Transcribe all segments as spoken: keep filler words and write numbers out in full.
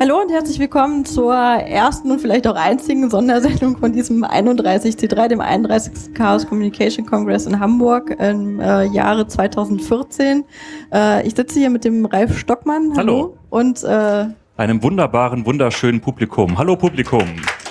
Hallo und herzlich willkommen zur ersten und vielleicht auch einzigen Sondersendung von diesem einunddreißig C drei, dem einunddreißigsten Chaos Communication Congress in Hamburg im äh, Jahre zweitausendvierzehn. Äh, ich sitze hier mit dem Ralf Stockmann. Hallo. Hallo. Und äh, einem wunderbaren, wunderschönen Publikum. Hallo Publikum.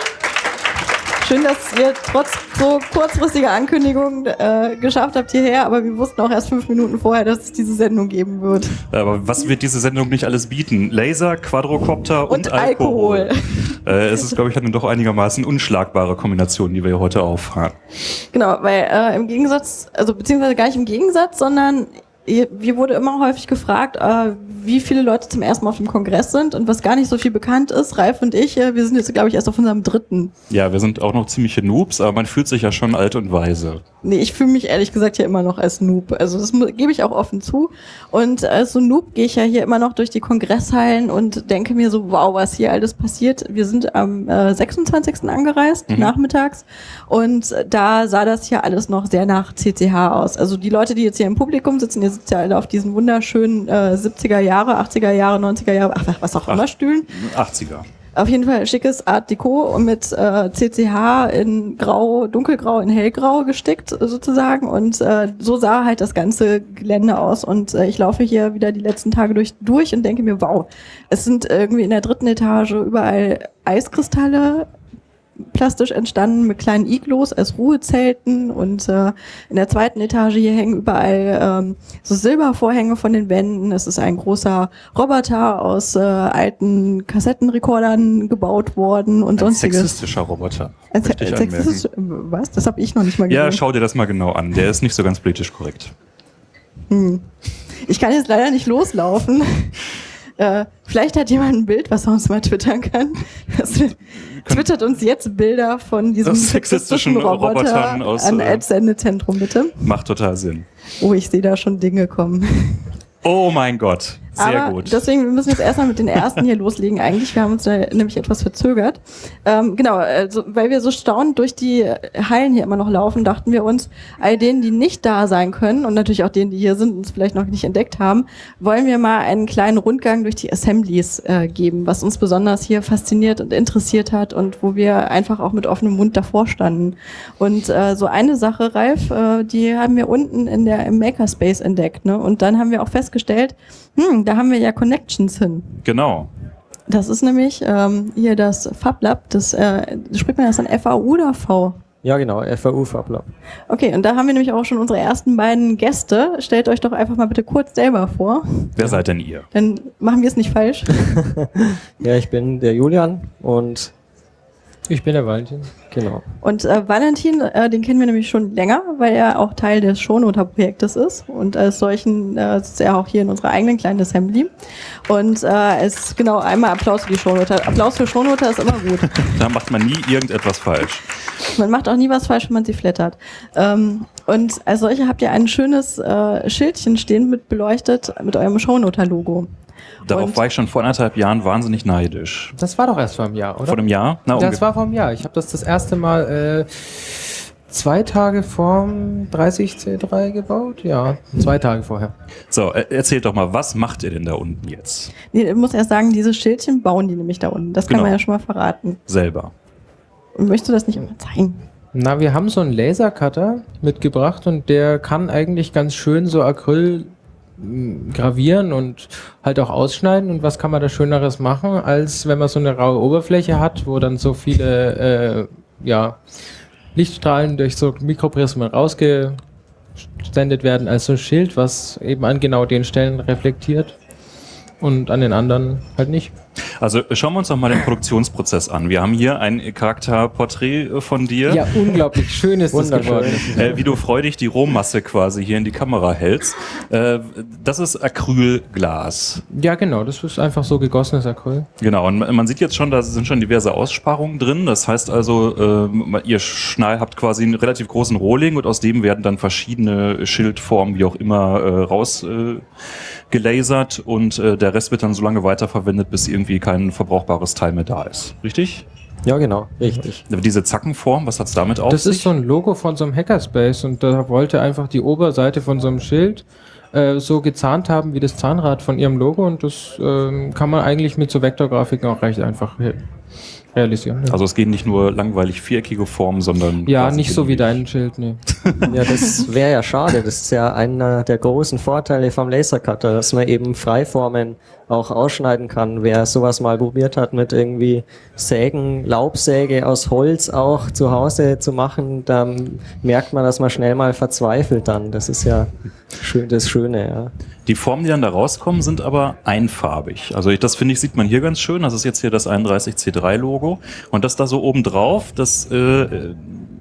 Schön, dass ihr trotz so kurzfristiger Ankündigung äh, geschafft habt hierher, aber wir wussten auch erst fünf Minuten vorher, dass es diese Sendung geben wird. Aber was wird diese Sendung nicht alles bieten? Laser, Quadrocopter und, und Alkohol. Alkohol. äh, es ist, glaube ich, eine doch einigermaßen unschlagbare Kombination, die wir hier heute auffahren. Genau, weil äh, im Gegensatz, also beziehungsweise gar nicht im Gegensatz, sondern wir wurde immer häufig gefragt, äh, wie viele Leute zum ersten Mal auf dem Kongress sind und was gar nicht so viel bekannt ist. Ralf und ich, äh, wir sind jetzt, glaube ich, erst auf unserem dritten. Ja, wir sind auch noch ziemliche Noobs, aber man fühlt sich ja schon alt und weise. Nee, ich fühle mich ehrlich gesagt ja immer noch als Noob. Also das gebe ich auch offen zu. Und als so Noob gehe ich ja hier immer noch durch die Kongresshallen und denke mir so, wow, was hier alles passiert. Wir sind am äh, sechsundzwanzigsten angereist, mhm. nachmittags. Und da sah das hier alles noch sehr nach C C H aus. Also die Leute, die jetzt hier im Publikum sitzen, ihr sitzt ja alle auf diesen wunderschönen äh, siebziger Jahre, achtziger Jahre, neunziger Jahre, ach, was auch immer, Stühlen. achtziger. Auf jeden Fall schickes Art Deco mit äh, C C H in Grau, Dunkelgrau, in Hellgrau gestickt sozusagen und äh, so sah halt das ganze Gelände aus und äh, ich laufe hier wieder die letzten Tage durch, durch und denke mir, wow, es sind irgendwie in der dritten Etage überall Eiskristalle plastisch entstanden mit kleinen Iglos als Ruhezelten und äh, in der zweiten Etage hier hängen überall ähm, so Silbervorhänge von den Wänden. Es ist ein großer Roboter aus äh, alten Kassettenrekordern gebaut worden und ein sonstiges. Ein sexistischer Roboter. Ein se sexistisch, was? Das habe ich noch nicht mal gesehen. Ja, schau dir das mal genau an. Der ist nicht so ganz politisch korrekt. Hm. Ich kann jetzt leider nicht loslaufen. Äh, vielleicht hat jemand ein Bild, was er uns mal twittern kann. Das twittert uns jetzt Bilder von diesem sexistischen Roboter Robotern aus, an äh, Ad-Sendezentrum, bitte. Macht total Sinn. Oh, ich sehe da schon Dinge kommen. Oh mein Gott, sehr Aber gut. Deswegen wir müssen jetzt erstmal mit den ersten hier loslegen eigentlich. Wir haben uns da nämlich etwas verzögert. Ähm, genau, also, weil wir so staunend durch die Hallen hier immer noch laufen, dachten wir uns, all denen, die nicht da sein können und natürlich auch denen, die hier sind und es vielleicht noch nicht entdeckt haben, wollen wir mal einen kleinen Rundgang durch die Assemblies äh, geben, was uns besonders hier fasziniert und interessiert hat und wo wir einfach auch mit offenem Mund davor standen. Und äh, so eine Sache, Ralf, äh, die haben wir unten in der, im Makerspace entdeckt, ne? Und dann haben wir auch festgestellt, hm, da haben wir ja Connections hin. Genau. Das ist nämlich ähm, hier das FabLab, das, äh, spricht man das dann F A U oder V? Ja, genau, F A U FabLab. Okay, und da haben wir nämlich auch schon unsere ersten beiden Gäste. Stellt euch doch einfach mal bitte kurz selber vor. Wer ja. seid denn ihr? Dann machen wir es nicht falsch. Ja, ich bin der Julian und ich bin der Valentin. Genau. Und äh, Valentin, äh, den kennen wir nämlich schon länger, weil er auch Teil des Shownoter-Projektes ist und als solchen äh, ist er auch hier in unserer eigenen kleinen Assembly. Und äh, es genau einmal Applaus für die Shownoter. Applaus für Shownoter ist immer gut. Da macht man nie irgendetwas falsch. Man macht auch nie was falsch, wenn man sie flattert. Ähm, und als solche habt ihr ein schönes äh, Schildchen stehen mit beleuchtet mit eurem Shownoter-Logo. Darauf und war ich schon vor anderthalb Jahren wahnsinnig neidisch. Das war doch erst vor einem Jahr, oder? Vor einem Jahr? Na, das war vor einem Jahr. Ich habe das das erste Mal äh, zwei Tage vorm dreißig C drei gebaut. Ja, zwei Tage vorher. So, erzählt doch mal, was macht ihr denn da unten jetzt? Nee, ich muss erst sagen, diese Schildchen bauen die nämlich da unten. Das kann genau. man ja schon mal verraten. Selber. Und möchtest du das nicht immer zeigen? Na, wir haben so einen Lasercutter mitgebracht und der kann eigentlich ganz schön so Acryl gravieren und halt auch ausschneiden. Und was kann man da Schöneres machen, als wenn man so eine raue Oberfläche hat, wo dann so viele äh, ja, Lichtstrahlen durch so Mikroprismen rausgesendet werden, als so ein Schild, was eben an genau den Stellen reflektiert und an den anderen halt nicht. Also schauen wir uns doch mal den Produktionsprozess an. Wir haben hier ein Charakterporträt von dir. Ja, unglaublich schön ist das geworden. Äh, wie du freudig die Rohmasse quasi hier in die Kamera hältst. Äh, das ist Acrylglas. Ja, genau. Das ist einfach so gegossenes Acryl. Genau. Und man sieht jetzt schon, da sind schon diverse Aussparungen drin. Das heißt also, äh, ihr Schnall habt quasi einen relativ großen Rohling und aus dem werden dann verschiedene Schildformen, wie auch immer, äh, raus äh, gelasert und äh, der Rest wird dann so lange weiterverwendet, bis irgendwie kein verbrauchbares Teil mehr da ist. Richtig? Ja, genau, richtig. Diese Zackenform, was hat's damit auf Das sich? ist so ein Logo von so einem Hackerspace und da wollte einfach die Oberseite von so einem Schild äh, so gezahnt haben wie das Zahnrad von ihrem Logo und das ähm, kann man eigentlich mit so Vektorgrafiken auch recht einfach re- realisieren. Ja, Also es gehen nicht nur langweilig viereckige Formen, sondern ja quasi nicht so wie beliebig. dein Schild, nee. Ja, das wäre ja schade. Das ist ja einer der großen Vorteile vom Lasercutter, dass man eben Freiformen auch ausschneiden kann. Wer sowas mal probiert hat mit irgendwie Sägen, Laubsäge aus Holz auch zu Hause zu machen, dann merkt man, dass man schnell mal verzweifelt dann. Das ist ja schön, das Schöne, ja. Die Formen, die dann da rauskommen, sind aber einfarbig. Also ich, das finde ich, sieht man hier ganz schön. Das ist jetzt hier das einunddreißig C drei Logo. Und das da so oben drauf, das, äh, äh,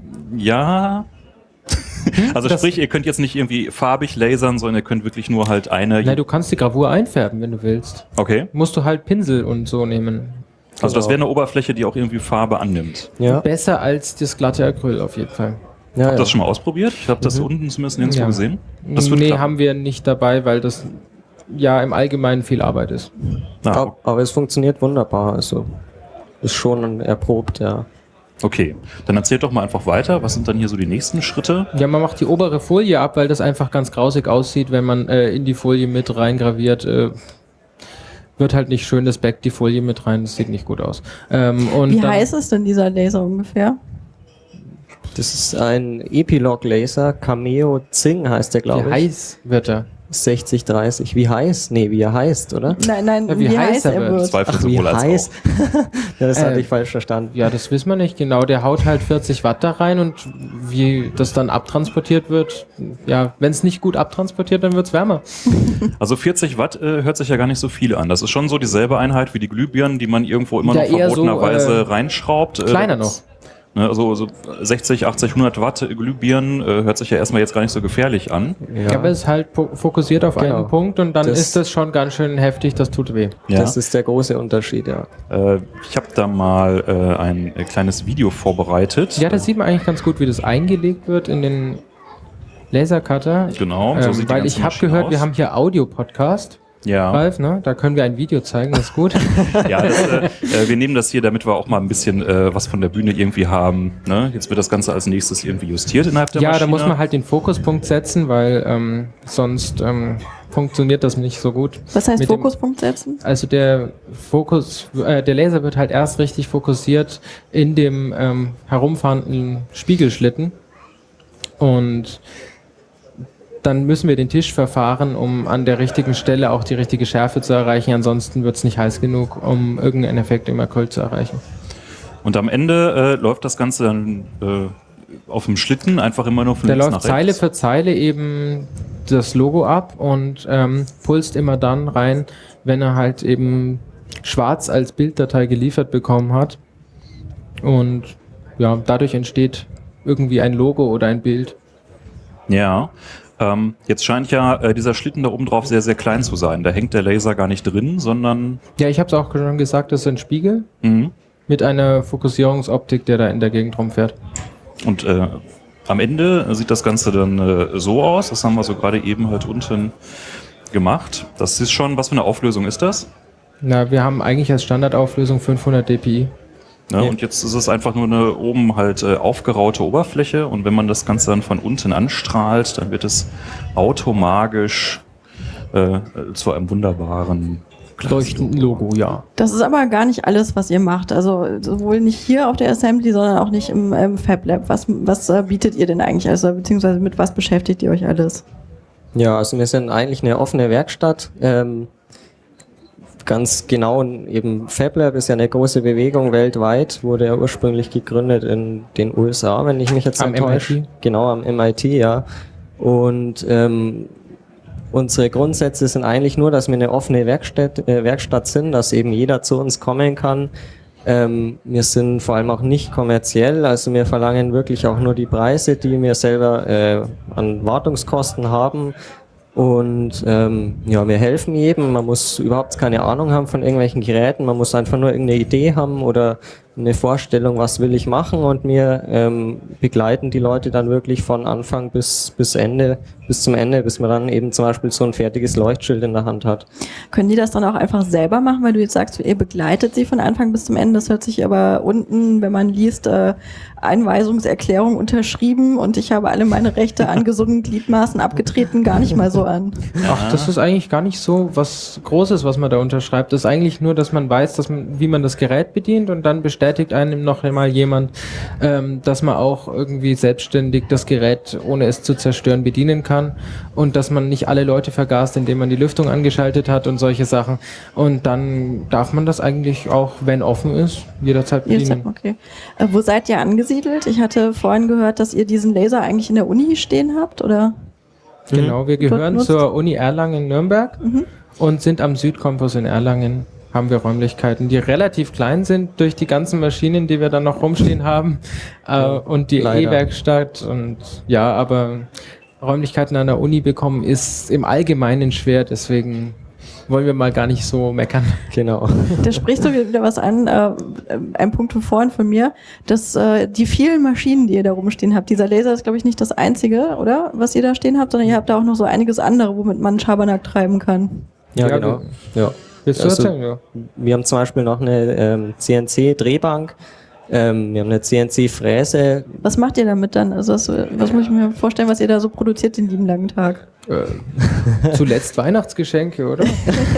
ja... Also Das- sprich, ihr könnt jetzt nicht irgendwie farbig lasern, sondern ihr könnt wirklich nur halt eine... Nein, du kannst die Gravur einfärben, wenn du willst. Okay. Musst du halt Pinsel und so nehmen. Also das wäre eine Oberfläche, die auch irgendwie Farbe annimmt. Ja, Besser als das glatte Acryl auf jeden Fall. ja, Habt ihr ja. das schon mal ausprobiert? Ich habe das Mhm. unten zumindest nirgendwo Ja. gesehen. Das wird nee, klappen. haben wir nicht dabei, weil das ja im Allgemeinen viel Arbeit ist. Ah, Aber, aber es funktioniert wunderbar. Also ist schon erprobt, ja. okay, dann erzählt doch mal einfach weiter. Was sind dann hier so die nächsten Schritte? Ja, man macht die obere Folie ab, weil das einfach ganz grausig aussieht, wenn man äh, in die Folie mit reingraviert. Äh, wird halt nicht schön, das backt die Folie mit rein, das sieht nicht gut aus. Ähm, und Wie dann, heiß ist denn dieser Laser ungefähr? Das ist ein Epilog-Laser, Cameo Zing heißt der, Wie glaube ich. heiß wird er? sechzig dreißig. Wie heiß? Nee, wie er heißt, oder? Nein, nein, Ja, wie, wie heiß heiß er er wird. wird. Zweifel Ach, wie sowohl als heiß? auch. Ja, das Äh, hatte ich falsch verstanden. Ja, das wissen wir nicht genau. Der haut halt vierzig Watt da rein und wie das dann abtransportiert wird, ja, wenn es nicht gut abtransportiert, dann wird's wärmer. Also vierzig Watt äh, hört sich ja gar nicht so viel an. Das ist schon so dieselbe Einheit wie die Glühbirnen, die man irgendwo immer Ja, noch eher so, verbotenerweise äh, reinschraubt. Äh, kleiner das- Ne, also so sechzig, achtzig, hundert Watt Glühbirnen äh, hört sich ja erstmal jetzt gar nicht so gefährlich an. Ja. Aber es ist halt po- fokussiert auf Genau. einen Punkt und dann Das- ist das schon ganz schön heftig, das tut weh. Ja. Das ist der große Unterschied, ja. Äh, ich habe da mal äh, ein äh, kleines Video vorbereitet. Ja, das sieht man eigentlich ganz gut, wie das eingelegt wird in den Lasercutter. Genau, so Ähm, sieht die weil ganze ich habe Maschine gehört, aus. wir haben hier Audio-Podcast, Ja, Ralf, ne? Da können wir ein Video zeigen, das ist gut. ja das, äh, äh, wir nehmen das hier, damit wir auch mal ein bisschen äh, was von der Bühne irgendwie haben. Ne? Jetzt wird das Ganze als nächstes irgendwie justiert innerhalb der Ja, Maschine. da muss man halt den Fokuspunkt setzen, weil ähm, sonst ähm, funktioniert das nicht so gut. Was heißt Mit dem- Fokuspunkt setzen? Also der Fokus, äh, der Laser wird halt erst richtig fokussiert in dem ähm, herumfahrenden Spiegelschlitten und dann müssen wir den Tisch verfahren, um an der richtigen Stelle auch die richtige Schärfe zu erreichen. Ansonsten wird es nicht heiß genug, um irgendeinen Effekt im Acryl zu erreichen. Und am Ende äh, läuft das Ganze dann äh, auf dem Schlitten einfach immer nur von Der links läuft nach Zeile rechts. für Zeile eben das Logo ab und ähm, pulst immer dann rein, wenn er halt eben schwarz als Bilddatei geliefert bekommen hat. Und ja, dadurch entsteht irgendwie ein Logo oder ein Bild. Ja. Ähm, jetzt scheint ja äh, dieser Schlitten da oben drauf sehr, sehr klein zu sein. Da hängt der Laser gar nicht drin, sondern Ja, ich habe es auch schon gesagt, das ist ein Spiegel mhm. mit einer Fokussierungsoptik, der da in der Gegend rumfährt. Und äh, am Ende sieht das Ganze dann äh, so aus. Das haben wir so gerade eben halt unten gemacht. Das ist schon, was für eine Auflösung ist das? Na, wir haben eigentlich als Standardauflösung fünfhundert dpi. Ne? Ja. Und jetzt ist es einfach nur eine oben halt äh, aufgeraute Oberfläche. Und wenn man das Ganze dann von unten anstrahlt, dann wird es automagisch äh, zu einem wunderbaren Leuchtenden Logo, ja. Das ist aber gar nicht alles, was ihr macht. Also sowohl nicht hier auf der Assembly, sondern auch nicht im, im Fab Lab. Was, was äh, bietet ihr denn eigentlich? Also beziehungsweise mit was beschäftigt ihr euch alles? Ja, also wir sind eigentlich eine offene Werkstatt. Ähm, ganz genau, eben FabLab ist ja eine große Bewegung weltweit, wurde ja ursprünglich gegründet in den U S A, wenn ich mich jetzt Am nicht täusche. M I T? Genau, am M I T, ja. Und ähm, unsere Grundsätze sind eigentlich nur, dass wir eine offene Werkstatt, äh, Werkstatt sind, dass eben jeder zu uns kommen kann. Ähm, wir sind vor allem auch nicht kommerziell, also wir verlangen wirklich auch nur die Preise, die wir selber äh, an Wartungskosten haben. Und ähm, ja, wir helfen jedem. Man muss überhaupt keine Ahnung haben von irgendwelchen Geräten. Man muss einfach nur irgendeine Idee haben oder eine Vorstellung, was will ich machen, und wir ähm, begleiten die Leute dann wirklich von Anfang bis bis Ende, bis zum Ende, bis man dann eben zum Beispiel so ein fertiges Leuchtschild in der Hand hat. Können die das dann auch einfach selber machen, weil du jetzt sagst, ihr begleitet sie von Anfang bis zum Ende, das hört sich aber unten, wenn man liest, äh, Einweisungserklärung unterschrieben und ich habe alle meine Rechte an gesunden Gliedmaßen abgetreten, gar nicht mal so an. Ach, das ist eigentlich gar nicht so was Großes, was man da unterschreibt. Das ist eigentlich nur, dass man weiß, dass man, wie man das Gerät bedient, und dann bestätigt einem noch einmal jemand, ähm, dass man auch irgendwie selbstständig das Gerät, ohne es zu zerstören, bedienen kann, und dass man nicht alle Leute vergast, indem man die Lüftung angeschaltet hat und solche Sachen. Und dann darf man das eigentlich auch, wenn offen ist, jederzeit bedienen. Okay. Äh, wo seid ihr angesiedelt? Ich hatte vorhin gehört, dass ihr diesen Laser eigentlich in der Uni stehen habt, oder? Genau, wir gehören nutzt? zur Uni Erlangen in Nürnberg Mhm. und sind am Südcampus in Erlangen. Haben wir Räumlichkeiten, die relativ klein sind durch die ganzen Maschinen, die wir dann noch rumstehen haben, äh, und die Leider. E-Werkstatt, und ja, aber Räumlichkeiten an der Uni bekommen ist im Allgemeinen schwer, deswegen wollen wir mal gar nicht so meckern. Genau. Da sprichst du wieder was an, äh, ein Punkt von vorhin von mir, dass äh, die vielen Maschinen, die ihr da rumstehen habt, dieser Laser ist, glaube ich, nicht das einzige, oder? Was ihr da stehen habt, sondern ihr habt da auch noch so einiges andere, womit man Schabernack treiben kann. Ja, Ja, genau. Ja. Willst du Also, erzählen? Ja. Wir haben zum Beispiel noch eine ähm, C N C-Drehbank, ähm, wir haben eine C N C-Fräse. Was macht ihr damit dann? Also was, was muss ich mir vorstellen, was ihr da so produziert den lieben langen Tag? Äh, zuletzt Weihnachtsgeschenke, oder?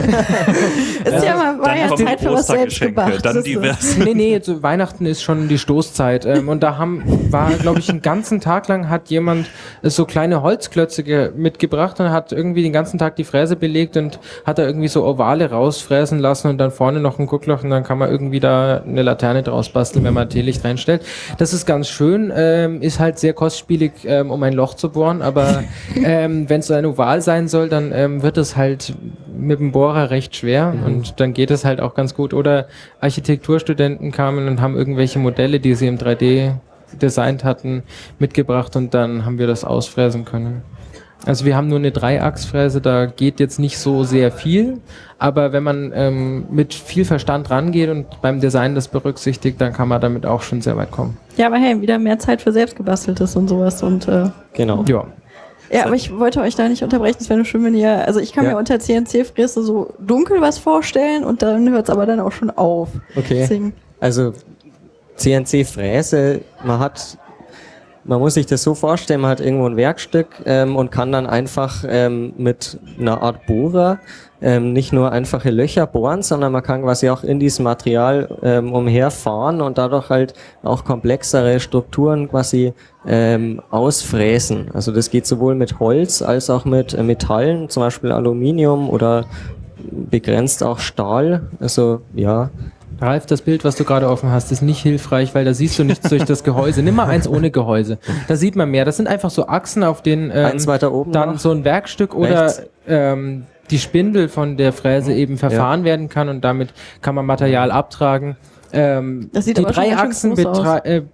Ist ja mal, war Dann ja kommen Zeit für was selbst Ostergeschenke, gemacht. dann Das ist- diverse. Nee, nee, zu Weihnachten ist schon die Stoßzeit. Ähm, und da haben, war, glaube ich, einen ganzen Tag lang hat jemand äh, so kleine Holzklötze ge- mitgebracht und hat irgendwie den ganzen Tag die Fräse belegt und hat da irgendwie so Ovale rausfräsen lassen und dann vorne noch ein Guckloch und dann kann man irgendwie da eine Laterne draus basteln, wenn man ein Teelicht reinstellt. Das ist ganz schön, ähm, ist halt sehr kostspielig, ähm, um ein Loch zu bohren, aber ähm, wenn es ein Oval sein soll, dann ähm, wird es halt mit dem Bohrer recht schwer und dann geht es halt auch ganz gut. Oder Architekturstudenten kamen und haben irgendwelche Modelle, die sie im drei D designt hatten, mitgebracht und dann haben wir das ausfräsen können. Also wir haben nur eine Dreiachsfräse, da geht jetzt nicht so sehr viel, aber wenn man ähm, mit viel Verstand rangeht und beim Design das berücksichtigt, dann kann man damit auch schon sehr weit kommen. Ja, aber hey, wieder mehr Zeit für selbstgebasteltes und sowas und äh, Genau. Ja. ja, aber ich wollte euch da nicht unterbrechen, es wäre nur schön, wenn ihr, also ich kann Ja. mir unter C N C-Fräse so dunkel was vorstellen und dann hört es aber dann auch schon auf. Okay. Deswegen, Also C N C-Fräse, man hat, man muss sich das so vorstellen, man hat irgendwo ein Werkstück ähm, und kann dann einfach ähm, mit einer Art Bohrer ähm, nicht nur einfache Löcher bohren, sondern man kann quasi auch in diesem Material ähm, umherfahren und dadurch halt auch komplexere Strukturen quasi ähm, ausfräsen. Also das geht sowohl mit Holz als auch mit äh, Metallen, zum Beispiel Aluminium oder begrenzt auch Stahl. Also ja. Ralf, das Bild, was du gerade offen hast, ist nicht hilfreich, weil da siehst du nichts durch das Gehäuse. Nimm mal eins ohne Gehäuse. Da sieht man mehr. Das sind einfach so Achsen, auf denen ähm, Eins weiter oben dann noch. so ein Werkstück oder Rechts. ähm, die Spindel von der Fräse eben verfahren werden kann und damit kann man Material abtragen. Ähm, Das sieht die aber schon drei ganz schön Achsen groß aus. betra- äh,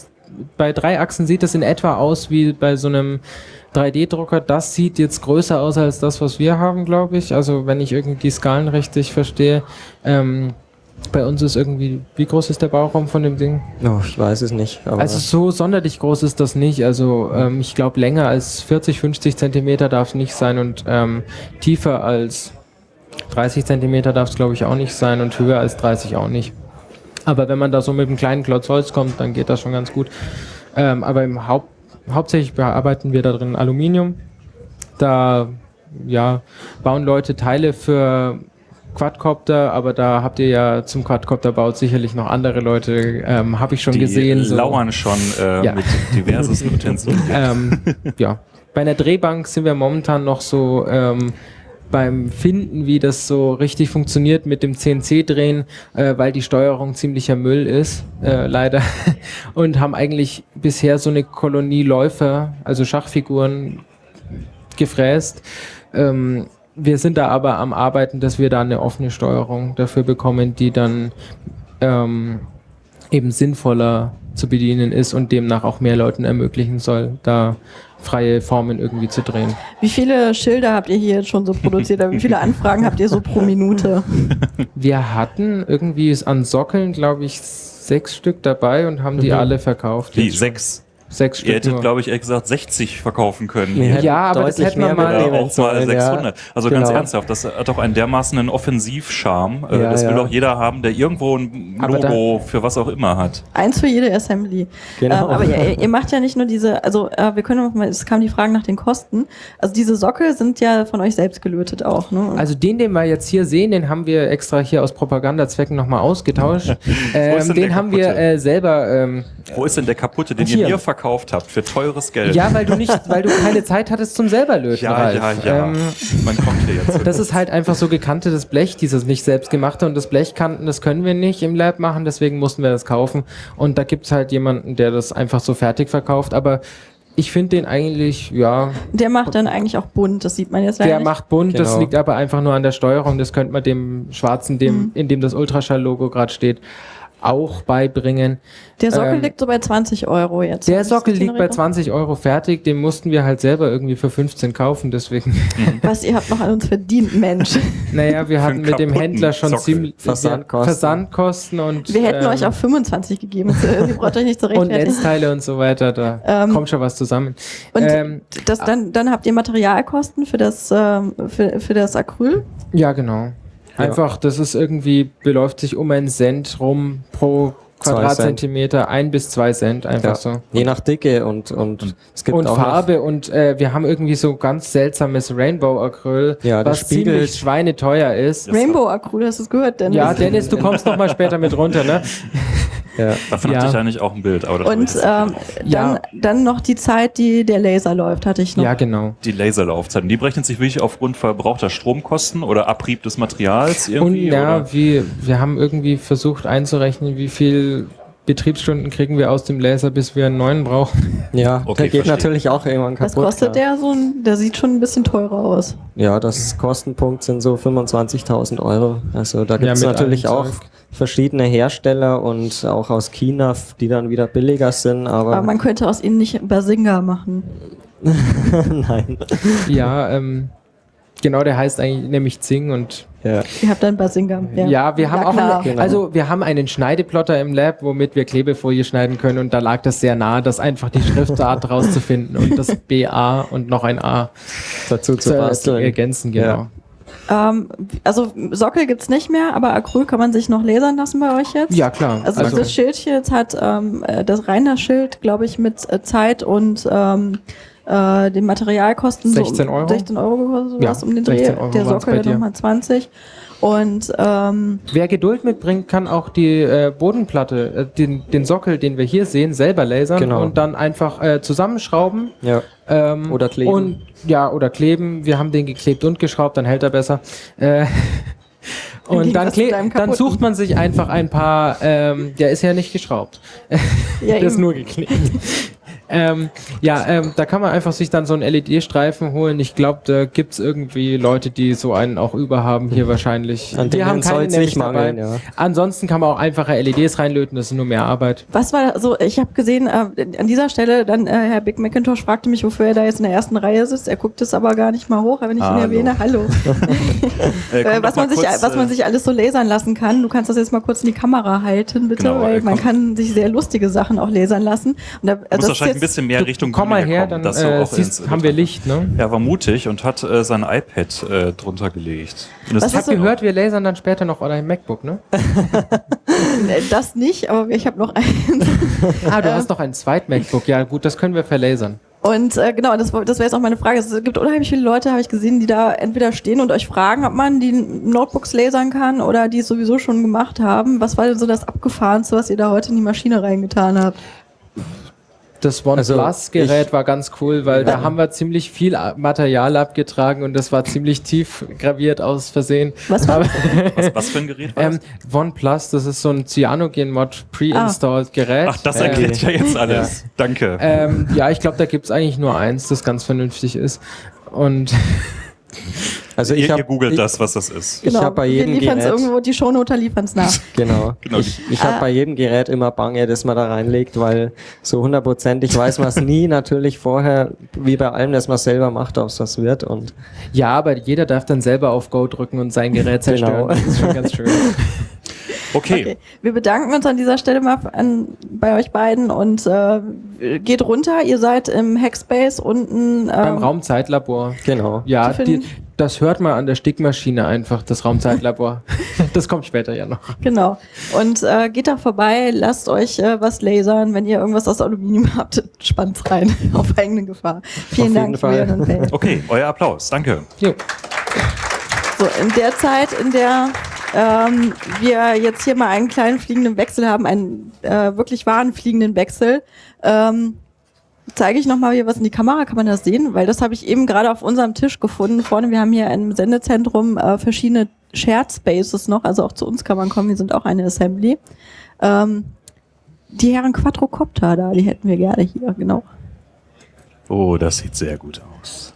bei drei Achsen sieht das in etwa aus wie bei so einem drei D-Drucker. Das sieht jetzt größer aus als das, was wir haben, glaube ich. Also wenn ich irgendwie die Skalen richtig verstehe. Ähm, bei uns ist irgendwie, wie groß ist der Bauraum von dem Ding? Oh, ich weiß es nicht. Aber Also so sonderlich groß ist das nicht. Also ähm, ich glaube länger als vierzig, fünfzig Zentimeter darf es nicht sein und ähm, tiefer als dreißig Zentimeter darf es glaube ich auch nicht sein und höher als dreißig auch nicht. Aber wenn man da so mit einem kleinen Klotz Holz kommt, dann geht das schon ganz gut. Ähm, aber im Haupt, hauptsächlich bearbeiten wir da drin Aluminium. Da ja, bauen Leute Teile für Quadcopter, aber da habt ihr ja zum Quadcopter-Bau sicherlich noch andere Leute, ähm, habe ich schon Die gesehen. So. lauern schon äh, Ja. mit diversesten Utensilien. Ähm, ja, bei einer Drehbank sind wir momentan noch so ähm, beim Finden, wie das so richtig funktioniert mit dem C N C-Drehen, äh, weil die Steuerung ziemlicher Müll ist, äh, leider. Und haben eigentlich bisher so eine Kolonie Läufer, also Schachfiguren, gefräst. Ähm, wir sind da aber am Arbeiten, dass wir da eine offene Steuerung dafür bekommen, die dann ähm, eben sinnvoller zu bedienen ist und demnach auch mehr Leuten ermöglichen soll, da freie Formen irgendwie zu drehen. Wie viele Schilder habt ihr hier jetzt schon so produziert? Oder wie viele Anfragen habt ihr so pro Minute? Wir hatten irgendwie an Sockeln, glaube ich, sechs Stück dabei und haben die Mhm. alle verkauft. Wie, Jetzt sechs? Sechs Ihr Stück hättet, nur. glaube ich, ehrlich gesagt sechzig verkaufen können. Wir hätten Ja, aber das deutlich hätten wir mehr mal- Oder mitnehmen auch mal sollen, sechshundert. ja. Also ganz Genau. ernsthaft, das hat doch einen dermaßen einen Offensivcharme. Äh, Ja, das will ja. doch jeder haben, der irgendwo ein Aber Logo für was auch immer hat. Eins für jede Assembly. Genau. Ähm, aber ihr, ihr macht ja nicht nur diese, also äh, wir können noch mal, es kam die Frage nach den Kosten. Also diese Sockel sind ja von euch selbst gelötet auch, ne? Also den, den wir jetzt hier sehen, den haben wir extra hier aus Propagandazwecken nochmal ausgetauscht. ähm, denn den der haben wir kaputte? äh, selber... Ähm, Wo ist denn der kaputte, den Hier. ihr mir verkauft habt für teures Geld? ja, weil du nicht, weil du keine Zeit hattest zum selber löten, ja, Ralf. ja, ja. Ähm, Man kommt hier jetzt. das ist halt einfach so gekantetes Blech, dieses nicht selbstgemachte, und das Blechkanten, das können wir nicht im Lab machen, deswegen mussten wir das kaufen. Und da gibt's halt jemanden, der das einfach so fertig verkauft, aber ich finde den eigentlich, ja, Der macht dann eigentlich auch bunt, das sieht man jetzt leider der nicht. macht bunt, das Genau. liegt aber einfach nur an der Steuerung, das könnte man dem schwarzen, dem, Mhm. in dem das Ultraschall-Logo gerade steht, auch beibringen. Der Sockel ähm, liegt so bei zwanzig Euro jetzt. Der Hab ich Sockel das liegt bei richtig zwanzig Euro fertig, den mussten wir halt selber irgendwie für fünfzehn kaufen, deswegen, noch? Was, ihr habt noch an uns verdient, Mensch. naja, wir Für hatten einen mit dem kaputten Händler schon Sockel. ziemlich Versandkosten. Versandkosten und Wir hätten ähm, euch auch fünfundzwanzig gegeben, ihr braucht euch nicht zu und rechtfertigen. Netzteile und so weiter, da Ähm, kommt schon was zusammen. Und ähm, das, dann, dann habt ihr Materialkosten für das, ähm, für, für das Acryl. ja, genau. Einfach, das ist irgendwie, beläuft sich um einen Cent rum pro Zwei Quadratzentimeter, ein bis zwei Cent, einfach Ja. so. Je nach Dicke und, und es gibt Und auch Farbe und äh, wir haben irgendwie so ganz seltsames Rainbow-Acryl, Ja, das was ziemlich spiegelt- schweineteuer ist. Rainbow Acryl, hast du es gehört, Dennis? Ja, Dennis, du kommst noch mal später mit runter, ne? noch, ja. Davon Ja. hatte ich eigentlich auch ein Bild. Aber das Und ist ähm, Ja. dann, dann noch die Zeit, die der Laser läuft, hatte ich noch. Ja, genau. die Laserlaufzeiten. Die berechnen sich wirklich aufgrund verbrauchter Stromkosten oder Abrieb des Materials Und irgendwie? ja, oder? wie, wir haben irgendwie versucht einzurechnen, wie viel Betriebsstunden kriegen wir aus dem Laser, bis wir einen neuen brauchen. Ja, Okay, der geht verstehe. natürlich auch irgendwann kaputt. Was kostet klar. der so? ein- Der sieht schon ein bisschen teurer aus. Ja, das Kostenpunkt sind so fünfundzwanzigtausend Euro. Also da gibt es mit natürlich allem auch Zeug. verschiedene Hersteller und auch aus China, die dann wieder billiger sind, aber, Aber man könnte aus ihnen nicht Basinga machen. nein. Ja, ähm, genau, der heißt eigentlich nämlich Zing und Ja. Ihr habt dann Basinga. ja, wir haben auch klar. eine, Genau. also wir haben einen Schneideplotter im Lab, womit wir Klebefolie schneiden können, und da lag das sehr nahe, das einfach die Schriftart rauszufinden und das B A und noch ein A Dazu zu zu basteln. ergänzen, genau. Ja. Ähm, also Sockel gibt's nicht mehr, aber Acryl kann man sich noch lasern lassen bei euch jetzt? Ja, klar. Also, das Schild hier jetzt hat ähm, äh, das reine Schild, glaube ich, mit äh, Zeit und ähm, äh, den Materialkosten sechzehn so um Euro? sechzehn Euro gekostet, sowas Ja, um den Dreh. sechzehn Euro Der waren's bei Sockel dir. nochmal zwanzig. Und ähm, Wer Geduld mitbringt, kann auch die äh, Bodenplatte, äh, den, den Sockel, den wir hier sehen, selber lasern Genau. und dann einfach äh, zusammenschrauben. Ja. Ähm, Oder kleben. Und, ja, oder kleben. Wir haben den geklebt und geschraubt, dann hält er besser. Äh, und Gegensatz dann, zu kle- deinem dann kaputten. sucht man sich einfach ein paar, ähm, der ist ja nicht geschraubt. ja, Der ist eben. nur geklebt. ähm, ja, ähm, da kann man einfach sich dann so einen L E D-Streifen holen. Ich glaube, da gibt's irgendwie Leute, die so einen auch überhaben, hier wahrscheinlich. An Wir haben denen soll keine es nämlich nicht dabei. mangeln, ja. Ansonsten kann man auch einfache L E Ds reinlöten, das ist nur mehr Arbeit. Was war so, ich habe gesehen, äh, an dieser Stelle, dann äh, Herr Big McIntosh fragte mich, wofür er da jetzt in der ersten Reihe sitzt. Er guckt es aber gar nicht mal hoch, wenn ich ihn Hallo. erwähne. Hallo. Äh, komm Äh, doch was, mal man sich, kurz, was man äh, sich alles so lasern lassen kann. Du kannst das jetzt mal kurz in die Kamera halten, bitte, Genau, weil äh, man komm. kann sich sehr lustige Sachen auch lasern lassen. Und da, Du das musst ist wahrscheinlich ein jetzt- bisschen mehr Richtung Komm mal Bühne her, kommen, dann dass du äh, auch siehst, ins- haben wir Licht, ne? Er war mutig und hat äh, sein iPad äh, drunter gelegt. Und das Was Ich habe ist so- gehört, wir lasern dann später noch oder ein MacBook, ne? äh, das nicht, aber ich habe noch eins. Ah, du hast noch ein zweit MacBook. Ja, gut, das können wir verlasern. Und äh, genau, das, war- das wäre jetzt auch meine Frage. Es gibt unheimlich viele Leute, habe ich gesehen, die da entweder stehen und euch fragen, ob man die Notebooks lasern kann oder die es sowieso schon gemacht haben. Was war denn so das Abgefahrenste, was ihr da heute in die Maschine reingetan habt? Das Also, OnePlus-Gerät ich- war ganz cool, weil da haben wir ziemlich viel A- Material abgetragen und das war ziemlich tief graviert aus Versehen. Was war Aber, was, was für ein Gerät war ähm, OnePlus, das ist so ein Cyanogen-Mod pre-installed Gerät. das? Ach, das Äh, erklärt ja jetzt alles. Danke. Ähm, ja, ich glaube, da gibt's eigentlich nur eins, das ganz vernünftig ist. Und Also ich ihr, hab, ihr googelt ich, das, was das ist. Ich hab bei jedem wir liefern es Gerät- irgendwo, die Shownoter liefern es nach. Genau. Genau. Ich, ich habe Ah. bei jedem Gerät immer Bange, das man da reinlegt, weil so hundertprozentig weiß man es nie natürlich vorher, wie bei allem, das man selber macht, ob es was wird. Und Ja, aber jeder darf dann selber auf Go drücken und sein Gerät zerstören. Genau. Das ist schon ganz schön. Okay. Okay, wir bedanken uns an dieser Stelle mal an, bei euch beiden und äh, geht runter. Ihr seid im Hackspace unten. Ähm, Beim Raumzeitlabor. genau. Ja, Zu die, finden. das hört man an der Stickmaschine einfach, das Raumzeitlabor. Das kommt später ja noch. Genau. Und äh, geht da vorbei, lasst euch äh, was lasern. Wenn ihr irgendwas aus Aluminium habt, spannt's rein auf eigene Gefahr. Vielen Auf Dank, jeden Fall. Julian und Faye. Okay, euer Applaus. Danke. Jo. So, in der Zeit, in der ähm, wir jetzt hier mal einen kleinen fliegenden Wechsel haben, einen äh, wirklich wahren fliegenden Wechsel, ähm, zeige ich nochmal hier was in die Kamera. Kann man das sehen? Weil das habe ich eben gerade auf unserem Tisch gefunden. Vorne, wir haben hier im Sendezentrum äh, verschiedene Shared Spaces noch. Also auch zu uns kann man kommen. Wir sind auch eine Assembly. Ähm, die Herren Quadrocopter da, die hätten wir gerne hier, genau. Oh, das sieht sehr gut aus.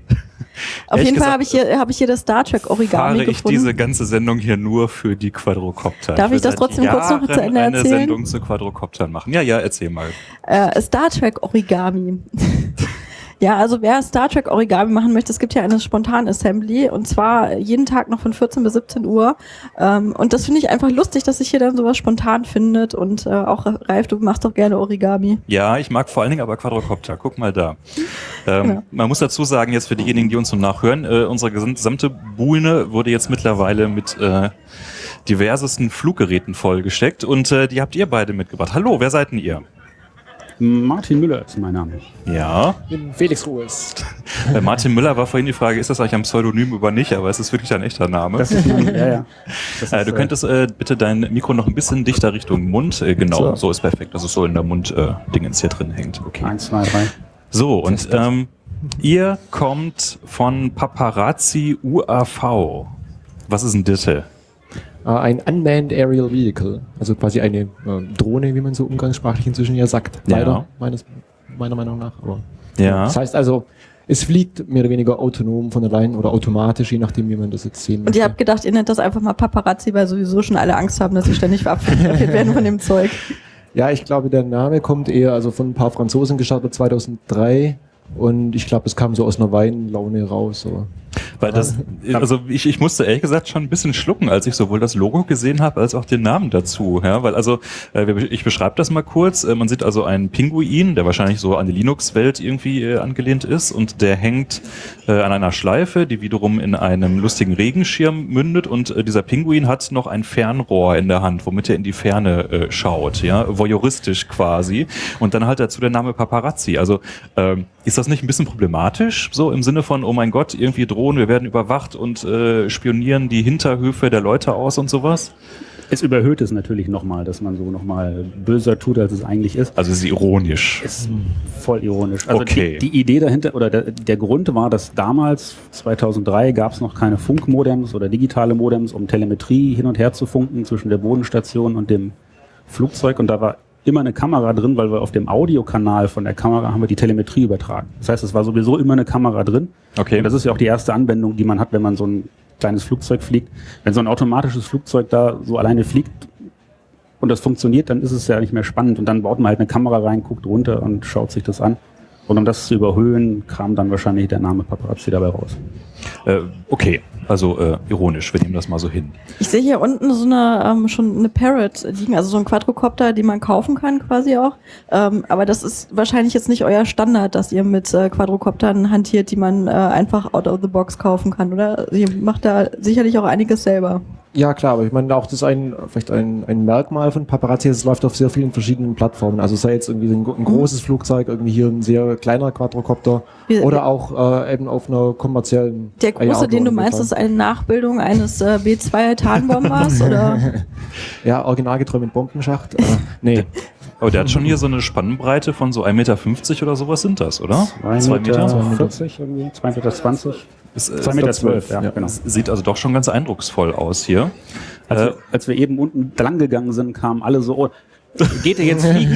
Auf Ehrlich jeden Fall gesagt, habe ich hier, habe ich hier das Star Trek Origami Fahre ich gefunden. diese ganze Sendung hier nur für die Quadrocopter. Darf will ich das seit trotzdem kurz noch zu Jahren Ende eine erzählen? Sendung zu Quadrocoptern machen. Ja, ja, erzähl mal. Äh, Star Trek Origami. Ja, also wer Star Trek Origami machen möchte, es gibt ja eine Spontan-Assembly und zwar jeden Tag noch von vierzehn bis siebzehn Uhr. Ähm, und das finde ich einfach lustig, dass sich hier dann sowas spontan findet und äh, auch Ralf, du machst doch gerne Origami. Ja, ich mag vor allen Dingen aber Quadrocopter. Guck mal da. Ähm, Ja. Man muss dazu sagen, jetzt für diejenigen, die uns noch nachhören, äh, unsere gesamte Buhne wurde jetzt mittlerweile mit äh, diversesten Fluggeräten vollgesteckt und äh, die habt ihr beide mitgebracht. Hallo, wer seid denn ihr? Martin Müller ist mein Name. Ja, Felix Ruhes. bei Martin Müller war vorhin die Frage, ist das eigentlich ein Pseudonym oder nicht, aber es ist wirklich dein echter Name. Das ist mein, ja, ja. Das Äh, ist, du könntest äh, bitte dein Mikro noch ein bisschen dichter Richtung Mund. Äh, genau, so. So. ist perfekt, dass es so in der Mund-Dingens hier drin hängt. Okay. Eins, zwei, drei. So, und ähm, ihr kommt von Paparazzi U A V. Was ist denn das? Äh, ein Unmanned Aerial Vehicle. Also quasi eine ähm, Drohne, wie man so umgangssprachlich inzwischen ja sagt. Ja. Leider, meines, meiner Meinung nach. Aber, Ja. Das heißt also, es fliegt mehr oder weniger autonom von allein oder automatisch, je nachdem, wie man das jetzt sehen Und möchte. ihr habt gedacht, ihr nennt das einfach mal Paparazzi, weil sowieso schon alle Angst haben, dass sie ständig verabschiedet werden von dem Zeug. Ja, ich glaube, der Name kommt eher also von ein paar Franzosen gestartet zweitausenddrei und ich glaube, es kam so aus einer Weinlaune raus. So. Weil das, also ich, ich musste ehrlich gesagt schon ein bisschen schlucken, als ich sowohl das Logo gesehen habe, als auch den Namen dazu. Ja, weil also, äh, wir- ich beschreibe das mal kurz. Äh, man sieht also einen Pinguin, der wahrscheinlich so an die Linux-Welt irgendwie äh, angelehnt ist und der hängt äh, an einer Schleife, die wiederum in einem lustigen Regenschirm mündet und äh, dieser Pinguin hat noch ein Fernrohr in der Hand, womit er in die Ferne äh, schaut, ja, voyeuristisch quasi. Und dann halt dazu der Name Paparazzi. Also ähm, ist das nicht ein bisschen problematisch, so im Sinne von, oh mein Gott, irgendwie drohen, wir werden überwacht und äh, spionieren die Hinterhöfe der Leute aus und sowas? Es überhöht es natürlich nochmal, dass man so nochmal böser tut, als es eigentlich ist. Also es ist ironisch. Ist voll ironisch. Also Okay. die, die Idee dahinter, oder der, der Grund war, dass damals, zweitausenddrei, gab es noch keine Funkmodems oder digitale Modems, um Telemetrie hin und her zu funken zwischen der Bodenstation und dem Flugzeug. Und da war immer eine Kamera drin, weil wir auf dem Audiokanal von der Kamera haben wir die Telemetrie übertragen. Das heißt, es war sowieso immer eine Kamera drin. Okay. Und das ist ja auch die erste Anwendung, die man hat, wenn man so ein kleines Flugzeug fliegt. Wenn so ein automatisches Flugzeug da so alleine fliegt und das funktioniert, dann ist es ja nicht mehr spannend. Und dann baut man halt eine Kamera rein, guckt runter und schaut sich das an. Und um das zu überhöhen, kam dann wahrscheinlich der Name Paparazzi dabei raus. Äh, okay, also äh, ironisch, wir nehmen das mal so hin. Ich sehe hier unten so eine ähm, schon eine Parrot liegen, also so ein Quadrocopter, den man kaufen kann quasi auch. Ähm, aber das ist wahrscheinlich jetzt nicht euer Standard, dass ihr mit äh, Quadrocoptern hantiert, die man äh, einfach out of the box kaufen kann, oder? Ihr macht da sicherlich auch einiges selber. Ja, klar, aber ich meine auch, das ist ein, vielleicht ein, ein Merkmal von Paparazzi, es läuft auf sehr vielen verschiedenen Plattformen. Also sei jetzt irgendwie ein, ein großes Flugzeug, irgendwie hier ein sehr kleiner Quadrocopter Wir- oder auch äh, eben auf einer kommerziellen. Der große, den du meinst, ist eine Nachbildung eines äh, B zwei Tarnbombers, oder? Ja, originalgetreu mit Bombenschacht. Äh, nee. Aber der hat schon hier so eine Spannbreite von so ein Meter fünfzig oder sowas sind das, oder? zwei Meter vierzig irgendwie, zwei Meter zwanzig. Es, äh, zwei Meter zwölf, ja, ja. genau. sieht also doch schon ganz eindrucksvoll aus hier. Als, Äh, wir, als wir eben unten dran gegangen sind, kamen alle so, oh, geht ihr jetzt fliegen?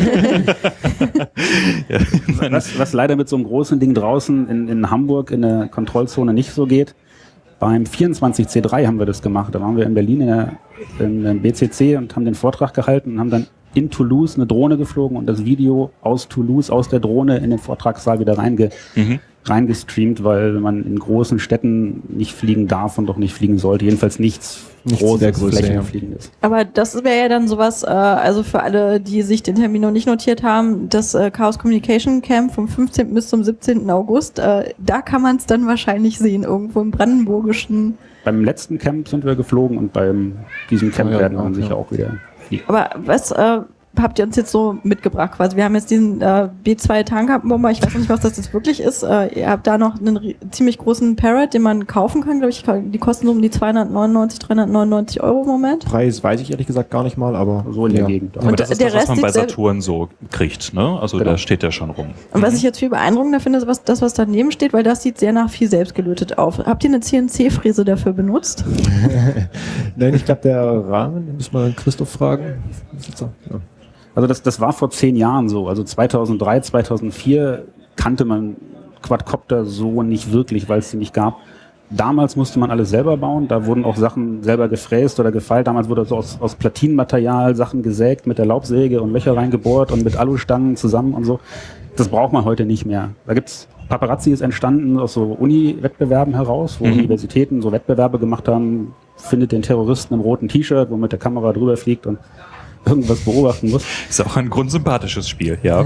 ja, was, was leider mit so einem großen Ding draußen in, in Hamburg in der Kontrollzone nicht so geht. Beim vierundzwanzig C drei haben wir das gemacht. Da waren wir in Berlin in der, in der B C C und haben den Vortrag gehalten und haben dann in Toulouse eine Drohne geflogen und das Video aus Toulouse, aus der Drohne in den Vortragssaal wieder reinge, mhm. reingestreamt, weil man in großen Städten nicht fliegen darf und doch nicht fliegen sollte. Jedenfalls nichts, nichts großes Flächenfliegendes. Aber das wäre ja dann sowas, äh, also für alle, die sich den Termin noch nicht notiert haben, das äh, Chaos Communication Camp vom fünfzehnten bis zum siebzehnten August, äh, da kann man es dann wahrscheinlich sehen, irgendwo im brandenburgischen. Beim letzten Camp sind wir geflogen und beim diesem Camp ja, werden wir ja, sicher ja. auch wieder fliegen. Aber was äh, habt ihr uns jetzt so mitgebracht quasi? Wir haben jetzt diesen äh, B zwei Tarnkappenbomber, ich weiß nicht, was das jetzt wirklich ist. Äh, ihr habt da noch einen r- ziemlich großen Parrot, den man kaufen kann, glaube ich. Die kosten so um die zweihundertneunundneunzig, dreihundertneunundneunzig Euro im Moment. Preis weiß ich ehrlich gesagt gar nicht mal, aber so in der ja. Gegend. Aber das ist das, was man bei Saturn so kriegt, ne? Also genau. Da steht der schon rum. Und was ich jetzt viel beeindruckender finde, ist was, das, was daneben steht, weil das sieht sehr nach viel selbstgelötet auf. Habt ihr eine C N C-Fräse dafür benutzt? Nein, ich glaube, der Rahmen, den müssen wir Christoph fragen. Ja. Also das, das war vor zehn Jahren so. Also zweitausenddrei, zweitausendvier kannte man Quadcopter so nicht wirklich, weil es sie nicht gab. Damals musste man alles selber bauen. Da wurden auch Sachen selber gefräst oder gefeilt. Damals wurde so aus, aus Platinenmaterial Sachen gesägt, mit der Laubsäge und Löcher reingebohrt und mit Alustangen zusammen und so. Das braucht man heute nicht mehr. Da gibt's Paparazzi ist entstanden aus so Uni-Wettbewerben heraus, wo mhm. Universitäten so Wettbewerbe gemacht haben. Findet den Terroristen im roten T-Shirt, wo mit der Kamera drüber fliegt und irgendwas beobachten muss. Ist auch ein grundsympathisches Spiel, ja.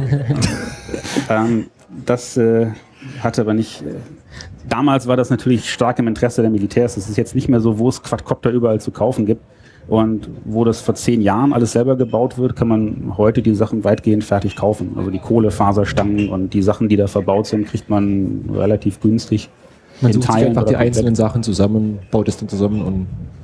ähm, das äh, hatte aber nicht... Äh, damals war das natürlich stark im Interesse der Militärs. Das ist jetzt nicht mehr so, wo es Quadcopter überall zu kaufen gibt. Und wo das vor zehn Jahren alles selber gebaut wird, kann man heute die Sachen weitgehend fertig kaufen. Also die Kohlefaserstangen und die Sachen, die da verbaut sind, kriegt man relativ günstig. Man sucht sich einfach die einzelnen Sachen zusammen, baut es dann zusammen und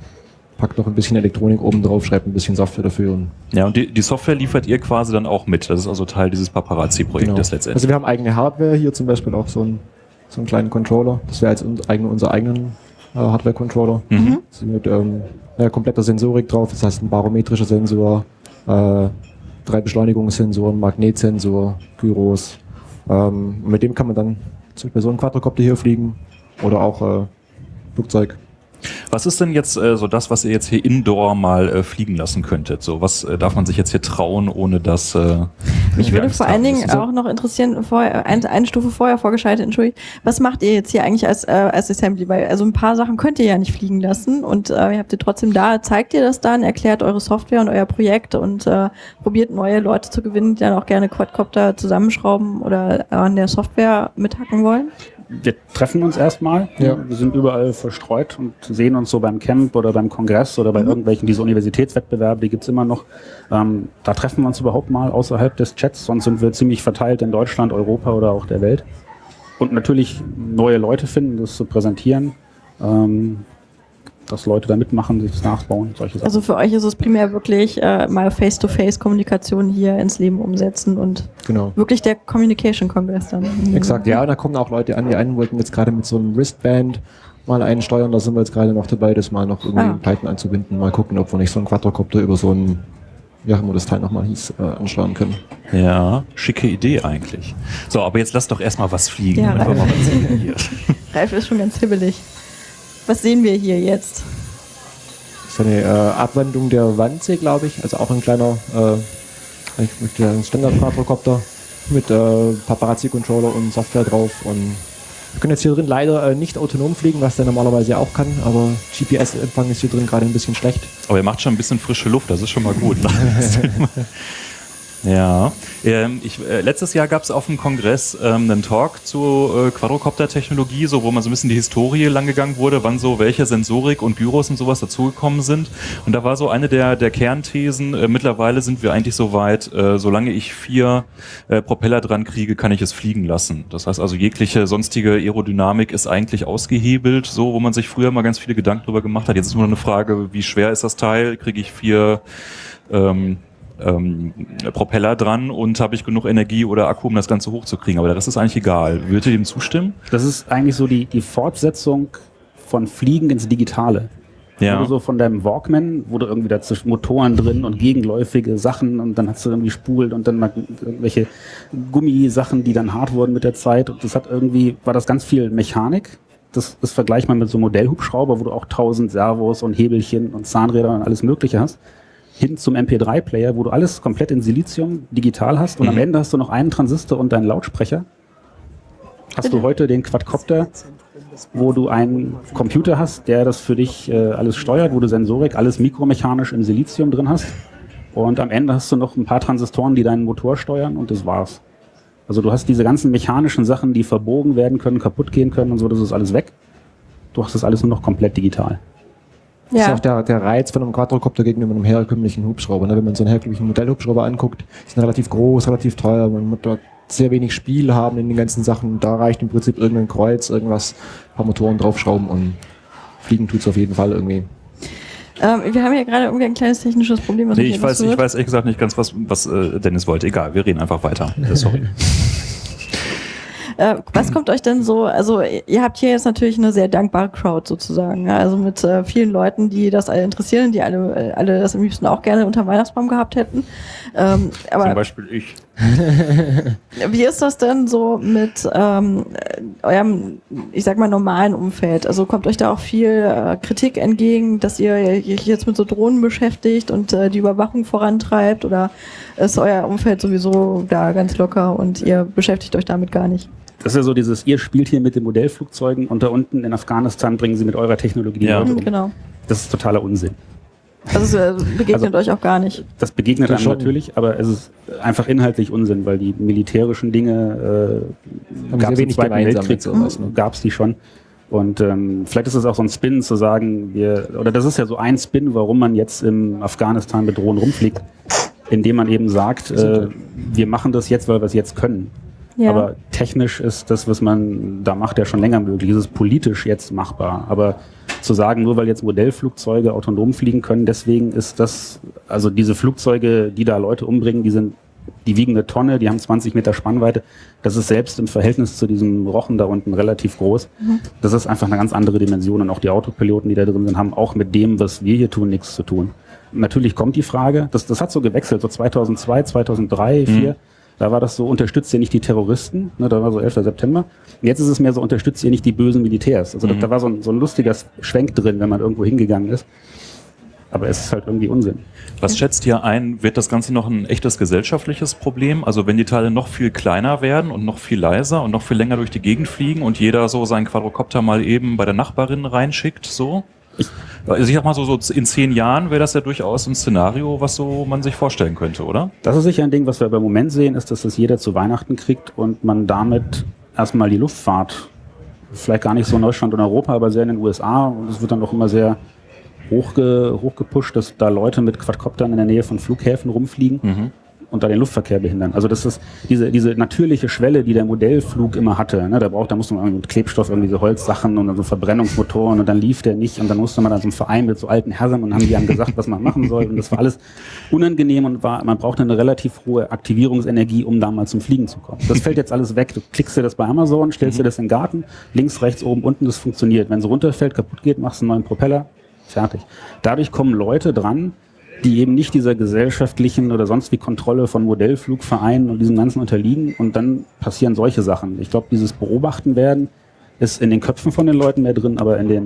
packt noch ein bisschen Elektronik oben drauf, schreibt ein bisschen Software dafür. Und ja, und die, die Software liefert ihr quasi dann auch mit. Das ist also Teil dieses Paparazzi-Projektes genau. letztendlich. Also wir haben eigene Hardware, hier zum Beispiel auch so, ein, so einen kleinen Controller. Das wäre jetzt un, eigene, unser eigenen äh, Hardware-Controller. Mhm. Also mit ähm, ja, kompletter Sensorik drauf, das heißt ein barometrischer Sensor, äh, drei Beschleunigungssensoren, Magnetsensor, Gyros. Ähm, mit dem kann man dann zum Beispiel so einen Quadrocopter hier fliegen oder auch äh, Flugzeug. Was ist denn jetzt äh, so das, was ihr jetzt hier indoor mal äh, fliegen lassen könntet? So, was äh, darf man sich jetzt hier trauen, ohne dass... Äh, Mich würde vor allen Dingen auch noch interessieren, vorher, ein, eine Stufe vorher vorgeschaltet, entschuldigt, was macht ihr jetzt hier eigentlich als, äh, als Assembly? Weil also ein paar Sachen könnt ihr ja nicht fliegen lassen und äh, ihr habt ihr trotzdem da, zeigt ihr das dann, erklärt eure Software und euer Projekt und äh, probiert neue Leute zu gewinnen, die dann auch gerne Quadcopter zusammenschrauben oder an der Software mithacken wollen? Wir treffen uns erstmal, ja. Wir sind überall verstreut und sehen uns so beim Camp oder beim Kongress oder bei mhm. irgendwelchen diese Universitätswettbewerbe, die gibt's immer noch. Ähm, da treffen wir uns überhaupt mal außerhalb des Chats, sonst sind wir ziemlich verteilt in Deutschland, Europa oder auch der Welt. Und natürlich neue Leute finden, das zu präsentieren, ähm, dass Leute da mitmachen, sich das nachbauen, solche Sachen. Also für euch ist es primär wirklich äh, mal Face-to-Face-Kommunikation hier ins Leben umsetzen und genau. wirklich der Communication-Kongress dann. Exakt, ja, und da kommen auch Leute an, die einen wollten jetzt gerade mit so einem Wristband mal einsteuern, da sind wir jetzt gerade noch dabei, das mal noch irgendwie ah. in Python einzubinden, mal gucken, ob wir nicht so einen Quadrocopter über so einen, ja, wie das Teil nochmal hieß, äh, ansteuern können. Ja, schicke Idee eigentlich. So, aber jetzt lass doch erstmal was fliegen. Ja, Ralf. Mal was sehen hier. Ralf ist schon ganz hibbelig. Was sehen wir hier jetzt? Das ist eine äh, Abwandlung der Wanze, glaube ich. Also auch ein kleiner, äh, ich möchte ein Standard-Quadrocopter mit äh, Paparazzi-Controller und Software drauf. Und wir können jetzt hier drin leider äh, nicht autonom fliegen, was der normalerweise auch kann, aber G P S-Empfang ist hier drin gerade ein bisschen schlecht. Aber er macht schon ein bisschen frische Luft, das ist schon mal gut. Ja, ähm, ich, äh, letztes Jahr gab es auf dem Kongress ähm, einen Talk zu äh, Quadrocopter-Technologie, so wo man so ein bisschen die Historie langgegangen wurde, wann so welche Sensorik und Gyros und sowas dazugekommen sind. Und da war so eine der, der Kernthesen, äh, mittlerweile sind wir eigentlich so weit, äh, solange ich vier äh, Propeller dran kriege, kann ich es fliegen lassen. Das heißt also, jegliche sonstige Aerodynamik ist eigentlich ausgehebelt, so wo man sich früher mal ganz viele Gedanken drüber gemacht hat. Jetzt ist nur eine Frage, wie schwer ist das Teil? Kriege ich vier ähm, Ähm, Propeller dran und habe ich genug Energie oder Akku, um das Ganze hochzukriegen. Aber der Rest ist eigentlich egal. Würdet ihr dem zustimmen? Das ist eigentlich so die, die Fortsetzung von Fliegen ins Digitale. Ja. Oder so von deinem Walkman, wo du irgendwie da zwischen Motoren drin und gegenläufige Sachen und dann hast du irgendwie spult und dann mal irgendwelche Gummisachen, die dann hart wurden mit der Zeit. Und das hat irgendwie, war das ganz viel Mechanik das ist vergleichbar mit so einem Modellhubschrauber, wo du auch tausend Servos und Hebelchen und Zahnräder und alles Mögliche hast, hin zum M P drei Player, wo du alles komplett in Silizium digital hast und mhm. am Ende hast du noch einen Transistor und deinen Lautsprecher. Hast du heute den Quadcopter, wo du einen Computer hast, der das für dich äh, alles steuert, wo du Sensorik, alles mikromechanisch im Silizium drin hast. Und am Ende hast du noch ein paar Transistoren, die deinen Motor steuern und das war's. Also du hast diese ganzen mechanischen Sachen, die verbogen werden können, kaputt gehen können und so, das ist alles weg. Du hast das alles nur noch komplett digital. Ja. Das ist auch der, der Reiz von einem Quadrocopter gegenüber einem herkömmlichen Hubschrauber. Ne? Wenn man so einen herkömmlichen Modellhubschrauber anguckt, die sind relativ groß, relativ teuer, man muss dort sehr wenig Spiel haben in den ganzen Sachen. Da reicht im Prinzip irgendein Kreuz, irgendwas, ein paar Motoren draufschrauben und fliegen tut's auf jeden Fall irgendwie. Ähm, wir haben hier gerade irgendwie ein kleines technisches Problem. Was nee, ich weiß, ich weiß ehrlich gesagt nicht ganz, was, was äh, Dennis wollte. Egal, wir reden einfach weiter. Sorry. Äh, was kommt euch denn so, also ihr habt hier jetzt natürlich eine sehr dankbare Crowd sozusagen, ja? Also mit äh, vielen Leuten, die das alle interessieren, die alle, äh, alle das am liebsten auch gerne unter Weihnachtsbaum gehabt hätten. Ähm, aber zum Beispiel ich. Wie ist das denn so mit ähm, eurem, ich sag mal, normalen Umfeld? Also kommt euch da auch viel äh, Kritik entgegen, dass ihr euch jetzt mit so Drohnen beschäftigt und äh, die Überwachung vorantreibt, oder ist euer Umfeld sowieso da ganz locker und ihr beschäftigt euch damit gar nicht? Das ist ja so dieses, ihr spielt hier mit den Modellflugzeugen und da unten in Afghanistan bringen sie mit eurer Technologie die ja. Leute um. Genau. Das ist totaler Unsinn. Also es begegnet also, euch auch gar nicht? Das begegnet einem natürlich, aber es ist einfach inhaltlich Unsinn, weil die militärischen Dinge äh, gab es im Zweiten Weltkrieg, sowas, ne? Gab es die schon. Und ähm, vielleicht ist es auch so ein Spin zu sagen, wir, oder das ist ja so ein Spin, warum man jetzt im Afghanistan mit Drohnen rumfliegt, indem man eben sagt, äh, wir machen das jetzt, weil wir es jetzt können. Ja. Aber technisch ist das, was man da macht, ja schon länger möglich. Es ist politisch jetzt machbar. Aber zu sagen, nur weil jetzt Modellflugzeuge autonom fliegen können, deswegen ist das, also diese Flugzeuge, die da Leute umbringen, die sind, die wiegen eine Tonne, die haben zwanzig Meter Spannweite. Das ist selbst im Verhältnis zu diesem Rochen da unten relativ groß. Mhm. Das ist einfach eine ganz andere Dimension. Und auch die Autopiloten, die da drin sind, haben auch mit dem, was wir hier tun, nichts zu tun. Natürlich kommt die Frage, das, das hat so gewechselt, so zweitausendzwei, zweitausenddrei, zweitausenddrei, mhm. Da war das so, unterstützt ihr nicht die Terroristen, ne, da war so elfter September. Und jetzt ist es mehr so, unterstützt ihr nicht die bösen Militärs. Also mhm. da, da war so ein, so ein lustiger Schwenk drin, wenn man irgendwo hingegangen ist. Aber es ist halt irgendwie Unsinn. Was schätzt ihr ein, wird das Ganze noch ein echtes gesellschaftliches Problem? Also wenn die Teile noch viel kleiner werden und noch viel leiser und noch viel länger durch die Gegend fliegen und jeder so seinen Quadrocopter mal eben bei der Nachbarin reinschickt, so? Ich, also ich sag mal so, so in zehn Jahren wäre das ja durchaus ein Szenario, was so man sich vorstellen könnte, oder? Das ist sicher ein Ding, was wir beim Moment sehen, ist, dass das jeder zu Weihnachten kriegt und man damit erstmal die Luftfahrt, vielleicht gar nicht so in Deutschland und Europa, aber sehr in den U S A, und es wird dann auch immer sehr hochge, hochgepusht, dass da Leute mit Quadcoptern in der Nähe von Flughäfen rumfliegen. Mhm. Und da den Luftverkehr behindern. Also das ist diese diese natürliche Schwelle, die der Modellflug immer hatte. Ne? Da braucht, da musste man mit Klebstoff irgendwie so Holzsachen und dann so Verbrennungsmotoren und dann lief der nicht und dann musste man dann so einen Verein mit so alten Herren und haben die einem gesagt, was man machen soll, und das war alles unangenehm und war, man brauchte eine relativ hohe Aktivierungsenergie, um da mal zum Fliegen zu kommen. Das fällt jetzt alles weg. Du klickst dir das bei Amazon, stellst dir das in den Garten, links, rechts, oben, unten, das funktioniert. Wenn es runterfällt, kaputt geht, machst du einen neuen Propeller, fertig. Dadurch kommen Leute dran, die eben nicht dieser gesellschaftlichen oder sonst wie Kontrolle von Modellflugvereinen und diesem Ganzen unterliegen, und dann passieren solche Sachen. Ich glaube, dieses Beobachten werden ist in den Köpfen von den Leuten mehr drin, aber in den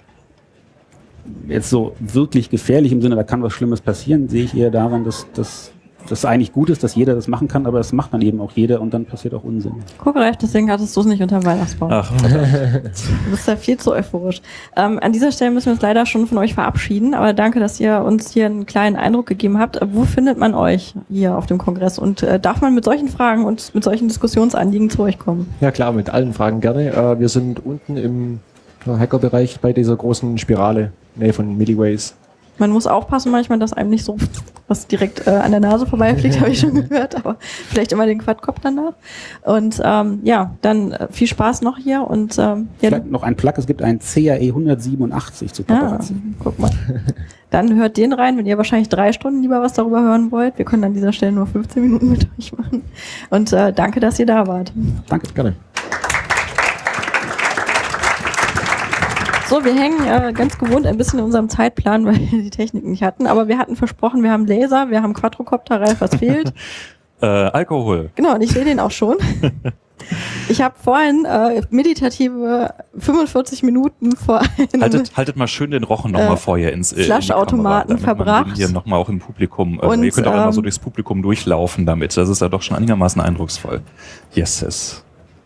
jetzt so wirklich gefährlich im Sinne, da kann was Schlimmes passieren, sehe ich eher daran, dass das das eigentlich gut ist, dass jeder das machen kann, aber das macht dann eben auch jeder und dann passiert auch Unsinn. Guck, Ralf, deswegen hattest du es nicht unter dem Weihnachtsbaum. Ach, du bist ja viel zu euphorisch. Ähm, an dieser Stelle müssen wir uns leider schon von euch verabschieden, aber danke, dass ihr uns hier einen kleinen Eindruck gegeben habt. Wo findet man euch hier auf dem Kongress und äh, darf man mit solchen Fragen und mit solchen Diskussionsanliegen zu euch kommen? Ja klar, mit allen Fragen gerne. Äh, wir sind unten im Hackerbereich bei dieser großen Spirale, Nähe von Milliways. Man muss aufpassen manchmal, dass einem nicht so was direkt äh, an der Nase vorbeifliegt, habe ich schon gehört, aber vielleicht immer den Quadcopter nach. Und ähm, ja, dann äh, viel Spaß noch hier. Und ähm, ja, vielleicht noch ein Plug, es gibt einen C A E hundertsiebenundachtzig zu Paparazzi. Ja, guck mal. Dann hört den rein, wenn ihr wahrscheinlich drei Stunden lieber was darüber hören wollt. Wir können an dieser Stelle nur fünfzehn Minuten mit euch machen. Und äh, danke, dass ihr da wart. Danke, gerne. So, wir hängen äh, ganz gewohnt ein bisschen in unserem Zeitplan, weil wir die Technik nicht hatten. Aber wir hatten versprochen, wir haben Laser, wir haben Quadrocopter, Ralf, was fehlt? äh, Alkohol. Genau, und ich sehe den auch schon. Ich habe vorhin äh, meditative fünfundvierzig Minuten vor einem Haltet, haltet mal schön den Rochen nochmal äh, vorher ins äh, Flaschautomaten in die Kamera, damit man verbracht. den hier nochmal auch im Publikum, also Und, ihr könnt auch immer so ähm, durchs Publikum durchlaufen damit. Das ist ja doch schon einigermaßen eindrucksvoll. Yes, yes.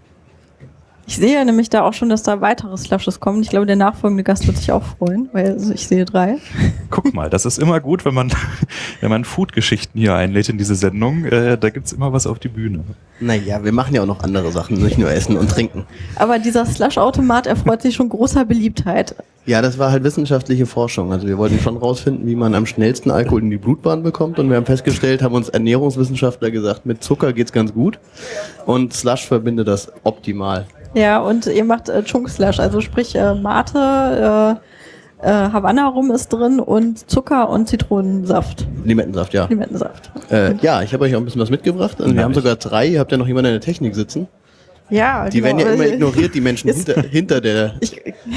Ich sehe nämlich da auch schon, dass da weitere Slushes kommen. Ich glaube, der nachfolgende Gast wird sich auch freuen, weil also ich sehe drei. Guck mal, das ist immer gut, wenn man, wenn man Food-Geschichten hier einlädt in diese Sendung. Äh, da gibt's immer was auf die Bühne. Naja, wir machen ja auch noch andere Sachen, nicht nur Essen und Trinken. Aber dieser Slush-Automat erfreut sich schon großer Beliebtheit. Ja, das war halt wissenschaftliche Forschung. Also wir wollten schon rausfinden, wie man am schnellsten Alkohol in die Blutbahn bekommt. Und wir haben festgestellt, haben uns Ernährungswissenschaftler gesagt, mit Zucker geht's ganz gut. Und Slush verbindet das optimal. Ja, und ihr macht äh, Chunk-Slush, also sprich äh, Mate, äh, äh, Havanna-Rum ist drin und Zucker und Zitronensaft. Limettensaft, ja. Limettensaft. Äh, ja, ich habe euch auch ein bisschen was mitgebracht. Und wir Nice. haben sogar drei. Ihr habt ja noch jemanden in der Technik sitzen. Ja, Die werden ja genau. immer ignoriert, die Menschen Ist- hinter, hinter der... Ich,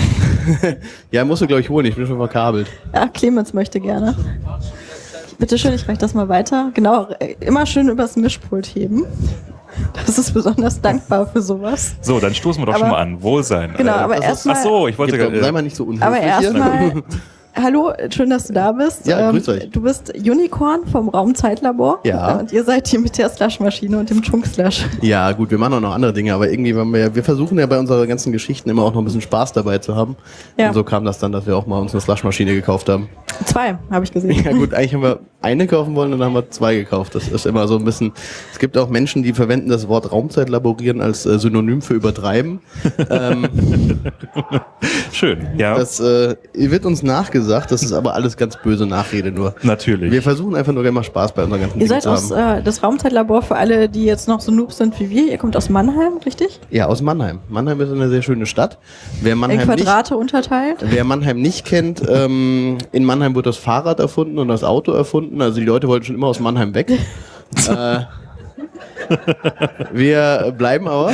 Ja, musst du, glaube ich, holen. Ich bin schon verkabelt. ja, Clemens möchte gerne. Bitte schön, ich reiche das mal weiter. Genau, äh, immer schön übers Mischpult heben. Das ist besonders dankbar für sowas. So, dann stoßen wir doch Aber- schon mal an. Wohlsein. Genau, aber das ist- erstmal. Ach so, ich wollte Gib doch, sei gerade. mal nicht so unhöflich Aber hier. erstmal, hallo, schön, dass du da bist. Ja, grüß euch. Du bist Unicorn vom Raumzeitlabor. Ja. Und ihr seid hier mit der Slush-Maschine und dem Chunk-Slush. Ja, gut, wir machen auch noch andere Dinge, aber irgendwie, wenn wir, wir versuchen ja bei unseren ganzen Geschichten immer auch noch ein bisschen Spaß dabei zu haben. Ja. Und so kam das dann, dass wir auch mal uns eine Slushmaschine gekauft haben. Zwei, habe ich gesehen. Ja gut, eigentlich haben wir eine kaufen wollen und dann haben wir zwei gekauft. Das ist immer so ein bisschen, es gibt auch Menschen, die verwenden das Wort Raumzeitlaborieren als äh, Synonym für übertreiben. ähm, Schön, ja, das äh, wird uns nachgesagt, das ist aber alles ganz böse Nachrede nur. natürlich. Wir versuchen einfach nur immer Spaß bei unseren ganzen Ihr Dingen seid zu aus haben. äh, das Raumzeitlabor für alle, die jetzt noch so Noobs sind wie wir. Ihr kommt aus Mannheim, richtig? Ja, aus Mannheim. Mannheim ist eine sehr schöne Stadt. Wer In Mannheim nicht Quadrate unterteilt. Wer Mannheim nicht kennt, ähm, in Mannheim wurde das Fahrrad erfunden und das Auto erfunden. Also die Leute wollten schon immer aus Mannheim weg. äh, wir bleiben aber.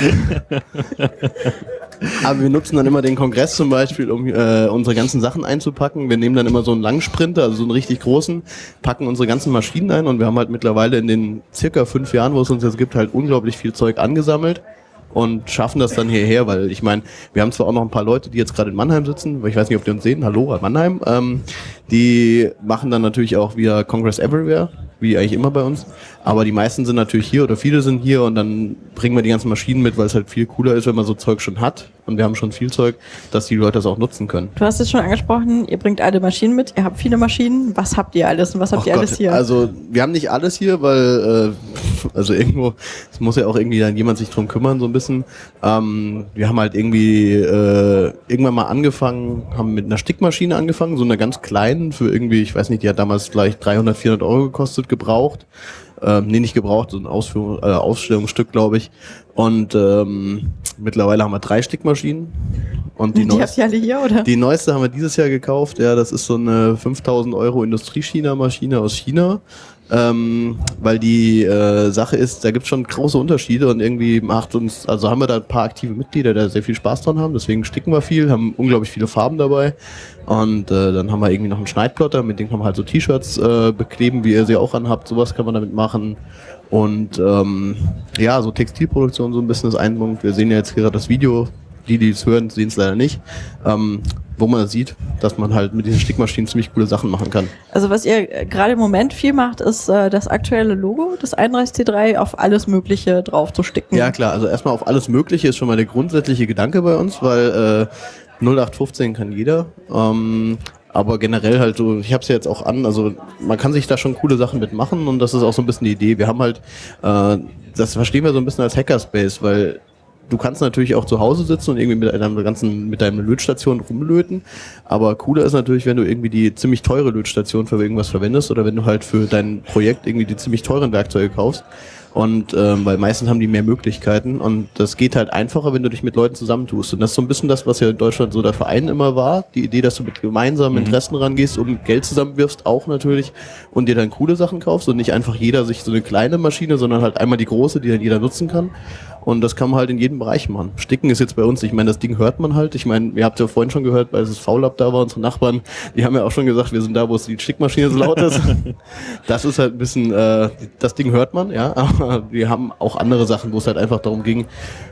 Aber wir nutzen dann immer den Kongress zum Beispiel, um äh, unsere ganzen Sachen einzupacken. Wir nehmen dann immer so einen Langsprinter, also so einen richtig großen, packen unsere ganzen Maschinen ein und wir haben halt mittlerweile in den circa fünf Jahren, wo es uns jetzt gibt, halt unglaublich viel Zeug angesammelt. Und schaffen das dann hierher, weil ich meine, wir haben zwar auch noch ein paar Leute, die jetzt gerade in Mannheim sitzen, weil ich weiß nicht, ob die uns sehen, hallo Mannheim, ähm, die machen dann natürlich auch wieder Congress Everywhere, wie eigentlich immer bei uns, aber die meisten sind natürlich hier oder viele sind hier und dann bringen wir die ganzen Maschinen mit, weil es halt viel cooler ist, wenn man so Zeug schon hat und wir haben schon viel Zeug, dass die Leute das auch nutzen können. Du hast es schon angesprochen, ihr bringt alle Maschinen mit, ihr habt viele Maschinen. Was habt ihr alles und was habt Ach ihr Gott, alles hier? Also wir haben nicht alles hier, weil äh, also irgendwo, es muss ja auch irgendwie dann jemand sich drum kümmern, so ein bisschen. Ähm, wir haben halt irgendwie äh, irgendwann mal angefangen, haben mit einer Stickmaschine angefangen, so einer ganz kleinen, für irgendwie, ich weiß nicht, die hat damals vielleicht dreihundert, vierhundert Euro gekostet, gebraucht. Ähm, nee, nicht gebraucht, so ein Ausführung, äh, Ausstellungsstück, glaube ich. Und ähm, mittlerweile haben wir drei Stickmaschinen. Und die, die neueste- habt ihr alle hier, oder? die neueste haben wir dieses Jahr gekauft. Ja, das ist so eine fünftausend Euro Industriechina-Maschine aus China. Ähm, weil die äh, Sache ist, da gibt es schon große Unterschiede und irgendwie macht uns, also haben wir da ein paar aktive Mitglieder, die da sehr viel Spaß dran haben, deswegen sticken wir viel, haben unglaublich viele Farben dabei und äh, dann haben wir irgendwie noch einen Schneidplotter, mit dem kann man halt so T-Shirts äh, bekleben, wie ihr sie auch anhabt, sowas kann man damit machen und ähm, ja, so Textilproduktion so ein bisschen ist ein Punkt, wir sehen ja jetzt gerade das Video, die, die es hören, sehen es leider nicht, ähm, wo man sieht, dass man halt mit diesen Stickmaschinen ziemlich coole Sachen machen kann. Also was ihr äh, gerade im Moment viel macht, ist äh, das aktuelle Logo des einunddreißig C drei auf alles Mögliche drauf zu sticken. Ja klar, also erstmal auf alles Mögliche ist schon mal der grundsätzliche Gedanke bei uns, weil äh, null acht fünfzehn kann jeder. Ähm, aber generell halt so, ich habe es ja jetzt auch an, also man kann sich da schon coole Sachen mitmachen und das ist auch so ein bisschen die Idee. Wir haben halt, äh, das verstehen wir so ein bisschen als Hackerspace, weil du kannst natürlich auch zu Hause sitzen und irgendwie mit deiner ganzen, mit deiner Lötstation rumlöten. Aber cooler ist natürlich, wenn du irgendwie die ziemlich teure Lötstation für irgendwas verwendest oder wenn du halt für dein Projekt irgendwie die ziemlich teuren Werkzeuge kaufst. Und ähm, weil meistens haben die mehr Möglichkeiten und das geht halt einfacher, wenn du dich mit Leuten zusammentust. Und das ist so ein bisschen das, was ja in Deutschland so der Verein immer war. Die Idee, dass du mit gemeinsamen Interessen rangehst und Geld zusammenwirfst, auch natürlich, und dir dann coole Sachen kaufst und nicht einfach jeder sich so eine kleine Maschine, sondern halt einmal die große, die dann jeder nutzen kann. Und das kann man halt in jedem Bereich machen. Sticken ist jetzt bei uns, ich meine, das Ding hört man halt. Ich meine, ihr habt ja vorhin schon gehört, weil es V-Lab da war, unsere Nachbarn, die haben ja auch schon gesagt, wir sind da, wo es die Stickmaschine so laut ist. Das ist halt ein bisschen, äh, das Ding hört man, ja, aber wir haben auch andere Sachen, wo es halt einfach darum ging,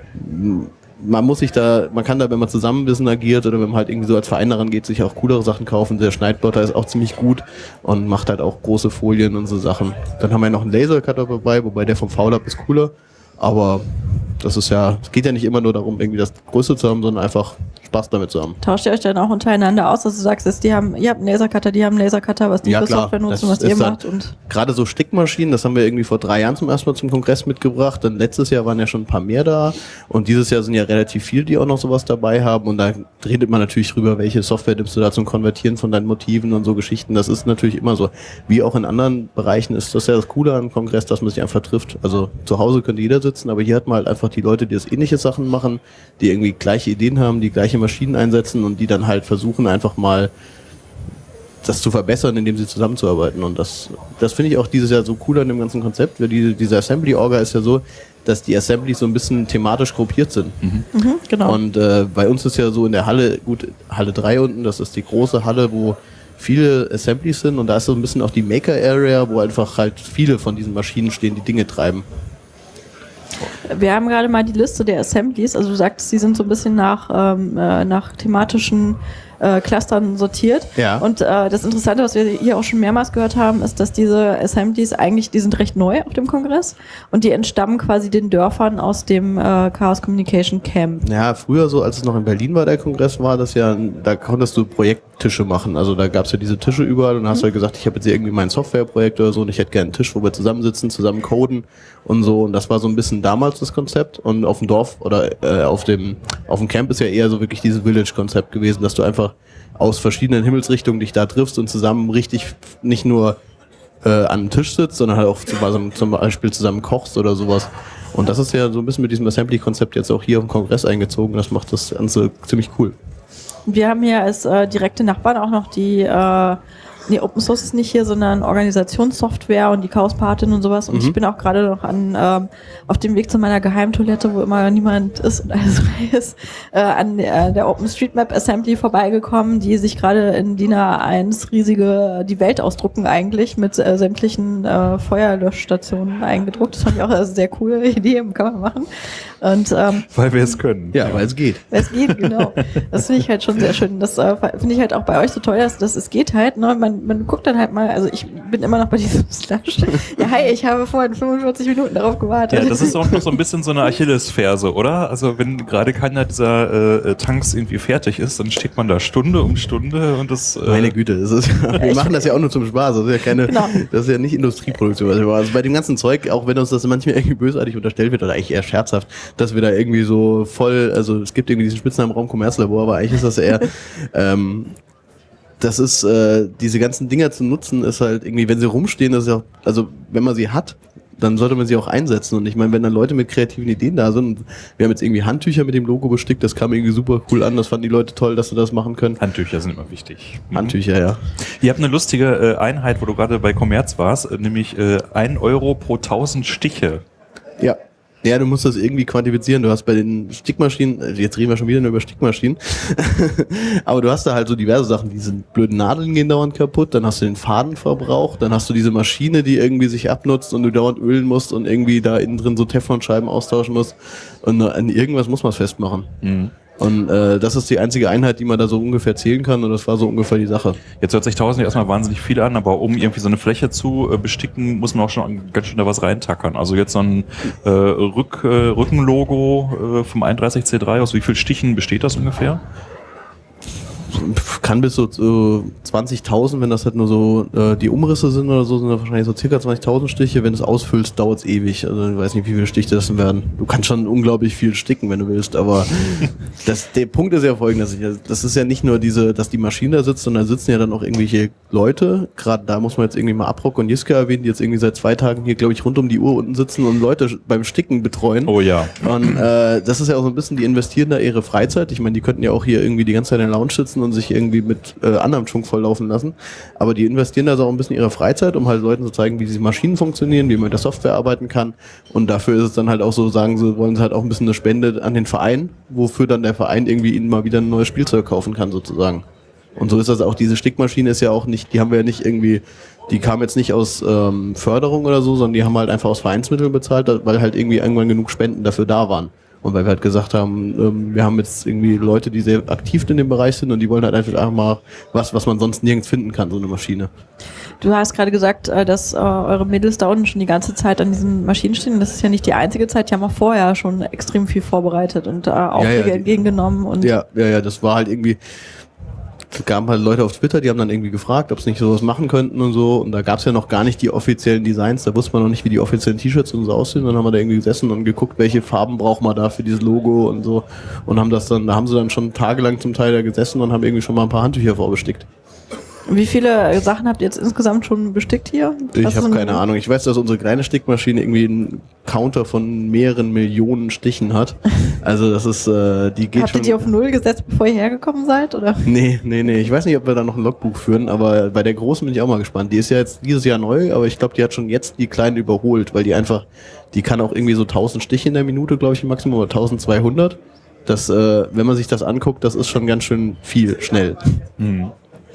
man muss sich da, man kann da, wenn man zusammen ein bisschen agiert oder wenn man halt irgendwie so als Verein daran geht, sich auch coolere Sachen kaufen. Der Schneidplotter ist auch ziemlich gut und macht halt auch große Folien und so Sachen. Dann haben wir noch einen Lasercutter dabei, wobei der vom V-Lab ist cooler. Aber das ist ja, es geht ja nicht immer nur darum, irgendwie das Größte zu haben, sondern einfach Spaß damit zu haben. Tauscht ihr euch dann auch untereinander aus, dass du sagst, dass die haben, ihr habt einen Lasercutter, die haben einen Lasercutter, was die Ja, für klar. Software nutzen, Das was ihr ist dann- macht und Gerade so Stickmaschinen, das haben wir irgendwie vor drei Jahren zum ersten Mal zum Kongress mitgebracht. Dann letztes Jahr waren ja schon ein paar mehr da. Und dieses Jahr sind ja relativ viele, die auch noch sowas dabei haben. Und da redet man natürlich drüber, welche Software nimmst du da zum Konvertieren von deinen Motiven und so Geschichten. Das ist natürlich immer so. Wie auch in anderen Bereichen ist das ja das Coole am Kongress, dass man sich einfach trifft. Also zu Hause könnte jeder sitzen, aber hier hat man halt einfach die Leute, die das ähnliche Sachen machen, die irgendwie gleiche Ideen haben, die gleiche Maschinen einsetzen und die dann halt versuchen einfach mal das zu verbessern, indem sie zusammenzuarbeiten. Und das, das finde ich auch dieses Jahr so cool an dem ganzen Konzept. Weil die, diese Assembly-Orga ist ja so, dass die Assemblies so ein bisschen thematisch gruppiert sind. mhm, genau. Und äh, bei uns ist ja so in der Halle, gut, Halle drei unten, das ist die große Halle, wo viele Assemblies sind. Und da ist so ein bisschen auch die Maker-Area, wo einfach halt viele von diesen Maschinen stehen, die Dinge treiben. Wir haben gerade mal die Liste der Assemblies, also du sagtest, die sind so ein bisschen nach, ähm, äh, nach thematischen äh, Clustern sortiert. Ja. Und äh, das Interessante, was wir hier auch schon mehrmals gehört haben, ist, dass diese Assemblies eigentlich, die sind recht neu auf dem Kongress und die entstammen quasi den Dörfern aus dem äh, Chaos Communication Camp. Ja, früher so, als es noch in Berlin war, der Kongress war, das ja, da konntest du Projekttische machen. Also da gab es ja diese Tische überall und dann hast du ja gesagt, ich habe jetzt hier irgendwie mein Softwareprojekt oder so und ich hätte gerne einen Tisch, wo wir zusammensitzen, zusammen coden und so. Und das war so ein bisschen damals das Konzept. Und auf dem Dorf oder äh, auf dem auf dem Camp ist ja eher so wirklich dieses Village-Konzept gewesen, dass du einfach aus verschiedenen Himmelsrichtungen dich da triffst und zusammen richtig nicht nur äh, an einem Tisch sitzt, sondern halt auch zum, zum Beispiel zusammen kochst oder sowas. Und das ist ja so ein bisschen mit diesem Assembly-Konzept jetzt auch hier im Kongress eingezogen. Das macht das Ganze ziemlich cool. Wir haben hier als äh, direkte Nachbarn auch noch die, äh, nee, Open Source ist nicht hier, sondern Organisationssoftware und die Chaos-Patin und sowas. Und Mhm. ich bin auch gerade noch an ähm, auf dem Weg zu meiner Geheimtoilette, wo immer niemand ist und alles frei ist, äh, an der, der OpenStreetMap Assembly vorbeigekommen, die sich gerade in D I N A eins riesige, die Welt ausdrucken eigentlich, mit äh, sämtlichen äh, Feuerlöschstationen eingedruckt. Das fand ich auch eine sehr coole Idee, kann man machen. Und ähm, Weil wir es können. Ja, weil es geht. es geht, genau. Das finde ich halt schon sehr schön. Das äh, finde ich halt auch bei euch so toll, dass, dass es geht halt. Ne? Man, man guckt dann halt mal, also ich bin immer noch bei diesem Slash. Ja, hi, ich habe vorhin fünfundvierzig Minuten darauf gewartet. Ja, das ist auch noch so ein bisschen so eine Achillesferse, oder? Also wenn gerade keiner dieser äh, Tanks irgendwie fertig ist, dann steht man da Stunde um Stunde und das... Äh, Meine Güte, das ist, wir machen das ja auch nur zum Spaß. Das ist ja keine, Genau. das ist ja nicht Industrieproduktion. Also bei dem ganzen Zeug, auch wenn uns das manchmal irgendwie bösartig unterstellt wird oder eigentlich eher scherzhaft, dass wir da irgendwie so voll, also es gibt irgendwie diesen Spitznamen Raum Commerce-Labor, aber eigentlich ist das eher, ähm, das ist, äh, diese ganzen Dinger zu nutzen, ist halt irgendwie, wenn sie rumstehen, das ist ja, also wenn man sie hat, dann sollte man sie auch einsetzen. Und ich meine, wenn dann Leute mit kreativen Ideen da sind, und wir haben jetzt irgendwie Handtücher mit dem Logo bestickt, das kam irgendwie super cool an, das fanden die Leute toll, dass sie das machen können. Handtücher sind immer wichtig. Mhm. Handtücher, ja. Ihr habt eine lustige äh, Einheit, wo du gerade bei Commerz warst, äh, nämlich äh, ein Euro pro tausend Stiche. Ja. Ja, du musst das irgendwie quantifizieren. Du hast bei den Stickmaschinen, jetzt reden wir schon wieder nur über Stickmaschinen, aber du hast da halt so diverse Sachen. Diese blöden Nadeln gehen dauernd kaputt, dann hast du den Fadenverbrauch, dann hast du diese Maschine, die irgendwie sich abnutzt und du dauernd ölen musst und irgendwie da innen drin so Teflonscheiben austauschen musst und an irgendwas muss man es festmachen. Mhm. Und äh, das ist die einzige Einheit, die man da so ungefähr zählen kann und das war so ungefähr die Sache. Jetzt hört sich tausend erstmal wahnsinnig viel an, aber um irgendwie so eine Fläche zu äh, besticken, muss man auch schon ganz schön da was reintackern. Also jetzt so ein äh, Rück, äh, Rückenlogo äh, vom einunddreißig C drei, aus wie vielen Stichen besteht das ungefähr? Kann bis so, so zwanzigtausend, wenn das halt nur so äh, die Umrisse sind oder so, sind das wahrscheinlich so circa zwanzigtausend Stiche. Wenn du es ausfüllst, dauert es ewig. Also ich weiß nicht, wie viele Stiche das werden. Du kannst schon unglaublich viel sticken, wenn du willst, aber das, der Punkt ist ja folgendes. Das ist ja nicht nur diese, dass die Maschine da sitzt, sondern da sitzen ja dann auch irgendwelche Leute. Gerade da muss man jetzt irgendwie mal Abrock und Jiska erwähnen, die jetzt irgendwie seit zwei Tagen hier, glaube ich, rund um die Uhr unten sitzen und Leute beim Sticken betreuen. Oh ja. Und äh, das ist ja auch so ein bisschen, die investieren da ihre Freizeit. Ich meine, die könnten ja auch hier irgendwie die ganze Zeit in der Lounge sitzen und sich irgendwie mit äh, anderem Schwung volllaufen lassen. Aber die investieren da so auch ein bisschen ihre Freizeit, um halt Leuten zu zeigen, wie diese Maschinen funktionieren, wie man mit der Software arbeiten kann. Und dafür ist es dann halt auch so, sagen sie, wollen sie halt auch ein bisschen eine Spende an den Verein, wofür dann der Verein irgendwie ihnen mal wieder ein neues Spielzeug kaufen kann, sozusagen. Und so ist das auch, diese Stickmaschine ist ja auch nicht, die haben wir ja nicht irgendwie, die kam jetzt nicht aus ähm, Förderung oder so, sondern die haben halt einfach aus Vereinsmitteln bezahlt, weil halt irgendwie irgendwann genug Spenden dafür da waren. Und weil wir halt gesagt haben, ähm, wir haben jetzt irgendwie Leute, die sehr aktiv in dem Bereich sind und die wollen halt einfach mal was, was man sonst nirgends finden kann, so eine Maschine. Du hast gerade gesagt, äh, dass äh, eure Mädels da unten schon die ganze Zeit an diesen Maschinen stehen. Und das ist ja nicht die einzige Zeit. Die haben auch vorher schon extrem viel vorbereitet und äh, Aufträge ja, ja, die, entgegengenommen. Und ja, ja, ja, das war halt irgendwie... Es gab halt Leute auf Twitter, die haben dann irgendwie gefragt, ob sie nicht sowas machen könnten und so. Und da gab es ja noch gar nicht die offiziellen Designs. Da wusste man noch nicht, wie die offiziellen T-Shirts und so aussehen. Dann haben wir da irgendwie gesessen und geguckt, welche Farben braucht man da für dieses Logo und so. Und haben das dann, da haben sie dann schon tagelang zum Teil da gesessen und haben irgendwie schon mal ein paar Handtücher vorbestickt. wie viele Sachen habt ihr jetzt insgesamt schon bestickt hier? Ich Was habe sind- keine Ahnung. Ich weiß, dass unsere kleine Stickmaschine irgendwie einen Counter von mehreren Millionen Stichen hat. Also das ist, äh, die geht Habt ihr schon... die auf Null gesetzt, bevor ihr hergekommen seid? Oder? Nee, nee, nee. Ich weiß nicht, ob wir da noch ein Logbuch führen, aber bei der Großen bin ich auch mal gespannt. Die ist ja jetzt dieses Jahr neu, aber ich glaube, die hat schon jetzt die Kleine überholt, weil die einfach, die kann auch irgendwie so tausend Stiche in der Minute, glaube ich, im Maximum, oder tausendzweihundert. Das, äh, wenn man sich das anguckt, das ist schon ganz schön viel, schnell. Mhm.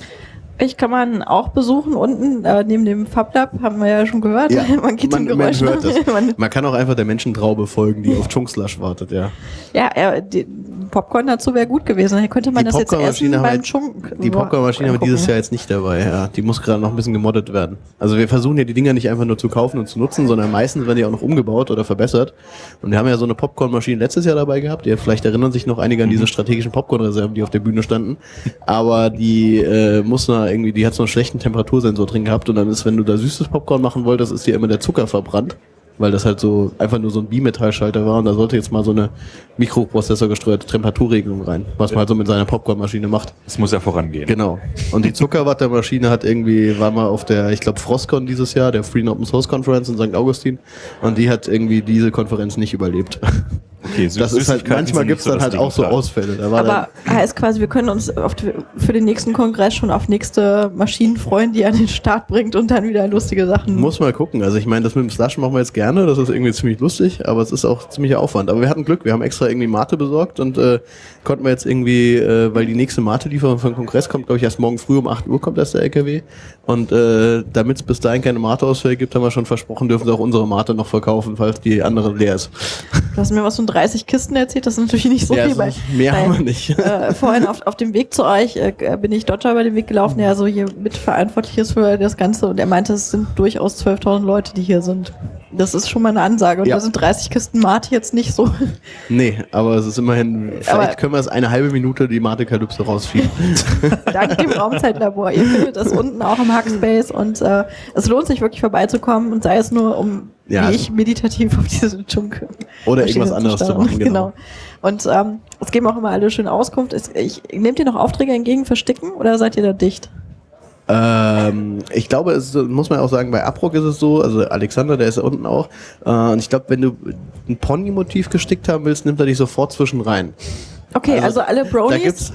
Ich kann man auch besuchen unten äh, neben dem FabLab, haben wir ja schon gehört. Ja, man geht man, dem man Geräusch hört das. nach. man, Man kann auch einfach der Menschentraube folgen, die auf Chunkslush wartet, ja. ja, äh, die Popcorn dazu wäre gut gewesen. Hier könnte man Die das jetzt essen Popcornmaschine haben wir beim jetzt- Chunk. Die Popcornmaschine haben wir dieses Jahr jetzt nicht dabei, ja. Die muss gerade noch ein bisschen gemoddet werden. Also wir versuchen ja die Dinger nicht einfach nur zu kaufen und zu nutzen, sondern meistens werden die auch noch umgebaut oder verbessert. Und wir haben ja so eine Popcornmaschine letztes Jahr dabei gehabt. Ja, vielleicht erinnern sich noch einige an diese strategischen Popcornreserven, die auf der Bühne standen. Aber die äh, muss na irgendwie, die hat so einen schlechten Temperatursensor drin gehabt und dann ist, wenn du da süßes Popcorn machen wolltest, ist dir immer der Zucker verbrannt. Weil das halt so einfach nur so ein Bimetallschalter war und da sollte jetzt mal so eine mikroprozessorgesteuerte Temperaturregelung rein, was man halt so mit seiner Popcornmaschine macht. Es muss ja vorangehen. Genau. Und die Zuckerwattemaschine hat irgendwie, war mal auf der, ich glaube, Frostcon dieses Jahr, der Free Open Source Conference in Sankt Augustin und die hat irgendwie diese Konferenz nicht überlebt. Okay, Sü- Das ist halt, Süßigkeiten manchmal sind gibt's nicht dann das halt Ding, auch so klar. Ausfälle. Da war Aber heißt quasi, wir können uns auf die, für den nächsten Kongress schon auf nächste Maschinen freuen, die ihr an den Start bringt und dann wieder lustige Sachen. dann, muss mal gucken. Also ich meine, das mit dem Slush machen wir jetzt gerne, das ist irgendwie ziemlich lustig, aber es ist auch ziemlicher Aufwand. Aber wir hatten Glück, wir haben extra irgendwie Mate besorgt und äh, konnten wir jetzt irgendwie, äh, weil die nächste Mate-Lieferung für den Kongress kommt, glaube ich, erst morgen früh um acht Uhr kommt erst der L K W. Und äh, damit es bis dahin keine Mate-Ausfälle gibt, haben wir schon versprochen, dürfen sie auch unsere Mate noch verkaufen, falls die andere leer ist. Du hast mir was von dreißig Kisten erzählt, das ist natürlich nicht so Ja, viel. also Bei, mehr bei, haben wir nicht. Äh, vorhin auf, auf dem Weg zu euch äh, bin ich Dodger über den Weg gelaufen, der so hier mitverantwortlich ist für das Ganze und er meinte, es sind durchaus zwölftausend Leute, die hier sind. Das ist schon mal eine Ansage und Ja. da sind dreißig Kisten Mate jetzt nicht so. Nee, aber es ist immerhin, vielleicht Aber- können wir es eine halbe Minute die Mate-Kalypse rausschieben. Dank dem Raumzeitlabor. Ihr findet das unten auch im Hackspace und äh, es lohnt sich wirklich vorbeizukommen und sei es nur, um Ja, wie also- ich meditativ auf diese Chunk Oder Maschine irgendwas anderes zu starren. machen, genau. Und ähm, es geben auch immer alle schön Auskunft. Es, ich, nehmt ihr noch Aufträge entgegen für Sticken oder seid ihr da dicht? Ähm, ich glaube, es ist, muss man auch sagen, bei Aproc ist es so, also Alexander, der ist da unten auch, äh, und ich glaube, wenn du ein Pony-Motiv gestickt haben willst, nimmt er dich sofort zwischen rein. Okay, also, Also, alle Da Bronies. gibt's,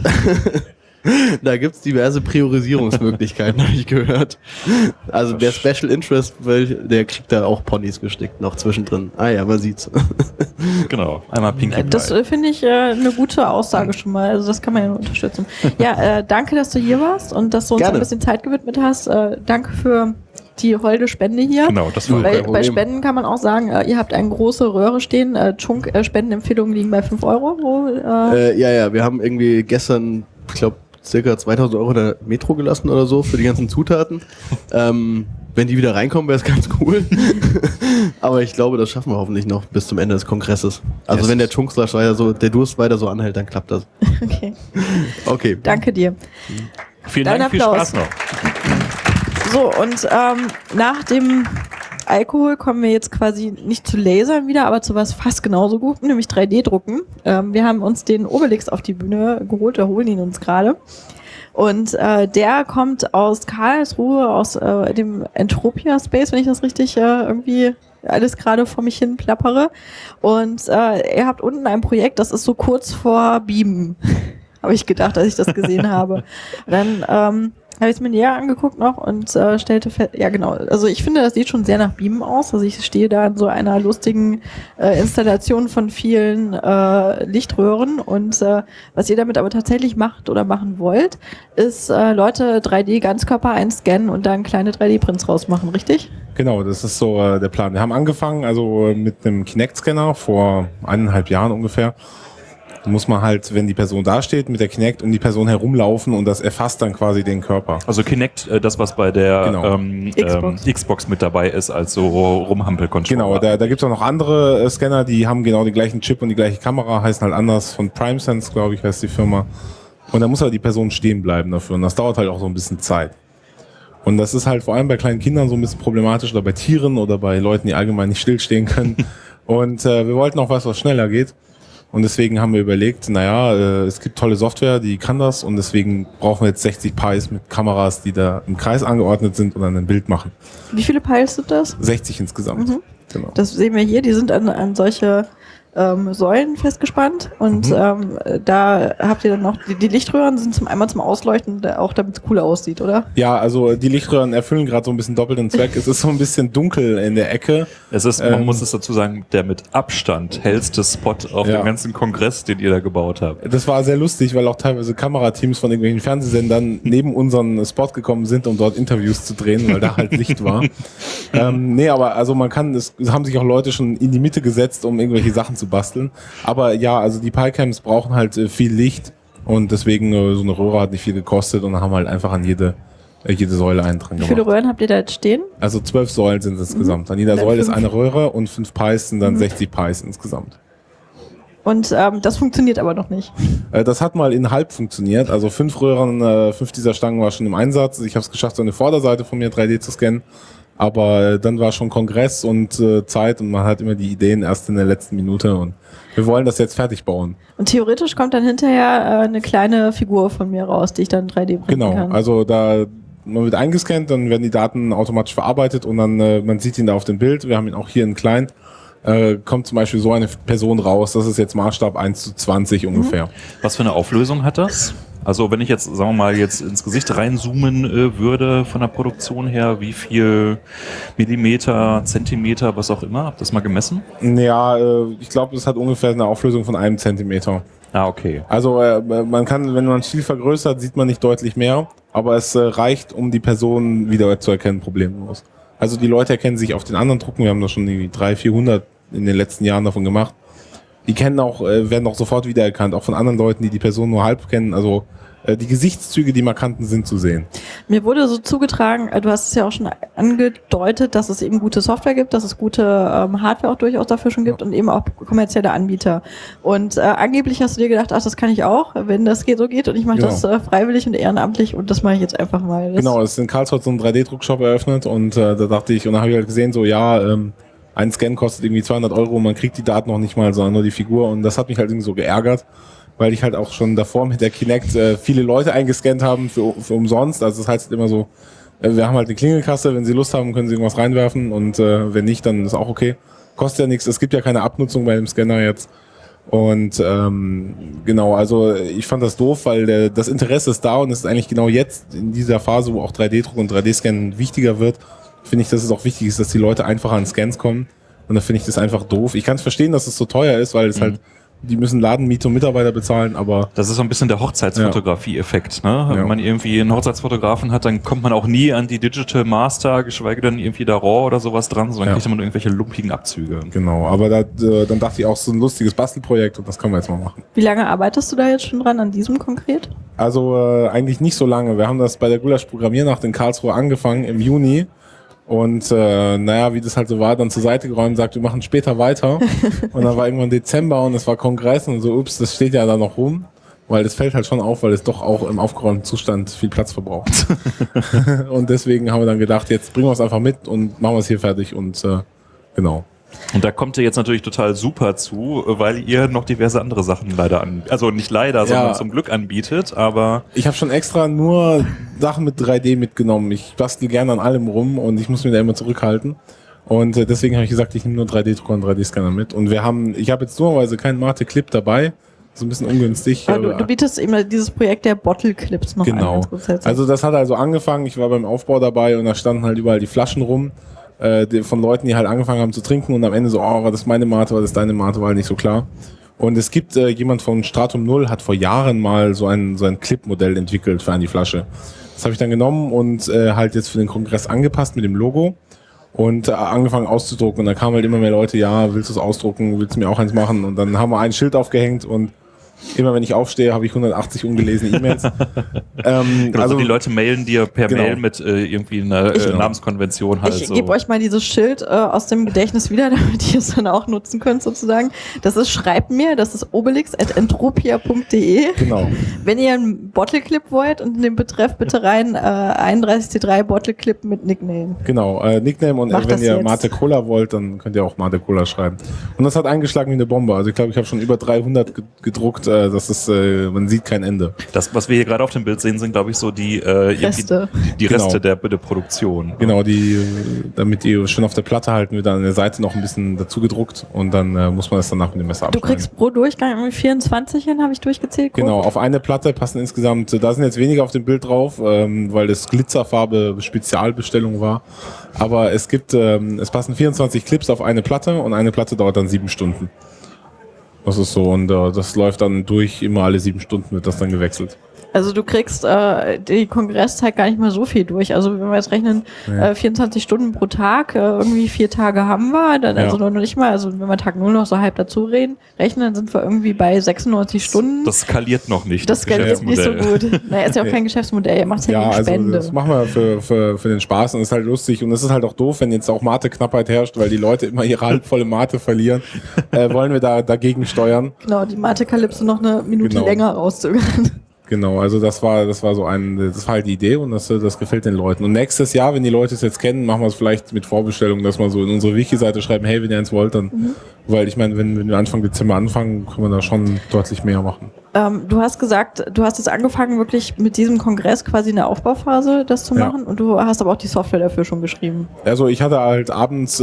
da gibt's diverse Priorisierungsmöglichkeiten, habe ich gehört. Also der Special Interest, welch- der kriegt da auch Ponys gestickt, noch zwischendrin. Ah ja, man sieht's. Genau, einmal Pinky Das Pie. äh, finde ich äh, eine gute Aussage schon mal. Also das kann man ja nur unterstützen. Ja, äh, danke, dass du hier warst und dass du uns Gerne. ein bisschen Zeit gewidmet hast. Äh, danke für die holde Spende hier. Genau, das war Kein Bei, bei Problem. Spenden kann man auch sagen, äh, ihr habt eine große Röhre stehen. Äh, Chunk-Spendenempfehlungen liegen bei fünf Euro. Wo, äh, Äh, ja, ja, wir haben irgendwie gestern, ich glaube, circa zweitausend Euro der Metro gelassen oder so für die ganzen Zutaten. ähm, wenn die wieder reinkommen, wäre es ganz cool. Aber ich glaube, das schaffen wir hoffentlich noch bis zum Ende des Kongresses. Also Yes. wenn der Chunkslush weiter so, der Durst weiter so anhält, dann klappt das. okay, Okay. danke dir. Vielen Dein Dank, viel Applaus. Spaß noch. So, und ähm, nach dem Alkohol kommen wir jetzt quasi nicht zu Lasern wieder, aber zu was fast genauso Gutem, nämlich drei D Drucken. Ähm, wir haben uns den Obelix auf die Bühne geholt, wir holen ihn uns gerade. Und äh, der kommt aus Karlsruhe, aus äh, dem Entropia Space, wenn ich das richtig äh, irgendwie alles gerade vor mich hin plappere. Und äh, ihr habt unten ein Projekt, das ist so kurz vor Beamen, habe ich gedacht, als ich das gesehen habe. Und dann ähm, habe ich es mir näher angeguckt noch und äh, stellte fest, ja genau, also ich finde, das sieht schon sehr nach Beamen aus. Also ich stehe da in so einer lustigen äh, Installation von vielen äh, Lichtröhren und äh, was ihr damit aber tatsächlich macht oder machen wollt, ist äh, Leute drei D Ganzkörper einscannen und dann kleine drei D Prints rausmachen, richtig? Genau, das ist so äh, der Plan. Wir haben angefangen, also äh, mit einem Kinect-Scanner vor eineinhalb Jahren ungefähr. Da muss man halt, wenn die Person da steht, mit der Kinect um die Person herumlaufen und das erfasst dann quasi den Körper. Also Kinect, äh, das was bei der Genau. ähm, Xbox. ähm, Xbox mit dabei ist, als so Rumhampel-Controller. Genau, da, da gibt es auch noch andere äh, Scanner, die haben genau den gleichen Chip und die gleiche Kamera, heißen halt anders, von PrimeSense, glaube ich, heißt die Firma. Und da muss halt die Person stehen bleiben dafür und das dauert halt auch so ein bisschen Zeit. Und das ist halt vor allem bei kleinen Kindern so ein bisschen problematisch oder bei Tieren oder bei Leuten, die allgemein nicht stillstehen können. Und äh, wir wollten auch was, was schneller geht. Und deswegen haben wir überlegt, naja, äh, es gibt tolle Software, die kann das und deswegen brauchen wir jetzt sechzig Pies mit Kameras, die da im Kreis angeordnet sind und dann ein Bild machen. Wie viele Piles sind das? sechzig insgesamt. Mhm. Genau. Das sehen wir hier, die sind an, an solche ähm, Säulen festgespannt und Mhm. ähm, da habt ihr dann noch, die, die Lichtröhren sind zum einmal zum Ausleuchten, da- auch damit es cooler aussieht, oder? Ja, also die Lichtröhren erfüllen gerade so ein bisschen doppelten Zweck. Es ist so ein bisschen dunkel in der Ecke. Es ist, man Ähm, muss es dazu sagen, der mit Abstand hellste Spot auf Ja. dem ganzen Kongress, den ihr da gebaut habt. Das war sehr lustig, weil auch teilweise Kamerateams von irgendwelchen Fernsehsendern neben unseren Spot gekommen sind, um dort Interviews zu drehen, weil da halt Licht war. ähm, nee, aber also man kann, es es haben sich auch Leute schon in die Mitte gesetzt, um irgendwelche Sachen zu basteln. Aber ja, also die Piecams brauchen halt äh, viel Licht und deswegen äh, so eine Röhre hat nicht viel gekostet und dann haben wir halt einfach an jede, äh, jede Säule einen dran Wie viele gemacht. Röhren habt ihr da jetzt stehen? Also zwölf Säulen sind es insgesamt. An jeder Dann Säule ist fünf. eine Röhre und fünf Pies sind dann sechzig Pies insgesamt. Und ähm, das funktioniert aber noch nicht. Äh, Das hat mal in halb funktioniert. Also fünf Röhren, äh, fünf dieser Stangen war schon im Einsatz. Ich habe es geschafft, so eine Vorderseite von mir drei D zu scannen. Aber äh, dann war schon Kongress und äh, Zeit und man hat immer die Ideen erst in der letzten Minute und wir wollen das jetzt fertig bauen. Und theoretisch kommt dann hinterher äh, eine kleine Figur von mir raus, die ich dann drei D printen Genau, kann. also da man wird eingescannt, dann werden die Daten automatisch verarbeitet und dann äh, man sieht ihn da auf dem Bild. Wir haben ihn auch hier in klein. Äh, kommt zum Beispiel so eine Person raus. Das ist jetzt Maßstab eins zu zwanzig ungefähr. Was für eine Auflösung hat das? Also wenn ich jetzt, sagen wir mal, jetzt ins Gesicht reinzoomen äh, würde von der Produktion her, wie viel Millimeter, Zentimeter, was auch immer? Habt ihr das mal gemessen? Ja, äh, ich glaube, es hat ungefähr eine Auflösung von einem Zentimeter. Ah, okay. Also äh, man kann, wenn man viel vergrößert, sieht man nicht deutlich mehr, aber es äh, reicht, um die Person wieder zu erkennen, problemlos. Also die Leute erkennen sich auf den anderen Drucken, wir haben da schon irgendwie dreihundert, vierhundert in den letzten Jahren davon gemacht. Die kennen auch, äh, werden auch sofort wiedererkannt, auch von anderen Leuten, die die Person nur halb kennen. Also äh, die Gesichtszüge, die markanten, sind zu sehen. Mir wurde so zugetragen, äh, du hast es ja auch schon angedeutet, dass es eben gute Software gibt, dass es gute ähm, Hardware auch durchaus dafür schon gibt und eben auch kommerzielle Anbieter. Und äh, angeblich hast du dir gedacht, ach, das kann ich auch, wenn das geht, so geht. Und ich mache Genau. das äh, freiwillig und ehrenamtlich und das mache ich jetzt einfach mal. Das Genau, es ist in Karlsruhe so ein drei D-Druckshop eröffnet und äh, da dachte ich, und dann habe ich halt gesehen, so ja, ähm, ein Scan kostet irgendwie zweihundert Euro, man kriegt die Daten noch nicht mal, sondern nur die Figur und das hat mich halt irgendwie so geärgert, weil ich halt auch schon davor mit der Kinect äh, viele Leute eingescannt haben für, für umsonst, also das heißt immer so, äh, wir haben halt eine Klingelkasse, wenn sie Lust haben, können sie irgendwas reinwerfen und äh, wenn nicht, dann ist auch okay. Kostet ja nichts, es gibt ja keine Abnutzung bei dem Scanner jetzt. Und ähm, genau, also ich fand das doof, weil der, das Interesse ist da und es ist eigentlich genau jetzt in dieser Phase, wo auch drei D-Druck und drei D-Scannen wichtiger wird, finde ich, dass es auch wichtig ist, dass die Leute einfacher an Scans kommen. Und da finde ich das einfach doof. Ich kann es verstehen, dass es so teuer ist, weil es Mhm. halt, die müssen Ladenmiete und Mitarbeiter bezahlen, aber Das ist so ein bisschen der Hochzeitsfotografie-Effekt. Ne? Wenn Ja. man irgendwie einen Hochzeitsfotografen hat, dann kommt man auch nie an die Digital Master, geschweige denn irgendwie da RAW oder sowas dran, sondern Ja. kriegt man irgendwelche lumpigen Abzüge. genau. Aber da, äh, dann dachte ich auch, so ein lustiges Bastelprojekt und das können wir jetzt mal machen. Wie lange arbeitest du da jetzt schon dran, an diesem konkret? Also äh, eigentlich nicht so lange. Wir haben das bei der Gulasch Programmiernacht in Karlsruhe angefangen im Juni. Und äh, naja, wie das halt so war, dann zur Seite geräumt, sagt, wir machen später weiter. Und dann war irgendwann Dezember und es war Kongress und so, ups, das steht ja da noch rum. Weil das fällt halt schon auf, weil es doch auch im aufgeräumten Zustand viel Platz verbraucht. Und deswegen haben wir dann gedacht, jetzt bringen wir es einfach mit und machen wir es hier fertig und äh, genau. Und da kommt ihr jetzt natürlich total super zu, weil ihr noch diverse andere Sachen leider an, also nicht leider, sondern Ja. zum Glück anbietet, aber Ich habe schon extra nur Sachen mit drei D mitgenommen. Ich bastel gerne an allem rum und ich muss mich da immer zurückhalten. Und äh, deswegen habe ich gesagt, ich nehme nur drei D-Drucker und drei D-Scanner mit. Und wir haben, ich habe jetzt dummerweise keinen Mate Clip dabei. So ein bisschen ungünstig. Aber du, aber- du bietest eben dieses Projekt der Bottle Clips noch an. Genau. ganz grundsätzlich. Also das hat also angefangen, ich war beim Aufbau dabei und da standen halt überall die Flaschen rum äh, die, von Leuten, die halt angefangen haben zu trinken und am Ende so, oh, war das meine Mate, war das deine Mate, war halt nicht so klar. Und es gibt äh, jemand von Stratum null, hat vor Jahren mal so ein, so ein Clip-Modell entwickelt für eine Flasche. Das habe ich dann genommen und äh, halt jetzt für den Kongress angepasst mit dem Logo. und äh, angefangen auszudrucken. Und dann kamen halt immer mehr Leute, ja, willst du es ausdrucken, willst du mir auch eins machen? Und dann haben wir ein Schild aufgehängt und immer wenn ich aufstehe, habe ich hundertachtzig ungelesene E-Mails. ähm, Genau, also die Leute mailen dir per genau. Mail mit äh, irgendwie einer Ich- äh, Namenskonvention halt Ich so. gebe euch mal dieses Schild äh, aus dem Gedächtnis wieder, damit ihr es dann auch nutzen könnt sozusagen. Das ist schreibt mir, das ist obelix at entropia punkt de. Genau. Wenn ihr einen Bottle Clip wollt und in den Betreff bitte rein äh, einunddreißig C drei Bottle Clip mit Nickname. Genau, äh, Nickname und äh, Macht wenn das ihr jetzt. Mate Cola wollt, dann könnt ihr auch Mate Cola schreiben. Und das hat eingeschlagen wie eine Bombe. Also ich glaube, ich habe schon über dreihundert ge- gedruckt. Äh, das ist, äh, man sieht kein Ende. Das, was wir hier gerade auf dem Bild sehen, sind, glaube ich, so die, äh, irgendwie Reste. die Reste Genau. der, der Produktion. Genau, die, äh, damit die schön auf der Platte halten, wird an der Seite noch ein bisschen dazu gedruckt und dann äh, muss man das danach mit dem Messer Du abschneiden. kriegst pro Durchgang irgendwie vierundzwanzig hin, habe ich durchgezählt. grob. Genau, auf eine Platte passen insgesamt, da sind jetzt weniger auf dem Bild drauf, ähm, weil das Glitzerfarbe Spezialbestellung war. Aber es gibt, ähm, es passen vierundzwanzig Clips auf eine Platte und eine Platte dauert dann sieben Stunden. Das ist so und äh, das läuft dann durch, immer alle sieben Stunden wird das dann gewechselt. Also du kriegst äh, die Kongresszeit gar nicht mal so viel durch. Also wenn wir jetzt rechnen, Ja. äh, vierundzwanzig Stunden pro Tag, äh, irgendwie vier Tage haben wir, dann Ja. also noch nicht mal, also wenn wir Tag null noch so halb dazu reden, rechnen, dann sind wir irgendwie bei sechsundneunzig Stunden. Das skaliert noch nicht. Das skaliert nicht so gut. Naja, ist ja auch kein Geschäftsmodell, ihr macht es ja, Ja, gegen also Spende. das machen wir für, für, für den Spaß und ist halt lustig und es ist halt auch doof, wenn jetzt auch Mate-Knappheit herrscht, weil die Leute immer ihre halbvolle Mate verlieren, äh, wollen wir da dagegen steuern. Genau, die Mathe-Kalypse noch eine Minute Genau. länger rauszögern. Genau, also das war, das war so ein, das war halt die Idee und das, das gefällt den Leuten. Und nächstes Jahr, wenn die Leute es jetzt kennen, machen wir es vielleicht mit Vorbestellung, dass wir so in unsere Wiki-Seite schreiben, hey, wenn ihr eins wollt, dann, Mhm. weil ich meine, wenn, wenn wir Anfang Dezember anfangen, können wir da schon deutlich mehr machen. Ähm, du hast gesagt, du hast jetzt angefangen, wirklich mit diesem Kongress quasi in der Aufbauphase das zu Ja. machen und du hast aber auch die Software dafür schon geschrieben. Also ich hatte halt abends, äh,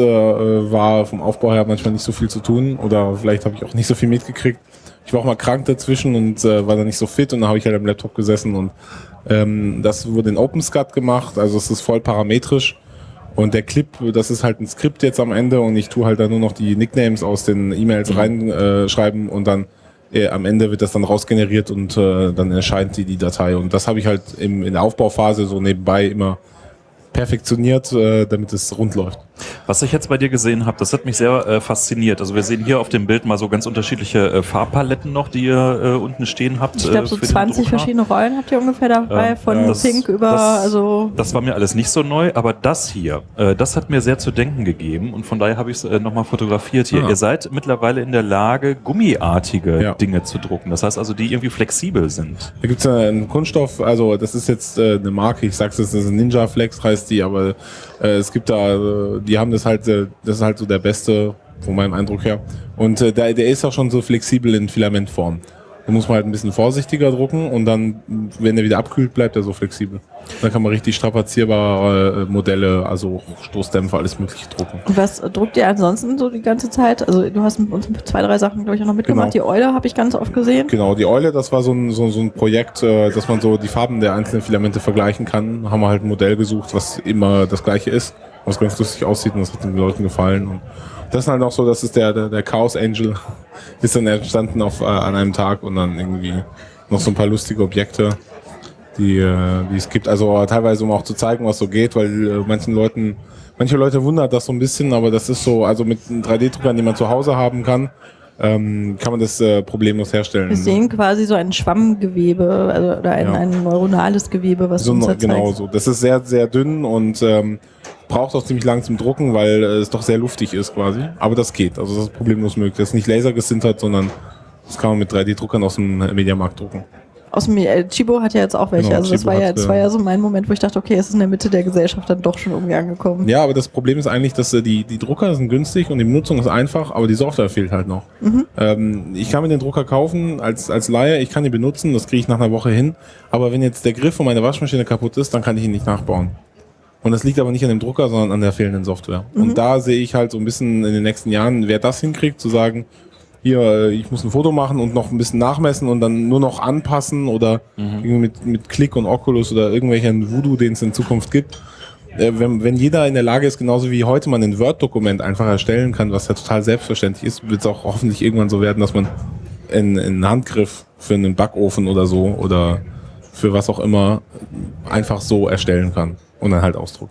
war vom Aufbau her manchmal nicht so viel zu tun oder vielleicht habe ich auch nicht so viel mitgekriegt. Ich war auch mal krank dazwischen und äh, war dann nicht so fit und dann habe ich halt am Laptop gesessen und ähm, das wurde in OpenSCAD gemacht, also es ist voll parametrisch und der Clip, das ist halt ein Skript jetzt am Ende und ich tue halt dann nur noch die Nicknames aus den E-Mails reinschreiben äh, schreiben und dann äh, am Ende wird das dann rausgeneriert und äh, dann erscheint die, die Datei und das habe ich halt im, in der Aufbauphase so nebenbei immer perfektioniert, äh, damit es rund läuft. Was ich jetzt bei dir gesehen habe, das hat mich sehr äh, fasziniert. Also wir sehen hier auf dem Bild mal so ganz unterschiedliche äh, Farbpaletten noch, die ihr äh, unten stehen habt. Ich glaube, so äh, für den zwanzig Drucker. verschiedene Rollen habt ihr ungefähr dabei, Ja, von ja, das- Pink über, das- also Das war mir alles nicht so neu, aber das hier, äh, das hat mir sehr zu denken gegeben und von daher habe ich es äh, nochmal fotografiert hier. Ah. Ihr seid mittlerweile in der Lage, gummiartige Ja. Dinge zu drucken. Das heißt also, die irgendwie flexibel sind. Da gibt's ja einen Kunststoff, also das ist jetzt äh, eine Marke, ich sag's jetzt, das ist Ninja Flex heißt die, aber äh, es gibt da, äh, die haben das halt, äh, das ist halt so der beste, von meinem Eindruck her. Und äh, der, der ist auch schon so flexibel in Filamentform. Da muss man halt ein bisschen vorsichtiger drucken und dann, wenn er wieder abkühlt, bleibt er so flexibel. Dann kann man richtig strapazierbare äh, Modelle, also Stoßdämpfer, alles mögliche drucken. und was druckt ihr ansonsten so die ganze Zeit? Also du hast mit uns zwei, drei Sachen, glaube ich, auch noch mitgemacht. Genau. Die Eule habe ich ganz oft gesehen. Genau, die Eule, das war so ein, so, so ein Projekt, äh, dass man so die Farben der einzelnen Filamente vergleichen kann. Haben wir halt ein Modell gesucht, was immer das gleiche ist, was ganz lustig aussieht und das hat den Leuten gefallen. Und das ist halt auch so, das ist der, der, der Chaos Angel, ist dann entstanden auf, äh, an einem Tag und dann irgendwie noch so ein paar lustige Objekte, die, äh, die es gibt. Also teilweise, um auch zu zeigen, was so geht, weil äh, manchen Leuten, manche Leute wundert das so ein bisschen, aber das ist so, also mit einem drei D-Drucker, den man zu Hause haben kann, ähm, kann man das äh, problemlos herstellen. Wir sehen quasi so ein Schwammgewebe also, oder ein, Ja. ein neuronales Gewebe, was So, du uns da genau zeigst. so. Das ist sehr, sehr dünn und ähm, braucht auch ziemlich lang zum Drucken, weil äh, es doch sehr luftig ist quasi. Aber das geht. Also das ist problemlos möglich. Das ist nicht lasergesintert, sondern das kann man mit drei D-Druckern aus dem Mediamarkt drucken. Aus dem äh, Chibo hat ja jetzt auch welche. Genau, also das Chibo war ja, hat, das äh, war ja so mein Moment, wo ich dachte, okay, es ist in der Mitte der Gesellschaft dann doch schon irgendwie angekommen. Ja, aber das Problem ist eigentlich, dass äh, die, die Drucker sind günstig und die Benutzung ist einfach, aber die Software fehlt halt noch. Ähm, ich kann mir den Drucker kaufen als, als Laie, ich kann ihn benutzen, das kriege ich nach einer Woche hin. Aber wenn jetzt der Griff von meiner Waschmaschine kaputt ist, dann kann ich ihn nicht nachbauen. Und das liegt aber nicht an dem Drucker, sondern an der fehlenden Software. Und da sehe ich halt so ein bisschen in den nächsten Jahren, wer das hinkriegt, zu sagen, hier, äh, ich muss ein Foto machen und noch ein bisschen nachmessen und dann nur noch anpassen oder irgendwie mit, mit Click und Oculus oder irgendwelchen Voodoo, den es in Zukunft gibt. Äh, wenn, wenn jeder in der Lage ist, genauso wie heute man ein Word-Dokument einfach erstellen kann, was ja total selbstverständlich ist, wird es auch hoffentlich irgendwann so werden, dass man einen, einen Handgriff für einen Backofen oder so oder für was auch immer einfach so erstellen kann und dann halt ausdruckt.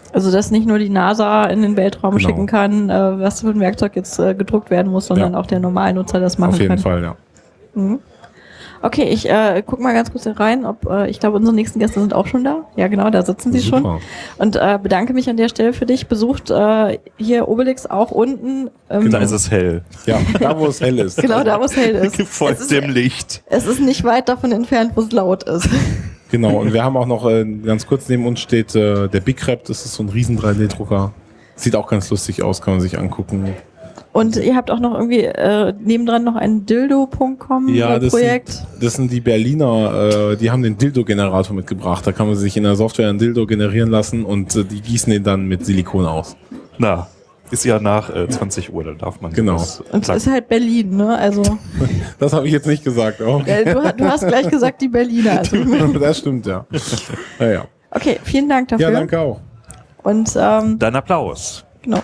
Also, dass nicht nur die NASA in den Weltraum Genau. schicken kann, äh, was für ein Werkzeug jetzt äh, gedruckt werden muss, sondern Ja. auch der Normalnutzer das machen Auf jeden kann. Fall, ja. Mhm. Okay, ich äh, guck mal ganz kurz rein, ob äh, ich glaube, unsere nächsten Gäste sind auch schon da. Ja, genau, da sitzen sie schon. Super. Und äh, bedanke mich an der Stelle für dich. Besucht äh, hier Obelix auch unten. Ähm, Da ist es hell. Ja, da wo es hell ist. Genau, da wo es hell ist. es, Folgt ist dem Licht. es ist nicht weit davon entfernt, wo es laut ist. Genau, und wir haben auch noch, äh, ganz kurz neben uns steht äh, der Big Crap, das ist so ein riesen drei D Drucker. Sieht auch ganz lustig aus, kann man sich angucken. Und ihr habt auch noch irgendwie äh, nebendran noch ein dildo punkt com Ja, das Projekt. sind, das sind die Berliner, äh, die haben den Dildo-Generator mitgebracht. Da kann man sich in der Software einen Dildo generieren lassen und äh, die gießen den dann mit Silikon aus. Na, ist ja nach äh, zwanzig Uhr, da darf man Genau. sowas Und es sagen. ist halt Berlin, ne? Also, Das habe ich jetzt nicht gesagt. Oh. äh, du, du hast gleich gesagt, die Berliner. Also, Das stimmt, ja. Ja, ja. okay, vielen Dank dafür. Ja, danke auch. Und ähm, Dein Applaus. genau.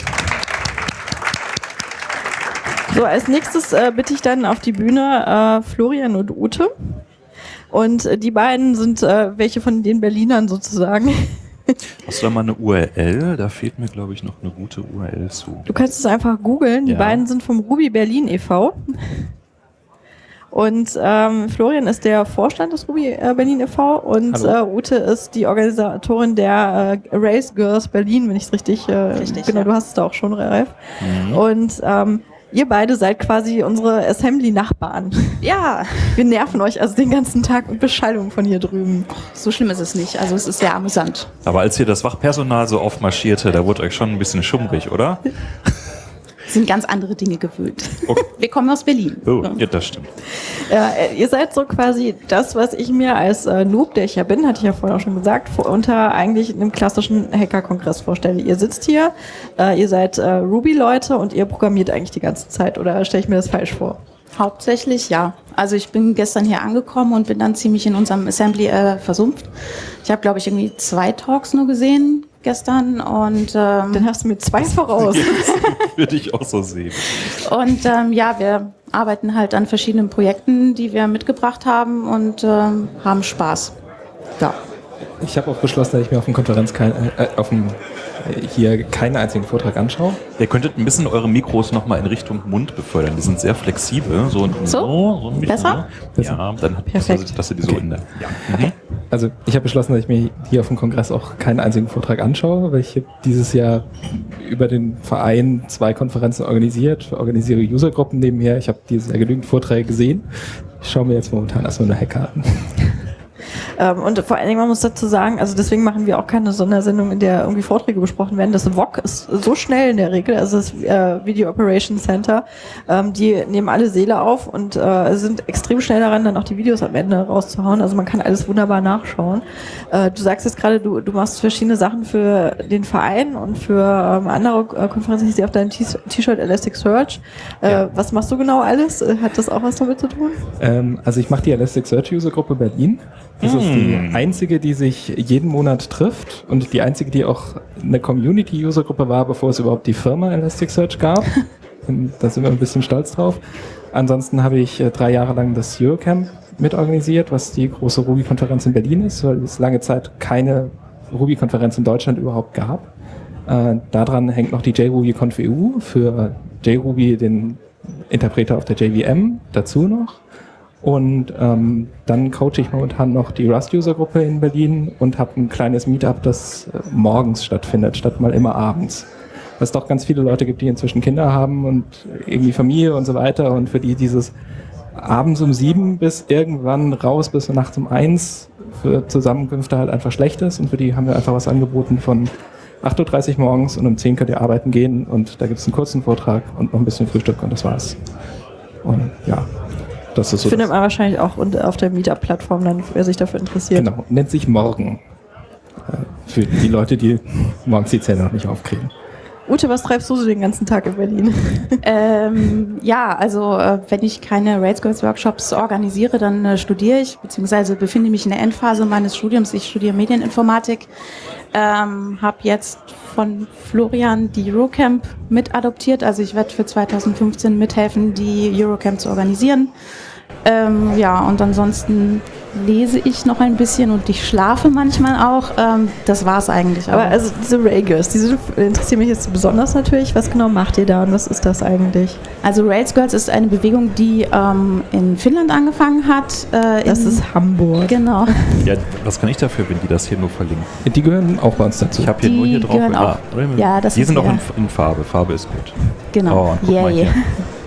So, als nächstes äh, bitte ich dann auf die Bühne äh, Florian und Ute. Und äh, die beiden sind äh, welche von den Berlinern sozusagen. Hast du da mal eine U R L? Da fehlt mir, glaube ich, noch eine gute U R L zu. Du kannst es einfach googeln. Die Ja. beiden sind vom Ruby Berlin e V. Und ähm, Florian ist der Vorstand des Ruby äh, Berlin e V und äh, Ute ist die Organisatorin der äh, Race Girls Berlin, wenn ich es richtig, äh, Richtig, genau, ja. du hast es da auch schon, Ralf. Mhm. Und ähm, ihr beide seid quasi unsere Assembly-Nachbarn. Ja, Wir nerven euch also den ganzen Tag mit Beschallung von hier drüben. so schlimm ist es nicht. Also es ist sehr amüsant. Aber als hier das Wachpersonal so aufmarschierte, da wurde euch schon ein bisschen schummrig, oder? Sind ganz andere Dinge gewöhnt. Okay. Wir kommen aus Berlin. Oh, ja, das stimmt. Äh, ihr seid so quasi das, was ich mir als äh, Noob, der ich ja bin, hatte ich ja vorhin auch schon gesagt, vor, unter eigentlich einem klassischen Hacker-Kongress vorstelle. Ihr sitzt hier, äh, ihr seid äh, Ruby-Leute und ihr programmiert eigentlich die ganze Zeit, oder stelle ich mir das falsch vor? Hauptsächlich ja. Also ich bin gestern hier angekommen und bin dann ziemlich in unserem Assembly äh, versumpft. Ich habe, glaube ich, irgendwie zwei Talks nur gesehen gestern und ähm, Dann hast du mir zwei voraus. Würde ich auch so sehen. und ähm, ja, wir arbeiten halt an verschiedenen Projekten, die wir mitgebracht haben und ähm, haben Spaß. Ja. Ich habe auch beschlossen, dass ich mir auf dem Konferenz kein, äh, auf dem, äh, hier keinen einzigen Vortrag anschaue. Ihr könntet ein bisschen eure Mikros nochmal in Richtung Mund befördern. Die sind sehr flexibel. So, So? so ein bisschen Besser? so. Ja, dann hat Perfekt. dass ihr die so in der. Ja. Mhm. Also ich habe beschlossen, dass ich mir hier auf dem Kongress auch keinen einzigen Vortrag anschaue, weil ich habe dieses Jahr über den Verein zwei Konferenzen organisiert, organisiere Usergruppen nebenher. Ich habe dieses Jahr genügend Vorträge gesehen. Ich schaue mir jetzt momentan erstmal nur Hacker an. Ähm, und vor allen Dingen, man muss dazu sagen, also deswegen machen wir auch keine Sondersendung, in der irgendwie Vorträge besprochen werden. Das V O C ist so schnell in der Regel, also das äh, Video Operations Center, ähm, die nehmen alle Seele auf und äh, sind extrem schnell daran, dann auch die Videos am Ende rauszuhauen. Also man kann alles wunderbar nachschauen. Äh, du sagst jetzt gerade, du, du machst verschiedene Sachen für den Verein und für ähm, andere äh, Konferenzen. Ich sehe auf deinem T- T-Shirt Elasticsearch. Äh, Ja. Was machst du genau alles? Äh, Hat das auch was damit zu tun? Ähm, also ich mache die Elasticsearch Usergruppe Berlin. Das ist die einzige, die sich jeden Monat trifft und die einzige, die auch eine Community-User-Gruppe war, bevor es überhaupt die Firma Elasticsearch gab. Und da sind wir ein bisschen stolz drauf. Ansonsten habe ich äh, drei Jahre lang das Eurocamp mitorganisiert, was die große Ruby-Konferenz in Berlin ist, weil es lange Zeit keine Ruby-Konferenz in Deutschland überhaupt gab. Äh, daran hängt noch die JRuby-Conf E U für JRuby, den Interpreter auf der J V M, dazu noch. Und ähm, dann coache ich momentan noch die Rust-User-Gruppe in Berlin und habe ein kleines Meetup, das äh, morgens stattfindet, statt mal immer abends. Weil es doch ganz viele Leute gibt, die inzwischen Kinder haben und irgendwie Familie und so weiter. Und für die dieses abends um sieben bis irgendwann raus bis nachts um eins für Zusammenkünfte halt einfach schlecht ist. Und für die haben wir einfach was angeboten von acht Uhr dreißig morgens und um zehn könnt ihr arbeiten gehen. Und da gibt es einen kurzen Vortrag und noch ein bisschen Frühstück und das war's. Und ja. Das ist so Findet das. man wahrscheinlich auch unter- auf der Meetup-Plattform dann, wer sich dafür interessiert. Genau, nennt sich Morgen. Äh, Für die Leute, die morgens die Zähne noch nicht aufkriegen. Ute, was treibst du so den ganzen Tag in Berlin? Ähm, ja, also äh, wenn ich keine Rails Girls Workshops organisiere, dann äh, studiere ich, beziehungsweise befinde mich in der Endphase meines Studiums. Ich studiere Medieninformatik, ähm, habe jetzt von Florian die Eurocamp mit adoptiert. Also ich werde für zwanzig fünfzehn mithelfen, die Eurocamp zu organisieren. Ähm, ja, und ansonsten lese ich noch ein bisschen und ich schlafe manchmal auch. Ähm, das war's eigentlich auch. Aber also diese Railgirls, die sind, interessieren mich jetzt besonders natürlich. Was genau macht ihr da und was ist das eigentlich? Also Rails Girls ist eine Bewegung, die ähm, in Finnland angefangen hat. Äh, das ist Hamburg. Genau. Ja, was kann ich dafür, wenn die das hier nur verlinken? Die gehören auch bei uns dazu. Ich habe hier Die nur hier drauf. gehören auch. Ja, das die ist sind auch ja. in, in Farbe. Farbe ist gut. Genau. Oh, guck yeah, mal hier. yeah.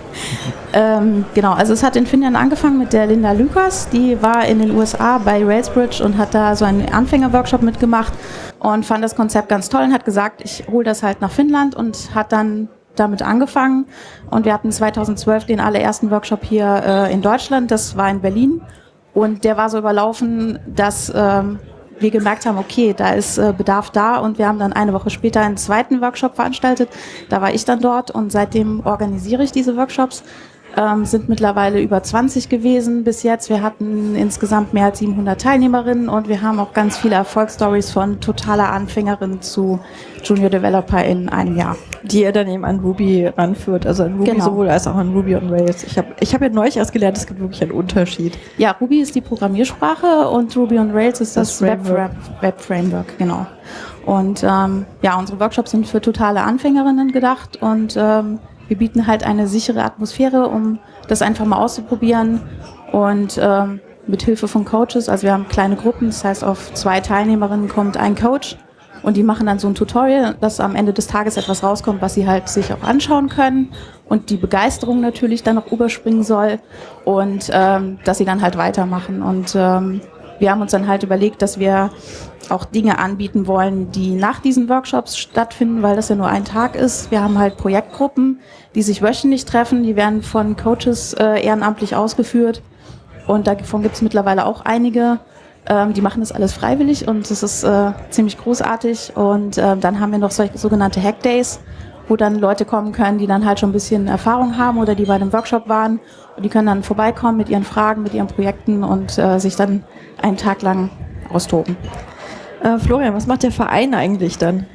ähm, genau, also es hat in Finnland angefangen mit der Linda Lukas, die war in den U S A bei Railsbridge und hat da so einen Anfängerworkshop mitgemacht und fand das Konzept ganz toll und hat gesagt, ich hole das halt nach Finnland und hat dann damit angefangen und wir hatten zweitausendzwölf den allerersten Workshop hier äh, in Deutschland, das war in Berlin und der war so überlaufen, dass ähm, wir gemerkt haben, okay, da ist äh, Bedarf da und wir haben dann eine Woche später einen zweiten Workshop veranstaltet. Da war ich dann dort und seitdem organisiere ich diese Workshops. Ähm, sind mittlerweile über zwanzig gewesen bis jetzt. Wir hatten insgesamt mehr als siebenhundert Teilnehmerinnen und wir haben auch ganz viele Erfolgsstories von totaler Anfängerin zu Junior Developer in einem Jahr. Die ihr dann eben an Ruby ranführt, also an Ruby Genau. sowohl als auch an Ruby und Rails. Ich habe ich hab ja neulich erst gelernt, es gibt wirklich einen Unterschied. Ja, Ruby ist die Programmiersprache und Ruby on Rails ist das, Das Web, Framework. Web Framework, genau. Und ähm, ja, unsere Workshops sind für totale Anfängerinnen gedacht und ähm, wir bieten halt eine sichere Atmosphäre, um das einfach mal auszuprobieren und ähm, mit Hilfe von Coaches, also wir haben kleine Gruppen, das heißt auf zwei Teilnehmerinnen kommt ein Coach und die machen dann so ein Tutorial, dass am Ende des Tages etwas rauskommt, was sie halt sich auch anschauen können und die Begeisterung natürlich dann noch überspringen soll und ähm, dass sie dann halt weitermachen und ähm, wir haben uns dann halt überlegt, dass wir auch Dinge anbieten wollen, die nach diesen Workshops stattfinden, weil das ja nur ein Tag ist. Wir haben halt Projektgruppen, die sich wöchentlich treffen, die werden von Coaches äh, ehrenamtlich ausgeführt und davon gibt es mittlerweile auch einige. Ähm, die machen das alles freiwillig und das ist äh, ziemlich großartig und äh, dann haben wir noch solche sogenannte Hack Days, wo dann Leute kommen können, die dann halt schon ein bisschen Erfahrung haben oder die bei einem Workshop waren und die können dann vorbeikommen mit ihren Fragen, mit ihren Projekten und äh, sich dann einen Tag lang austoben. Äh, Florian, was macht der Verein eigentlich dann?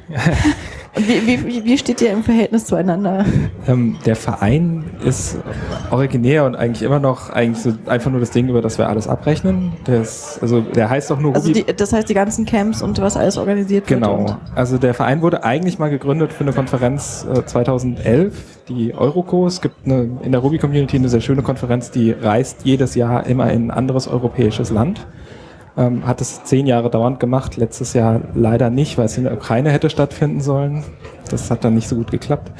Und wie, wie, wie steht ihr im Verhältnis zueinander? Ähm, der Verein ist originär und eigentlich immer noch eigentlich so einfach nur das Ding, über das wir alles abrechnen. Der ist, also der heißt doch nur Also Ruby. die, das heißt die ganzen Camps und was alles organisiert wird. Genau. Und Also der Verein wurde eigentlich mal gegründet für eine Konferenz äh, zweitausendelf, die Euroco. Es gibt eine, in der Ruby-Community eine sehr schöne Konferenz, die reist jedes Jahr immer in ein anderes europäisches Land. Ähm, hat es zehn Jahre dauernd gemacht, letztes Jahr leider nicht, weil es in der Ukraine hätte stattfinden sollen. Das hat dann nicht so gut geklappt.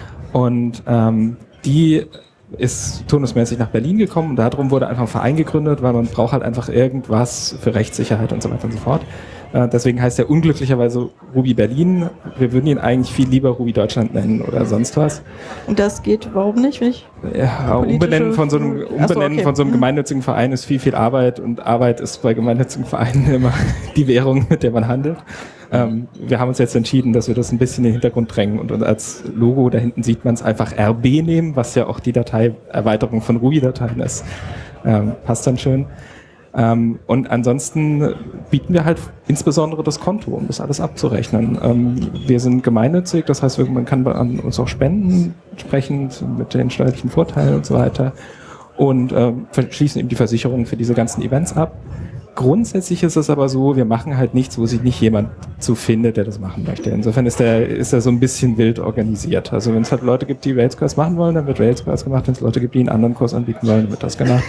Und ähm, die ist turnusmäßig nach Berlin gekommen und darum wurde einfach ein Verein gegründet, weil man braucht halt einfach irgendwas für Rechtssicherheit und so weiter und so fort. Äh, deswegen heißt er unglücklicherweise Ruby Berlin. Wir würden ihn eigentlich viel lieber Ruby Deutschland nennen oder sonst was. Und das geht, warum nicht? nicht? Ja, umbenennen von so einem, umbenennen Ach so, okay. von so einem gemeinnützigen Verein ist viel, viel Arbeit und Arbeit ist bei gemeinnützigen Vereinen immer die Währung, mit der man handelt. Ähm, wir haben uns jetzt entschieden, dass wir das ein bisschen in den Hintergrund drängen und, und als Logo da hinten sieht man es einfach R B nehmen, was ja auch die Dateierweiterung von Ruby-Dateien ist. Ähm, passt dann schön. Ähm, und ansonsten bieten wir halt insbesondere das Konto, um das alles abzurechnen. Ähm, wir sind gemeinnützig, das heißt, man kann an uns auch spenden, entsprechend mit den steuerlichen Vorteilen und so weiter. Und ähm, schließen eben die Versicherungen für diese ganzen Events ab. Grundsätzlich ist es aber so, wir machen halt nichts, wo sich nicht jemand zu findet, der das machen möchte. Insofern ist der, ist er so ein bisschen wild organisiert. Also wenn es halt Leute gibt, die Rails-Kurs machen wollen, dann wird Rails-Kurs gemacht. Wenn es Leute gibt, die einen anderen Kurs anbieten wollen, dann wird das gemacht.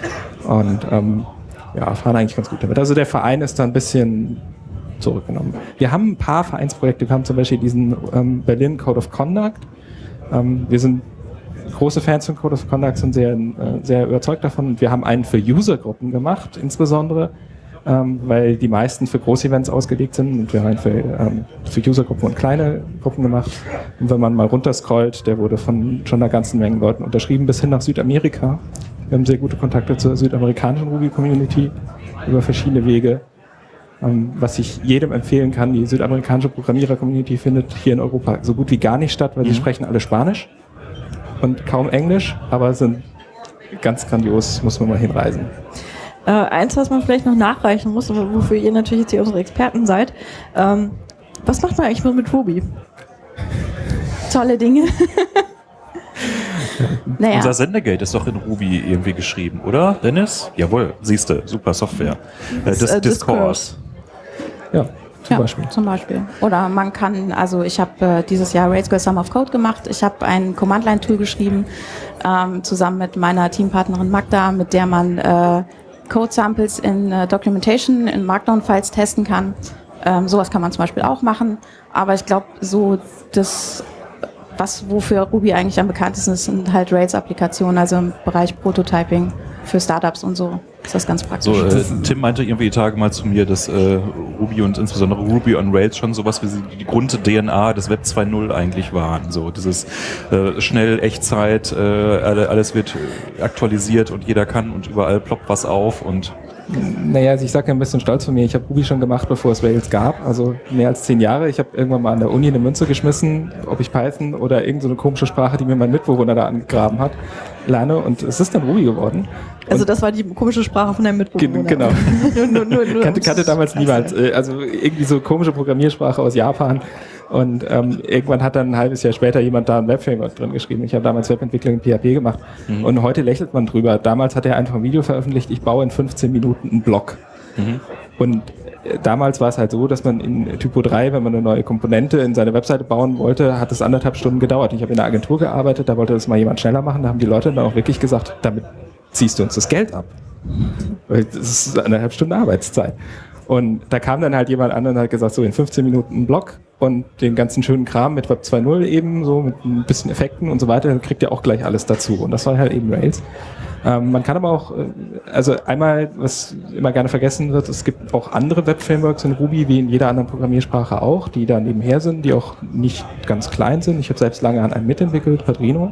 Und ähm, ja, fahren eigentlich ganz gut damit. Also der Verein ist da ein bisschen zurückgenommen. Wir haben ein paar Vereinsprojekte. Wir haben zum Beispiel diesen ähm, Berlin Code of Conduct. Ähm, wir sind große Fans von Code of Conduct, sind sehr, äh, sehr überzeugt davon. Wir haben einen für Usergruppen gemacht, insbesondere, ähm, weil die meisten für Großevents ausgelegt sind. Und wir haben einen für, ähm, für Usergruppen und kleine Gruppen gemacht. Und wenn man mal runterscrollt, der wurde von schon einer ganzen Menge Leuten unterschrieben, bis hin nach Südamerika. Wir haben sehr gute Kontakte zur südamerikanischen Ruby-Community über verschiedene Wege. Ähm, was ich jedem empfehlen kann, die südamerikanische Programmierer-Community findet hier in Europa so gut wie gar nicht statt, weil mhm. sie sprechen alle Spanisch und kaum Englisch, aber sind ganz grandios, muss man mal hinreisen. Äh, eins, was man vielleicht noch nachreichen muss, wofür ihr natürlich jetzt hier unsere Experten seid, ähm, was macht man eigentlich nur mit Ruby? Tolle Dinge. Naja. Unser Sendegate ist doch in Ruby irgendwie geschrieben, oder, Dennis? Jawohl, siehste, super Software. Äh, Das, das äh, Discourse. Ja, zum Ja, Beispiel. zum Beispiel. Oder man kann, also ich habe äh, dieses Jahr RailsGirl Summer of Code gemacht. Ich habe ein Command-Line-Tool geschrieben, ähm, zusammen mit meiner Teampartnerin Magda, mit der man äh, Code-Samples in äh, Documentation, in Markdown-Files testen kann. Ähm, sowas kann man zum Beispiel auch machen. Aber ich glaube, so das, was wofür Ruby eigentlich am bekanntesten ist, sind halt Rails-Applikationen, also im Bereich Prototyping für Startups und so. Ist das ganz praktisch. So, äh, Tim meinte irgendwie die Tage mal zu mir, dass äh, Ruby und insbesondere Ruby on Rails schon sowas wie die Grund-D N A des Web zwei Punkt null eigentlich waren. So dieses äh, schnell, Echtzeit, äh, alle, alles wird aktualisiert und jeder kann und überall ploppt was auf und Naja, also ich sage ja ein bisschen stolz von mir, ich habe Ruby schon gemacht, bevor es Rails gab, also mehr als zehn Jahre. Ich habe irgendwann mal an der Uni eine Münze geschmissen, ob ich Python oder irgendeine so eine komische Sprache, die mir mein Mitbewohner da angegraben hat, lerne und es ist dann Ruby geworden. Also das war die komische Sprache von deinem Mitbewohner. Genau. nur, nur, nur, kannte, kannte damals niemand. Äh, Also irgendwie so komische Programmiersprache aus Japan. Und ähm, irgendwann hat dann ein halbes Jahr später jemand da ein Webframework drin geschrieben. Ich habe damals Webentwicklung in P H P gemacht. Mhm. Und heute lächelt man drüber. Damals hat er einfach ein Video veröffentlicht, ich baue in fünfzehn Minuten einen Blog. Mhm. Und äh, damals war es halt so, dass man in Typo drei, wenn man eine neue Komponente in seine Webseite bauen wollte, hat es anderthalb Stunden gedauert. Ich habe in einer Agentur gearbeitet, da wollte das mal jemand schneller machen. Da haben die Leute dann auch wirklich gesagt, damit ziehst du uns das Geld ab. Weil das ist eineinhalb Stunden Arbeitszeit. Und da kam dann halt jemand an und hat gesagt, so in fünfzehn Minuten einen Blog und den ganzen schönen Kram mit Web zwei Punkt null eben, so mit ein bisschen Effekten und so weiter, dann kriegt ihr auch gleich alles dazu. Und das war halt eben Rails. Ähm, man kann aber auch, also einmal, was immer gerne vergessen wird, es gibt auch andere Web-Frameworks in Ruby, wie in jeder anderen Programmiersprache auch, die da nebenher sind, die auch nicht ganz klein sind. Ich habe selbst lange an einem mitentwickelt, Padrino.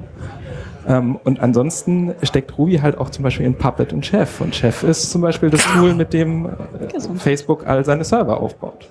Ähm, und ansonsten steckt Ruby halt auch zum Beispiel in Puppet und Chef. Und Chef ist zum Beispiel das Tool, mit dem äh, Facebook all seine Server aufbaut.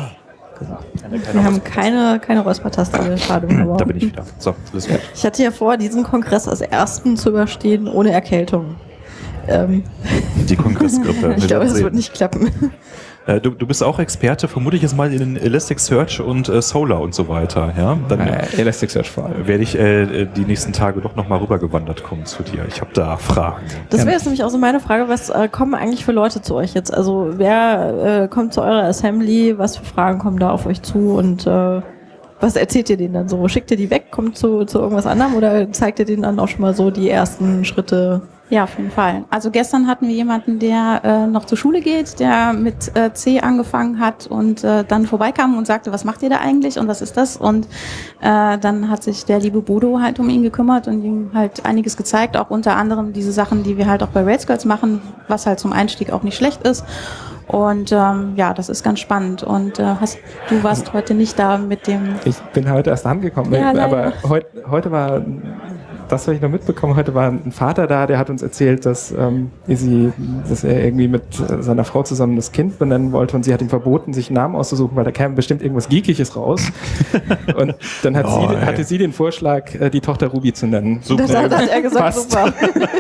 Wir haben keine, keine Räuspertaste. Schade. Da bin ich wieder. So, alles gut. Ich hatte ja vor, diesen Kongress als ersten zu überstehen, ohne Erkältung. Ähm. Die Kongressgrippe. Ich glaube, das wird nicht klappen. Äh, du, du bist auch Experte, vermute ich jetzt mal, in Elasticsearch und äh, Solr und so weiter. Ja? Dann äh, Elasticsearch vor allem. Werde ich äh, die nächsten Tage doch nochmal rübergewandert kommen zu dir. Ich habe da Fragen. Das wäre jetzt nämlich auch so meine Frage, was äh, kommen eigentlich für Leute zu euch jetzt? Also wer äh, kommt zu eurer Assembly, was für Fragen kommen da auf euch zu und äh, was erzählt ihr denen dann so? Schickt ihr die weg, kommt zu, zu irgendwas anderem oder zeigt ihr denen dann auch schon mal so die ersten Schritte? Ja, auf jeden Fall. Also gestern hatten wir jemanden, der äh, noch zur Schule geht, der mit äh, C angefangen hat und äh, dann vorbeikam und sagte, was macht ihr da eigentlich und was ist das? Und äh, dann hat sich der liebe Bodo halt um ihn gekümmert und ihm halt einiges gezeigt, auch unter anderem diese Sachen, die wir halt auch bei RailsGirls machen, was halt zum Einstieg auch nicht schlecht ist. Und ähm, ja, das ist ganz spannend. Und äh, hast, du warst heute nicht da mit dem... Ich bin heute erst angekommen, ja, aber heut, heute war... Das habe ich noch mitbekommen. Heute war ein Vater da, der hat uns erzählt, dass, ähm, sie, dass er irgendwie mit seiner Frau zusammen das Kind benennen wollte und sie hat ihm verboten, sich einen Namen auszusuchen, weil da käme bestimmt irgendwas Geekiges raus. Und dann hat oh, sie, hatte sie den Vorschlag, die Tochter Ruby zu nennen. Super. Das hat er gesagt, passt. Super.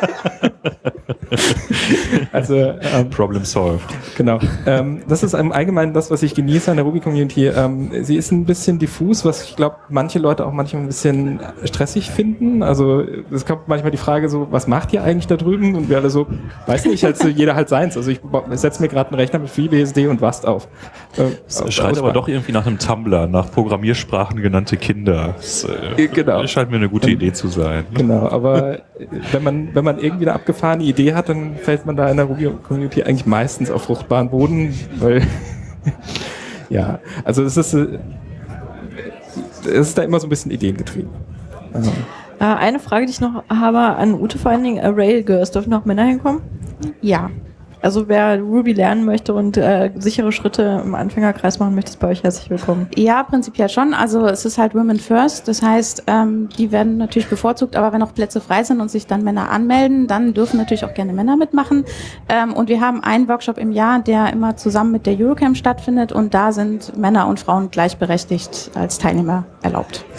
Also, ähm, Problem solved. Genau. Ähm, das ist im Allgemeinen das, was ich genieße an der Ruby-Community. Ähm, sie ist ein bisschen diffus, was ich glaube, manche Leute auch manchmal ein bisschen stressig finden. Also es kommt manchmal die Frage so, was macht ihr eigentlich da drüben? Und wir alle so, weiß nicht, halt so, jeder halt seins. Also ich setze mir gerade einen Rechner mit FreeBSD und Rust auf. Es äh, schreit aber doch irgendwie nach einem Tumblr, nach Programmiersprachen genannte Kinder. Das äh, genau. scheint mir eine gute Idee zu sein. Genau, aber wenn man, wenn man irgendwie eine abgefahrene Idee hat, dann fällt man da in der Ruby-Community eigentlich meistens auf fruchtbaren Boden, weil ja, also es ist, es ist da immer so ein bisschen ideengetrieben. Also. Äh, eine Frage, die ich noch habe an Ute vor allen Dingen, äh, RailGirls, dürfen noch Männer hinkommen? Ja. Also wer Ruby lernen möchte und äh, sichere Schritte im Anfängerkreis machen möchte, ist bei euch herzlich willkommen. Ja, prinzipiell schon. Also es ist halt Women First. Das heißt, ähm, die werden natürlich bevorzugt, aber wenn auch Plätze frei sind und sich dann Männer anmelden, dann dürfen natürlich auch gerne Männer mitmachen. Ähm, und wir haben einen Workshop im Jahr, der immer zusammen mit der Eurocamp stattfindet und da sind Männer und Frauen gleichberechtigt als Teilnehmer erlaubt.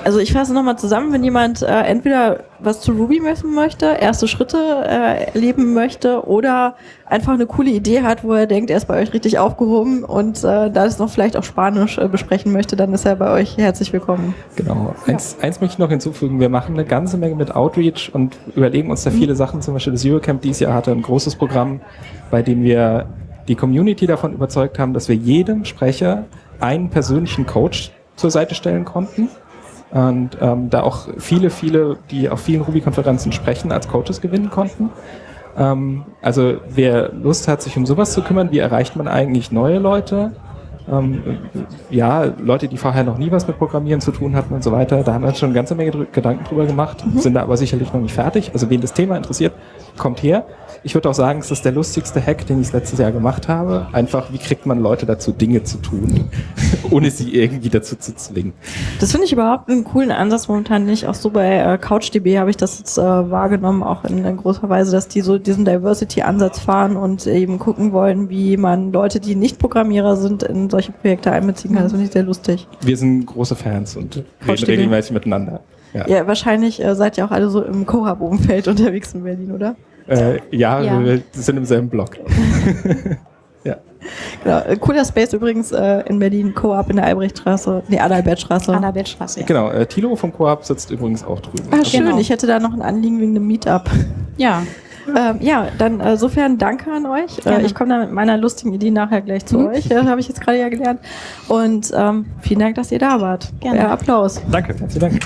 Also ich fasse nochmal zusammen, wenn jemand äh, entweder was zu Ruby messen möchte, erste Schritte äh, erleben möchte oder einfach eine coole Idee hat, wo er denkt, er ist bei euch richtig aufgehoben und äh, da es noch vielleicht auch Spanisch äh, besprechen möchte, dann ist er bei euch herzlich willkommen. Genau. Eins, eins möchte ich noch hinzufügen. Wir machen eine ganze Menge mit Outreach und überlegen uns da viele mhm. Sachen. Zum Beispiel das Eurocamp dieses Jahr hatte ein großes Programm, bei dem wir die Community davon überzeugt haben, dass wir jedem Sprecher einen persönlichen Coach zur Seite stellen konnten. Und ähm, da auch viele, viele, die auf vielen Ruby-Konferenzen sprechen, als Coaches gewinnen konnten. Ähm, also wer Lust hat, sich um sowas zu kümmern, wie erreicht man eigentlich neue Leute? Ähm, ja, Leute, die vorher noch nie was mit Programmieren zu tun hatten und so weiter, da haben wir uns schon eine ganze Menge dr- Gedanken drüber gemacht, mhm. sind da aber sicherlich noch nicht fertig. Also wen das Thema interessiert, kommt her. Ich würde auch sagen, es ist der lustigste Hack, den ich letztes Jahr gemacht habe. Einfach, wie kriegt man Leute dazu, Dinge zu tun, ohne sie irgendwie dazu zu zwingen. Das finde ich überhaupt einen coolen Ansatz momentan nicht. Auch so bei äh, CouchDB habe ich das jetzt äh, wahrgenommen, auch in, in großer Weise, dass die so diesen Diversity-Ansatz fahren und eben gucken wollen, wie man Leute, die nicht Programmierer sind, in solche Projekte einbeziehen kann. Das finde ich sehr lustig. Wir sind große Fans und reden regelmäßig miteinander. Ja, ja wahrscheinlich äh, seid ihr auch alle so im Cohub-Umfeld unterwegs in Berlin, oder? Äh, ja, ja, wir sind im selben Block. Ja. Genau. Cooler Space übrigens äh, in Berlin, Coop in der Albrechtstraße, nee, Adalbertstraße. Adalbertstraße, ja. Genau, äh, Thilo vom Coop sitzt übrigens auch drüben. Ah, schön, genau. Ich hätte da noch ein Anliegen wegen einem Meetup. Ja. Ähm, ja, dann äh, sofern danke an euch. Äh, ich komme dann mit meiner lustigen Idee nachher gleich zu mhm. euch. Das habe ich jetzt gerade ja gelernt. Und ähm, vielen Dank, dass ihr da wart. Gerne. Äh, Applaus. Danke. Herzlichen Dank.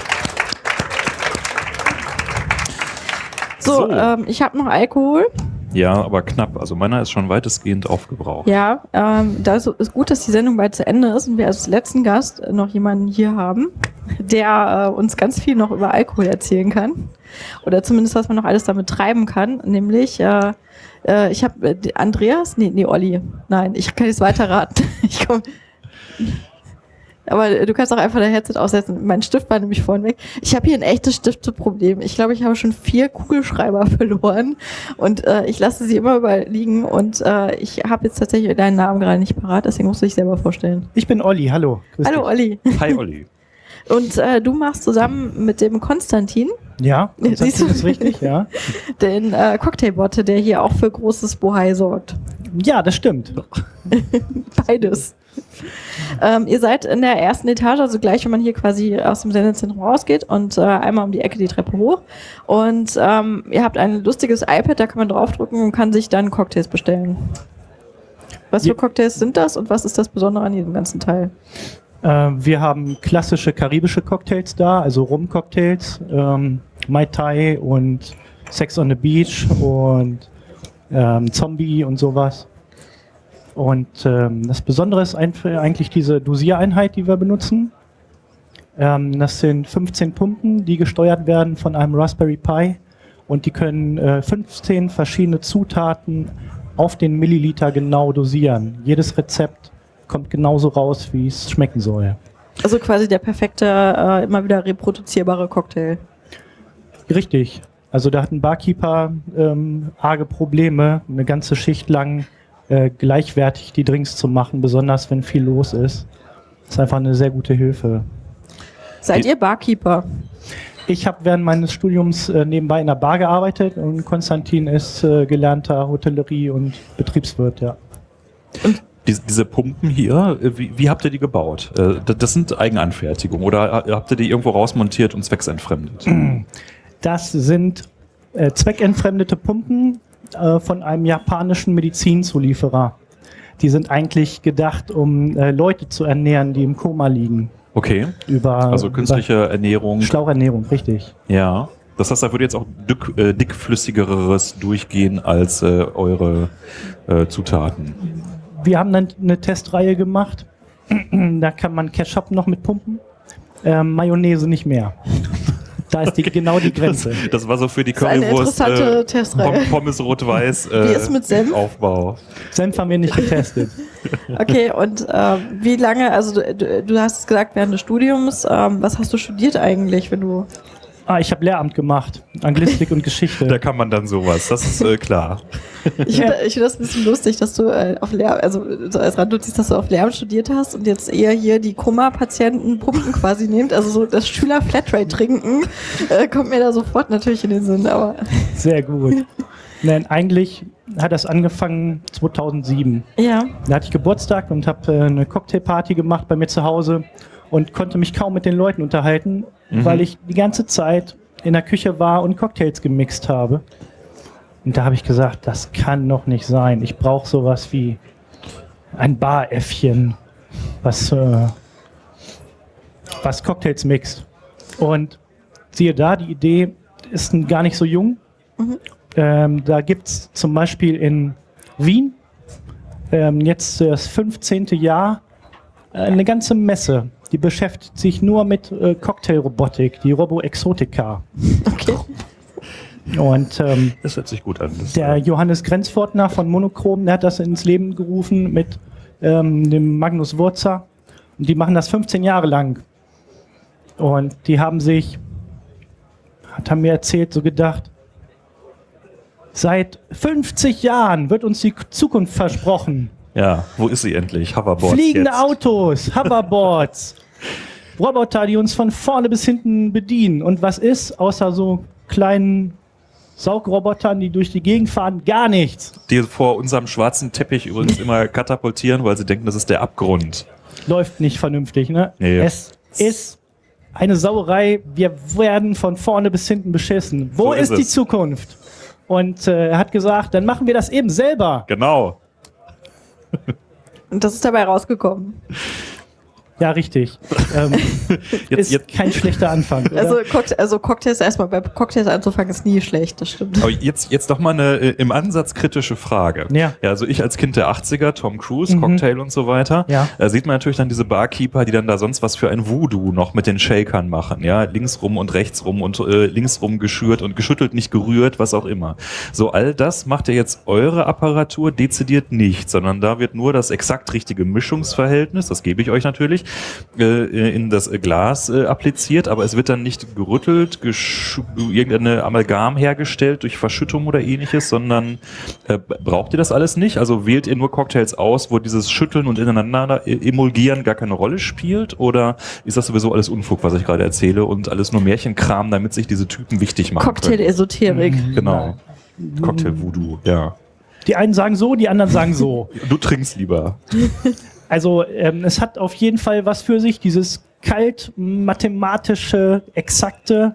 So, So. Ähm, ich habe noch Alkohol. Ja, aber knapp. Also meiner ist schon weitestgehend aufgebraucht. Ja, ähm, da ist, ist gut, dass die Sendung bald zu Ende ist und wir als letzten Gast noch jemanden hier haben, der äh, uns ganz viel noch über Alkohol erzählen kann. Oder zumindest, was man noch alles damit treiben kann. Nämlich, äh, äh, ich habe äh, Andreas, nee, nee, Olli. Nein, ich kann jetzt weiterraten. Ich komm. Aber du kannst auch einfach dein Headset aussetzen. Mein Stift war nämlich vorhin weg. Ich habe hier ein echtes Stifteproblem. Ich glaube, ich habe schon vier Kugelschreiber verloren und äh, ich lasse sie immer überall liegen und äh, ich habe jetzt tatsächlich deinen Namen gerade nicht parat, deswegen musst du dich selber vorstellen. Ich bin Olli, hallo. Grüß hallo dich. Olli. Hi Olli. Und äh, du machst zusammen mit dem Konstantin. Ja, Konstantin ist richtig, ja. Den äh, Cocktailbot, der hier auch für großes Bohai sorgt. Ja, das stimmt. Beides. Ähm, ihr seid in der ersten Etage, also gleich, wenn man hier quasi aus dem Sendezentrum rausgeht und äh, einmal um die Ecke die Treppe hoch. Und ähm, ihr habt ein lustiges iPad, da kann man draufdrücken und kann sich dann Cocktails bestellen. Was für Cocktails sind das und was ist das Besondere an diesem ganzen Teil? Äh, wir haben klassische karibische Cocktails da, also Rum-Cocktails, ähm, Mai Tai und Sex on the Beach und ähm, Zombie und sowas. Und ähm, das Besondere ist eigentlich diese Dosiereinheit, die wir benutzen. Ähm, das sind fünfzehn Pumpen, die gesteuert werden von einem Raspberry Pi und die können äh, fünfzehn verschiedene Zutaten auf den Milliliter genau dosieren. Jedes Rezept kommt genauso raus, wie es schmecken soll. Also quasi der perfekte, äh, immer wieder reproduzierbare Cocktail. Richtig. Also da hat ein Barkeeper ähm, arge Probleme, eine ganze Schicht lang Äh, gleichwertig die Drinks zu machen, besonders wenn viel los ist. Das ist einfach eine sehr gute Hilfe. Seid ihr Barkeeper? Ich habe während meines Studiums äh, nebenbei in der Bar gearbeitet und Konstantin ist äh, gelernter Hotellerie- und Betriebswirt, ja. Und diese, diese Pumpen hier, wie, wie habt ihr die gebaut? Äh, das sind Eigenanfertigungen oder habt ihr die irgendwo rausmontiert und zwecksentfremdet? Das sind äh, zweckentfremdete Pumpen von einem japanischen Medizinzulieferer. Die sind eigentlich gedacht, um äh, Leute zu ernähren, die im Koma liegen. Okay. Über, also künstliche über Ernährung. Schlauchernährung, richtig. Ja. Das heißt, da würde jetzt auch dick, äh, dickflüssigeres durchgehen als äh, eure äh, Zutaten. Wir haben dann eine Testreihe gemacht. Da kann man Ketchup noch mit pumpen. Äh, Mayonnaise nicht mehr. Da ist die, genau die Grenze. Das, das war so für die Currywurst, äh, Testreihe. Pommes rot-weiß äh, Wie ist mit Senf? Aufbau. Senf haben wir nicht getestet. Okay, und äh, wie lange, also du, du hast es gesagt während des Studiums, ähm, was hast du studiert eigentlich, wenn du... Ah, ich habe Lehramt gemacht. Anglistik und Geschichte. Da kann man dann sowas, das ist äh, klar. Ich finde ich find das ein bisschen lustig, dass du äh, auf Lehramt, also so als Randnotiz, dass du auf Lehramt studiert hast und jetzt eher hier die Koma-Patienten Pumpen quasi nehmt. Also so das Schüler-Flatrate trinken äh, kommt mir da sofort natürlich in den Sinn. Aber Sehr gut. Nein, eigentlich hat das angefangen zweitausendsieben. ja, Da hatte ich Geburtstag und habe äh, eine Cocktailparty gemacht bei mir zu Hause und konnte mich kaum mit den Leuten unterhalten, Mhm. weil ich die ganze Zeit in der Küche war und Cocktails gemixt habe. Und da habe ich gesagt, das kann doch nicht sein. Ich brauche sowas wie ein Baräffchen, was, äh, was Cocktails mixt. Und siehe da, die Idee ist n- gar nicht so jung. Mhm. Ähm, da gibt es zum Beispiel in Wien ähm, jetzt das fünfzehnte Jahr äh, eine ganze Messe, die beschäftigt sich nur mit äh, Cocktailrobotik, die Robo Exotica. okay. Und ähm, Das hört sich gut an. Das, der äh, Johannes Grenzfortner von Monochrom, der hat das ins Leben gerufen mit ähm, dem Magnus Wurzer. Und die machen das fünfzehn Jahre lang. Und die haben sich, hat er mir erzählt, so gedacht, seit fünfzig Jahren wird uns die Zukunft versprochen. ja, wo ist sie endlich? Hoverboards Fliegende jetzt. Autos, Hoverboards, Roboter, die uns von vorne bis hinten bedienen. Und was ist, außer so kleinen Saugrobotern, die durch die Gegend fahren? Gar nichts. Die vor unserem schwarzen Teppich übrigens immer katapultieren, weil sie denken, das ist der Abgrund. Läuft nicht vernünftig, ne? Nee. Es ist eine Sauerei. Wir werden von vorne bis hinten beschissen. Wo So ist, ist die es. Zukunft? Und äh, er hat gesagt, dann machen wir das eben selber. Genau. Und das ist dabei rausgekommen. Ja, richtig. Ähm, Jetzt, ist jetzt, kein schlechter Anfang. Oder? Also, Cocktail, also Cocktails erstmal bei Cocktails anzufangen ist nie schlecht, das stimmt. aber jetzt, jetzt doch mal eine äh, im Ansatz kritische Frage. Ja. Ja, also ich als Kind der achtziger, Tom Cruise, Mhm. Cocktail und so weiter, Ja. äh, sieht man natürlich dann diese Barkeeper, die dann da sonst was für ein Voodoo noch mit den Shakern machen, ja, links rum und rechts rum und äh, links rum geschürt und geschüttelt, nicht gerührt, was auch immer. So, all das macht ja jetzt eure Apparatur dezidiert nicht, sondern da wird nur das exakt richtige Mischungsverhältnis, das gebe ich euch natürlich, äh, in das Glas äh, appliziert, aber es wird dann nicht gerüttelt, gesch- irgendeine Amalgam hergestellt durch Verschüttung oder ähnliches, sondern äh, braucht ihr das alles nicht? Also wählt ihr nur Cocktails aus, wo dieses Schütteln und ineinander emulgieren gar keine Rolle spielt? Oder ist das sowieso alles Unfug, was ich gerade erzähle und alles nur Märchenkram, damit sich diese Typen wichtig machen können? Cocktail-Esoterik. Genau. Cocktail-Voodoo, ja. Die einen sagen so, die anderen sagen so. Du trinkst lieber. Also ähm, es hat auf jeden Fall was für sich, dieses kalt-mathematische, exakte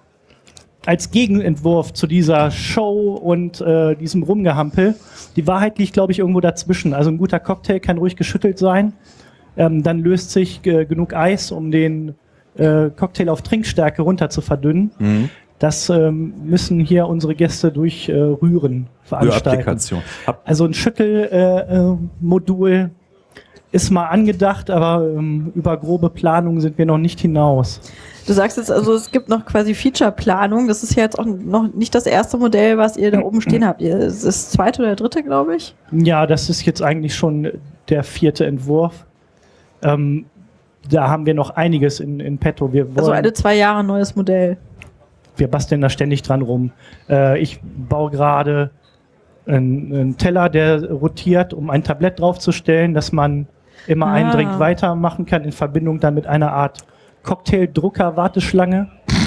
als Gegenentwurf zu dieser Show und äh, diesem Rumgehampel. Die Wahrheit liegt, glaube ich, irgendwo dazwischen. Also ein guter Cocktail kann ruhig geschüttelt sein. Ähm, dann löst sich äh, genug Eis, um den äh, Cocktail auf Trinkstärke runter zu verdünnen. Mhm. Das ähm, müssen hier unsere Gäste durch äh, Rühren veranstalten. Applikation. Hab, Also ein Schüttelmodul äh, äh, Modul ist mal angedacht, aber ähm, über grobe Planung sind wir noch nicht hinaus. Du sagst jetzt also, es gibt noch quasi Feature-Planung. Das ist ja jetzt auch noch nicht das erste Modell, was ihr da oben stehen habt. Ihr, es ist das zweite oder dritte, glaube ich. Ja, das ist jetzt eigentlich schon der vierte Entwurf. Ähm, da haben wir noch einiges in, in petto. Wir, wollen, Also alle zwei Jahre neues Modell. wir basteln da ständig dran rum. Äh, ich baue gerade einen, einen Teller, der rotiert, um ein Tablett draufzustellen, dass man immer Ah. einen Drink weitermachen kann, in Verbindung dann mit einer Art Cocktail-Drucker-Warteschlange.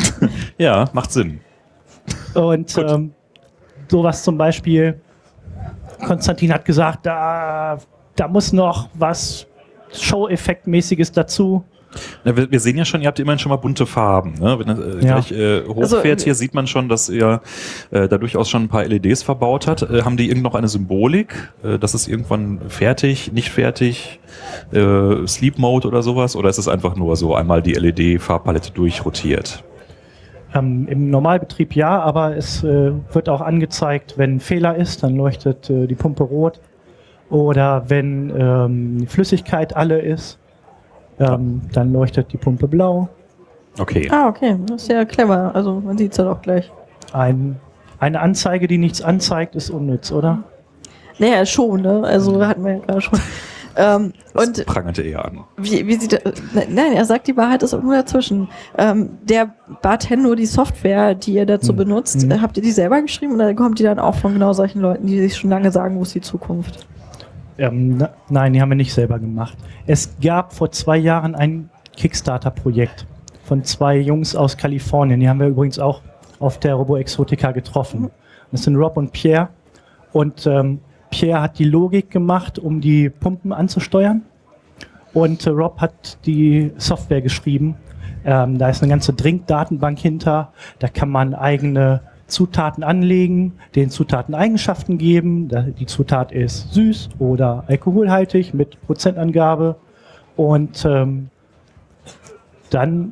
ja, macht Sinn. Und Gut. ähm, sowas zum Beispiel, Konstantin hat gesagt, da, da muss noch was Show-Effekt-mäßiges dazu. Ja, wir, wir sehen ja schon, ihr habt immerhin schon mal bunte Farben. Ne? Wenn das äh, Ja. gleich äh, hochfährt, Also, hier sieht man schon, dass ihr äh, da durchaus schon ein paar L E Ds verbaut hat. Äh, haben die irgend noch eine Symbolik? Äh, das ist irgendwann fertig, nicht fertig, äh, Sleep Mode oder sowas? Oder ist es einfach nur so einmal die L E D-Farbpalette durchrotiert? Ähm, Im Normalbetrieb ja, aber es äh, wird auch angezeigt, wenn ein Fehler ist, dann leuchtet äh, die Pumpe rot. Oder wenn ähm, die Flüssigkeit alle ist, ähm, dann leuchtet die Pumpe blau. Okay. Ah, okay. Das ist ja clever. Also man sieht es ja doch gleich. Ein, eine Anzeige, die nichts anzeigt, ist unnütz, oder? Naja, schon, ne? Also hatten wir ja gerade schon. Ähm, Das und prangerte er an. wie, wie sieht er, nein, er sagt, die Wahrheit ist irgendwo dazwischen. Ähm, der Bartendo, die Software, die ihr dazu Mhm. benutzt, Mhm. habt ihr die selber geschrieben oder kommt die dann auch von genau solchen Leuten, die sich schon lange sagen, wo ist die Zukunft? Ähm, na, nein, die haben wir nicht selber gemacht. Es gab vor zwei Jahren ein Kickstarter-Projekt von zwei Jungs aus Kalifornien. Die haben wir übrigens auch auf der Robo Exotica getroffen. Das sind Rob und Pierre. Und ähm, Pierre hat die Logik gemacht, um die Pumpen anzusteuern. Und äh, Rob hat die Software geschrieben. Ähm, da ist eine ganze Drinkdatenbank hinter. Da kann man eigene Zutaten anlegen, den Zutaten Eigenschaften geben. Da, die Zutat ist süß oder alkoholhaltig mit Prozentangabe. Und ähm, dann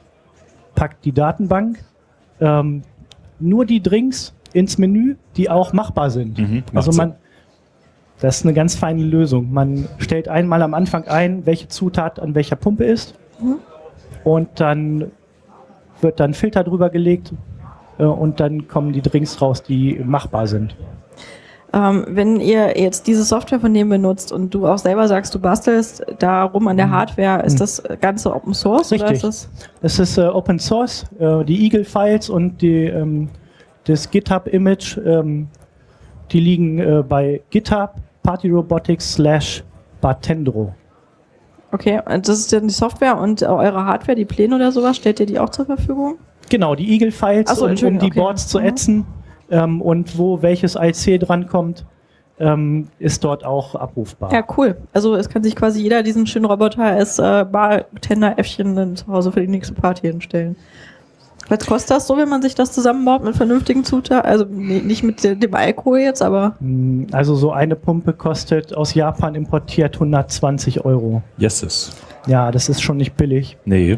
packt die Datenbank ähm, nur die Drinks ins Menü, die auch machbar sind. Mhm, also macht man, das ist eine ganz feine Lösung. Man stellt einmal am Anfang ein, welche Zutat an welcher Pumpe ist. Mhm. Und dann wird dann Filter drüber gelegt äh, und dann kommen die Drinks raus, die machbar sind. Ähm, wenn ihr jetzt diese Software von denen benutzt und du auch selber sagst, du bastelst da rum an der Hardware, ist das Ganze Open Source? Richtig. Oder ist das Es ist äh, Open Source, äh, die Eagle-Files und die, ähm, das GitHub-Image, ähm, die liegen äh, bei GitHub Party Robotics slash Bartendro. okay, und das ist dann die Software und eure Hardware, die Pläne oder sowas, stellt ihr die auch zur Verfügung? Genau, die Eagle-Files, Ach so, um, um Entschuldigung, die okay. Boards zu Mhm. ätzen ähm, und wo welches I C drankommt, ähm, ist dort auch abrufbar. Ja, cool. Also es kann sich quasi jeder diesen schönen Roboter als äh, Bartender-Äffchen dann zu Hause für die nächste Party hinstellen. Was kostet das so, wenn man sich das zusammenbaut mit vernünftigen Zutaten? Also nee, nicht mit de- dem Alkohol jetzt, aber Mm, Also so eine Pumpe kostet aus Japan importiert hundertzwanzig Euro. Yeses. Ja, das ist schon nicht billig. Nee.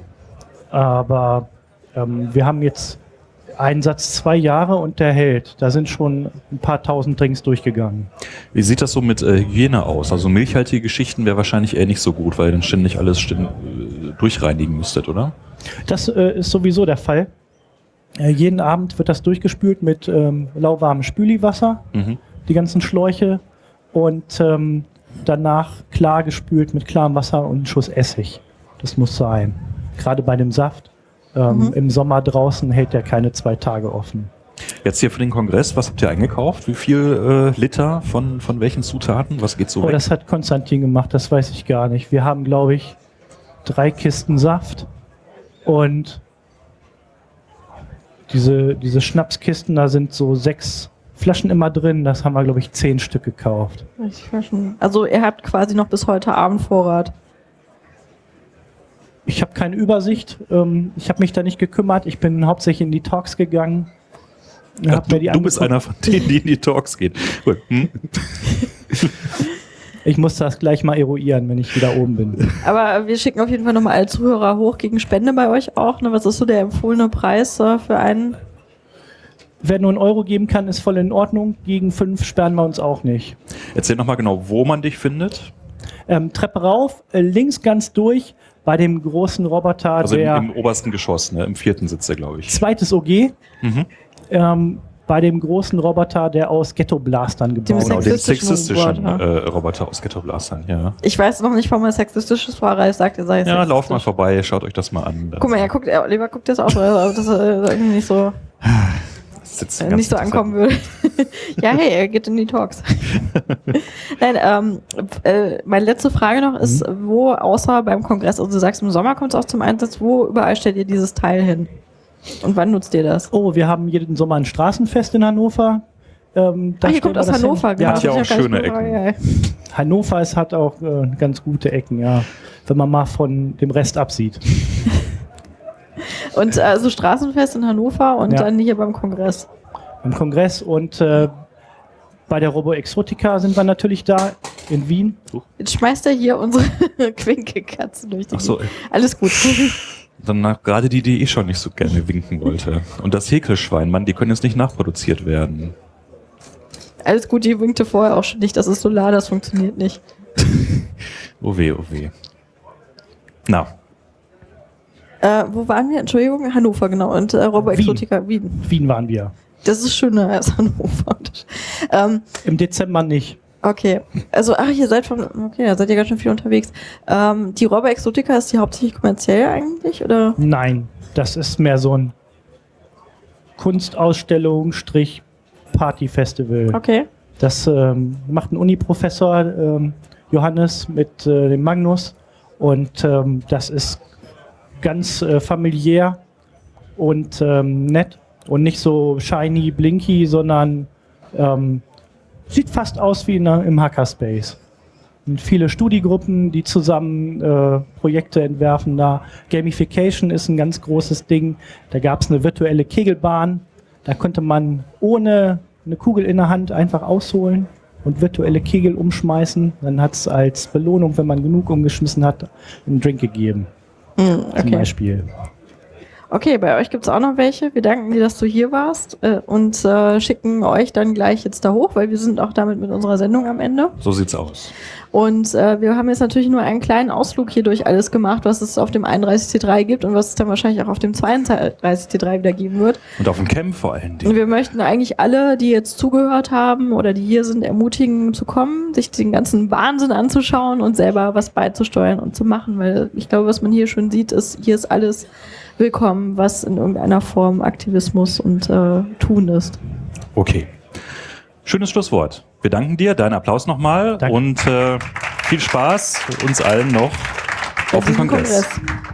Aber ähm, wir haben jetzt Einsatz zwei Jahre und der hält. Da sind schon ein paar tausend Drinks durchgegangen. Wie sieht das so mit äh, Hygiene aus? Also milchhaltige Geschichten wäre wahrscheinlich eher nicht so gut, weil ihr dann ständig alles ständ, äh, durchreinigen müsstet, oder? Das äh, ist sowieso der Fall. Äh, jeden Abend wird das durchgespült mit ähm, lauwarmem Spüliwasser, Mhm. die ganzen Schläuche, und ähm, danach klar gespült mit klarem Wasser und einem Schuss Essig. Das muss sein. Gerade bei dem Saft. Ähm, Mhm. Im Sommer draußen hält der keine zwei Tage offen. Jetzt hier für den Kongress, was habt ihr eingekauft? Wie viel äh, Liter von, von welchen Zutaten? Was geht so Oh, weg? das hat Konstantin gemacht, das weiß ich gar nicht. Wir haben, glaube ich, drei Kisten Saft und diese, diese Schnapskisten, da sind so sechs Flaschen immer drin. Das haben wir, glaube ich, zehn Stück gekauft. ich weiß schon. Also ihr habt quasi noch bis heute Abend Vorrat. Ich habe keine Übersicht. Ähm, ich habe mich da nicht gekümmert. Ich bin hauptsächlich in die Talks gegangen. Ja, hab mir du, die du bist angeguckt. einer von denen, die in die Talks gehen. Gut. Hm? Ich muss das gleich mal eruieren, wenn ich wieder oben bin. Aber wir schicken auf jeden Fall nochmal alle Zuhörer hoch gegen Spende bei euch auch. Ne? Was ist so der empfohlene Preis äh, für einen? Wer nur einen Euro geben kann, ist voll in Ordnung. Gegen fünf sperren wir uns auch nicht. Erzähl nochmal genau, wo man dich findet. Ähm, Treppe rauf, äh, links ganz durch, bei dem großen Roboter, Also im, der im obersten Geschoss, ne? Im vierten sitzt er, glaube ich. zweites O G, Mhm. ähm, bei dem großen Roboter, der aus Ghetto-Blastern Dem gebaut Genau, ist. den Sexistischen sexistischen Roboter. äh, Roboter aus Ghetto Blastern, ja. Ich weiß noch nicht, warum er sexistisch ist, weil er sagt, er sei Ja, sexistisch. lauft mal vorbei, schaut euch das mal an. Dann Guck mal, er guckt, er, Oliver guckt das auch, aber das äh, irgendwie nicht so, sitzt den äh, ganzen nicht so Tag ankommen würde. Ja, hey, er geht in die Talks. Nein, ähm, äh, meine letzte Frage noch ist, Mhm. wo außer beim Kongress, also du sagst, im Sommer kommt es auch zum Einsatz, wo überall stellt ihr dieses Teil hin? Und wann nutzt ihr das? Oh, wir haben jeden Sommer ein Straßenfest in Hannover. Ähm, da Ah, ihr stellen kommt wir aus das hin. Hannover, genau. Ja, Hat ja das auch ist gar nicht schöne gut, aber Ecken. ja. Hannover ist, hat auch äh, ganz gute Ecken, ja. Wenn man mal von dem Rest absieht. Und also Straßenfest in Hannover und Ja. dann hier beim Kongress. Im Kongress und äh, bei der Robo Exotica sind wir natürlich da in Wien. Jetzt schmeißt er hier unsere Quinkelkatze durch die Ach so, Gegend. Alles gut. dann nach- gerade die, die eh schon nicht so gerne winken wollte. Und das Häkelschwein, Mann, die können jetzt nicht nachproduziert werden. Alles gut, die winkte vorher auch schon nicht. Das ist Solar, das funktioniert nicht. Oh weh, oh weh. Na, Äh, wo waren wir? Entschuldigung, Hannover, genau. Und äh, Robo Wien. Exotica Wien. Wien waren wir. Das ist schöner als Hannover. ähm, Im Dezember nicht. Okay, also ach, ihr seid von, okay, da seid ihr ganz schön viel unterwegs. Ähm, die Räuber Exotica, ist die hauptsächlich kommerziell eigentlich, oder? Nein, das ist mehr so ein Kunstausstellung, Strich, Partyfestival. Okay. Das ähm, macht ein Uni-Professor, ähm, Johannes, mit äh, dem Magnus. Und ähm, das ist ganz äh, familiär und ähm, nett und nicht so shiny, blinky, sondern ähm, sieht fast aus wie in, im Hackerspace. Und viele Studiegruppen, die zusammen äh, Projekte entwerfen da. Gamification ist ein ganz großes Ding. Da gab es eine virtuelle Kegelbahn. Da konnte man ohne eine Kugel in der Hand einfach ausholen und virtuelle Kegel umschmeißen. Dann hat es als Belohnung, wenn man genug umgeschmissen hat, einen Drink gegeben. Mm, okay. Zum Beispiel. Okay, bei euch gibt es auch noch welche. Wir danken dir, dass du hier warst äh, und äh, schicken euch dann gleich jetzt da hoch, weil wir sind auch damit mit unserer Sendung am Ende. So sieht's aus. Und äh, wir haben jetzt natürlich nur einen kleinen Ausflug hier durch alles gemacht, was es auf dem einunddreißig T drei gibt und was es dann wahrscheinlich auch auf dem zweiunddreißig T drei wieder geben wird. Und auf dem Camp vor allen Dingen. Und wir möchten eigentlich alle, die jetzt zugehört haben oder die hier sind, ermutigen zu kommen, sich den ganzen Wahnsinn anzuschauen und selber was beizusteuern und zu machen, weil ich glaube, was man hier schon sieht, ist, hier ist alles willkommen, was in irgendeiner Form Aktivismus und äh, Tun ist. Okay. Schönes Schlusswort. Wir danken dir, deinen Applaus nochmal und äh, viel Spaß uns allen noch auf dem Kongress. Kongress.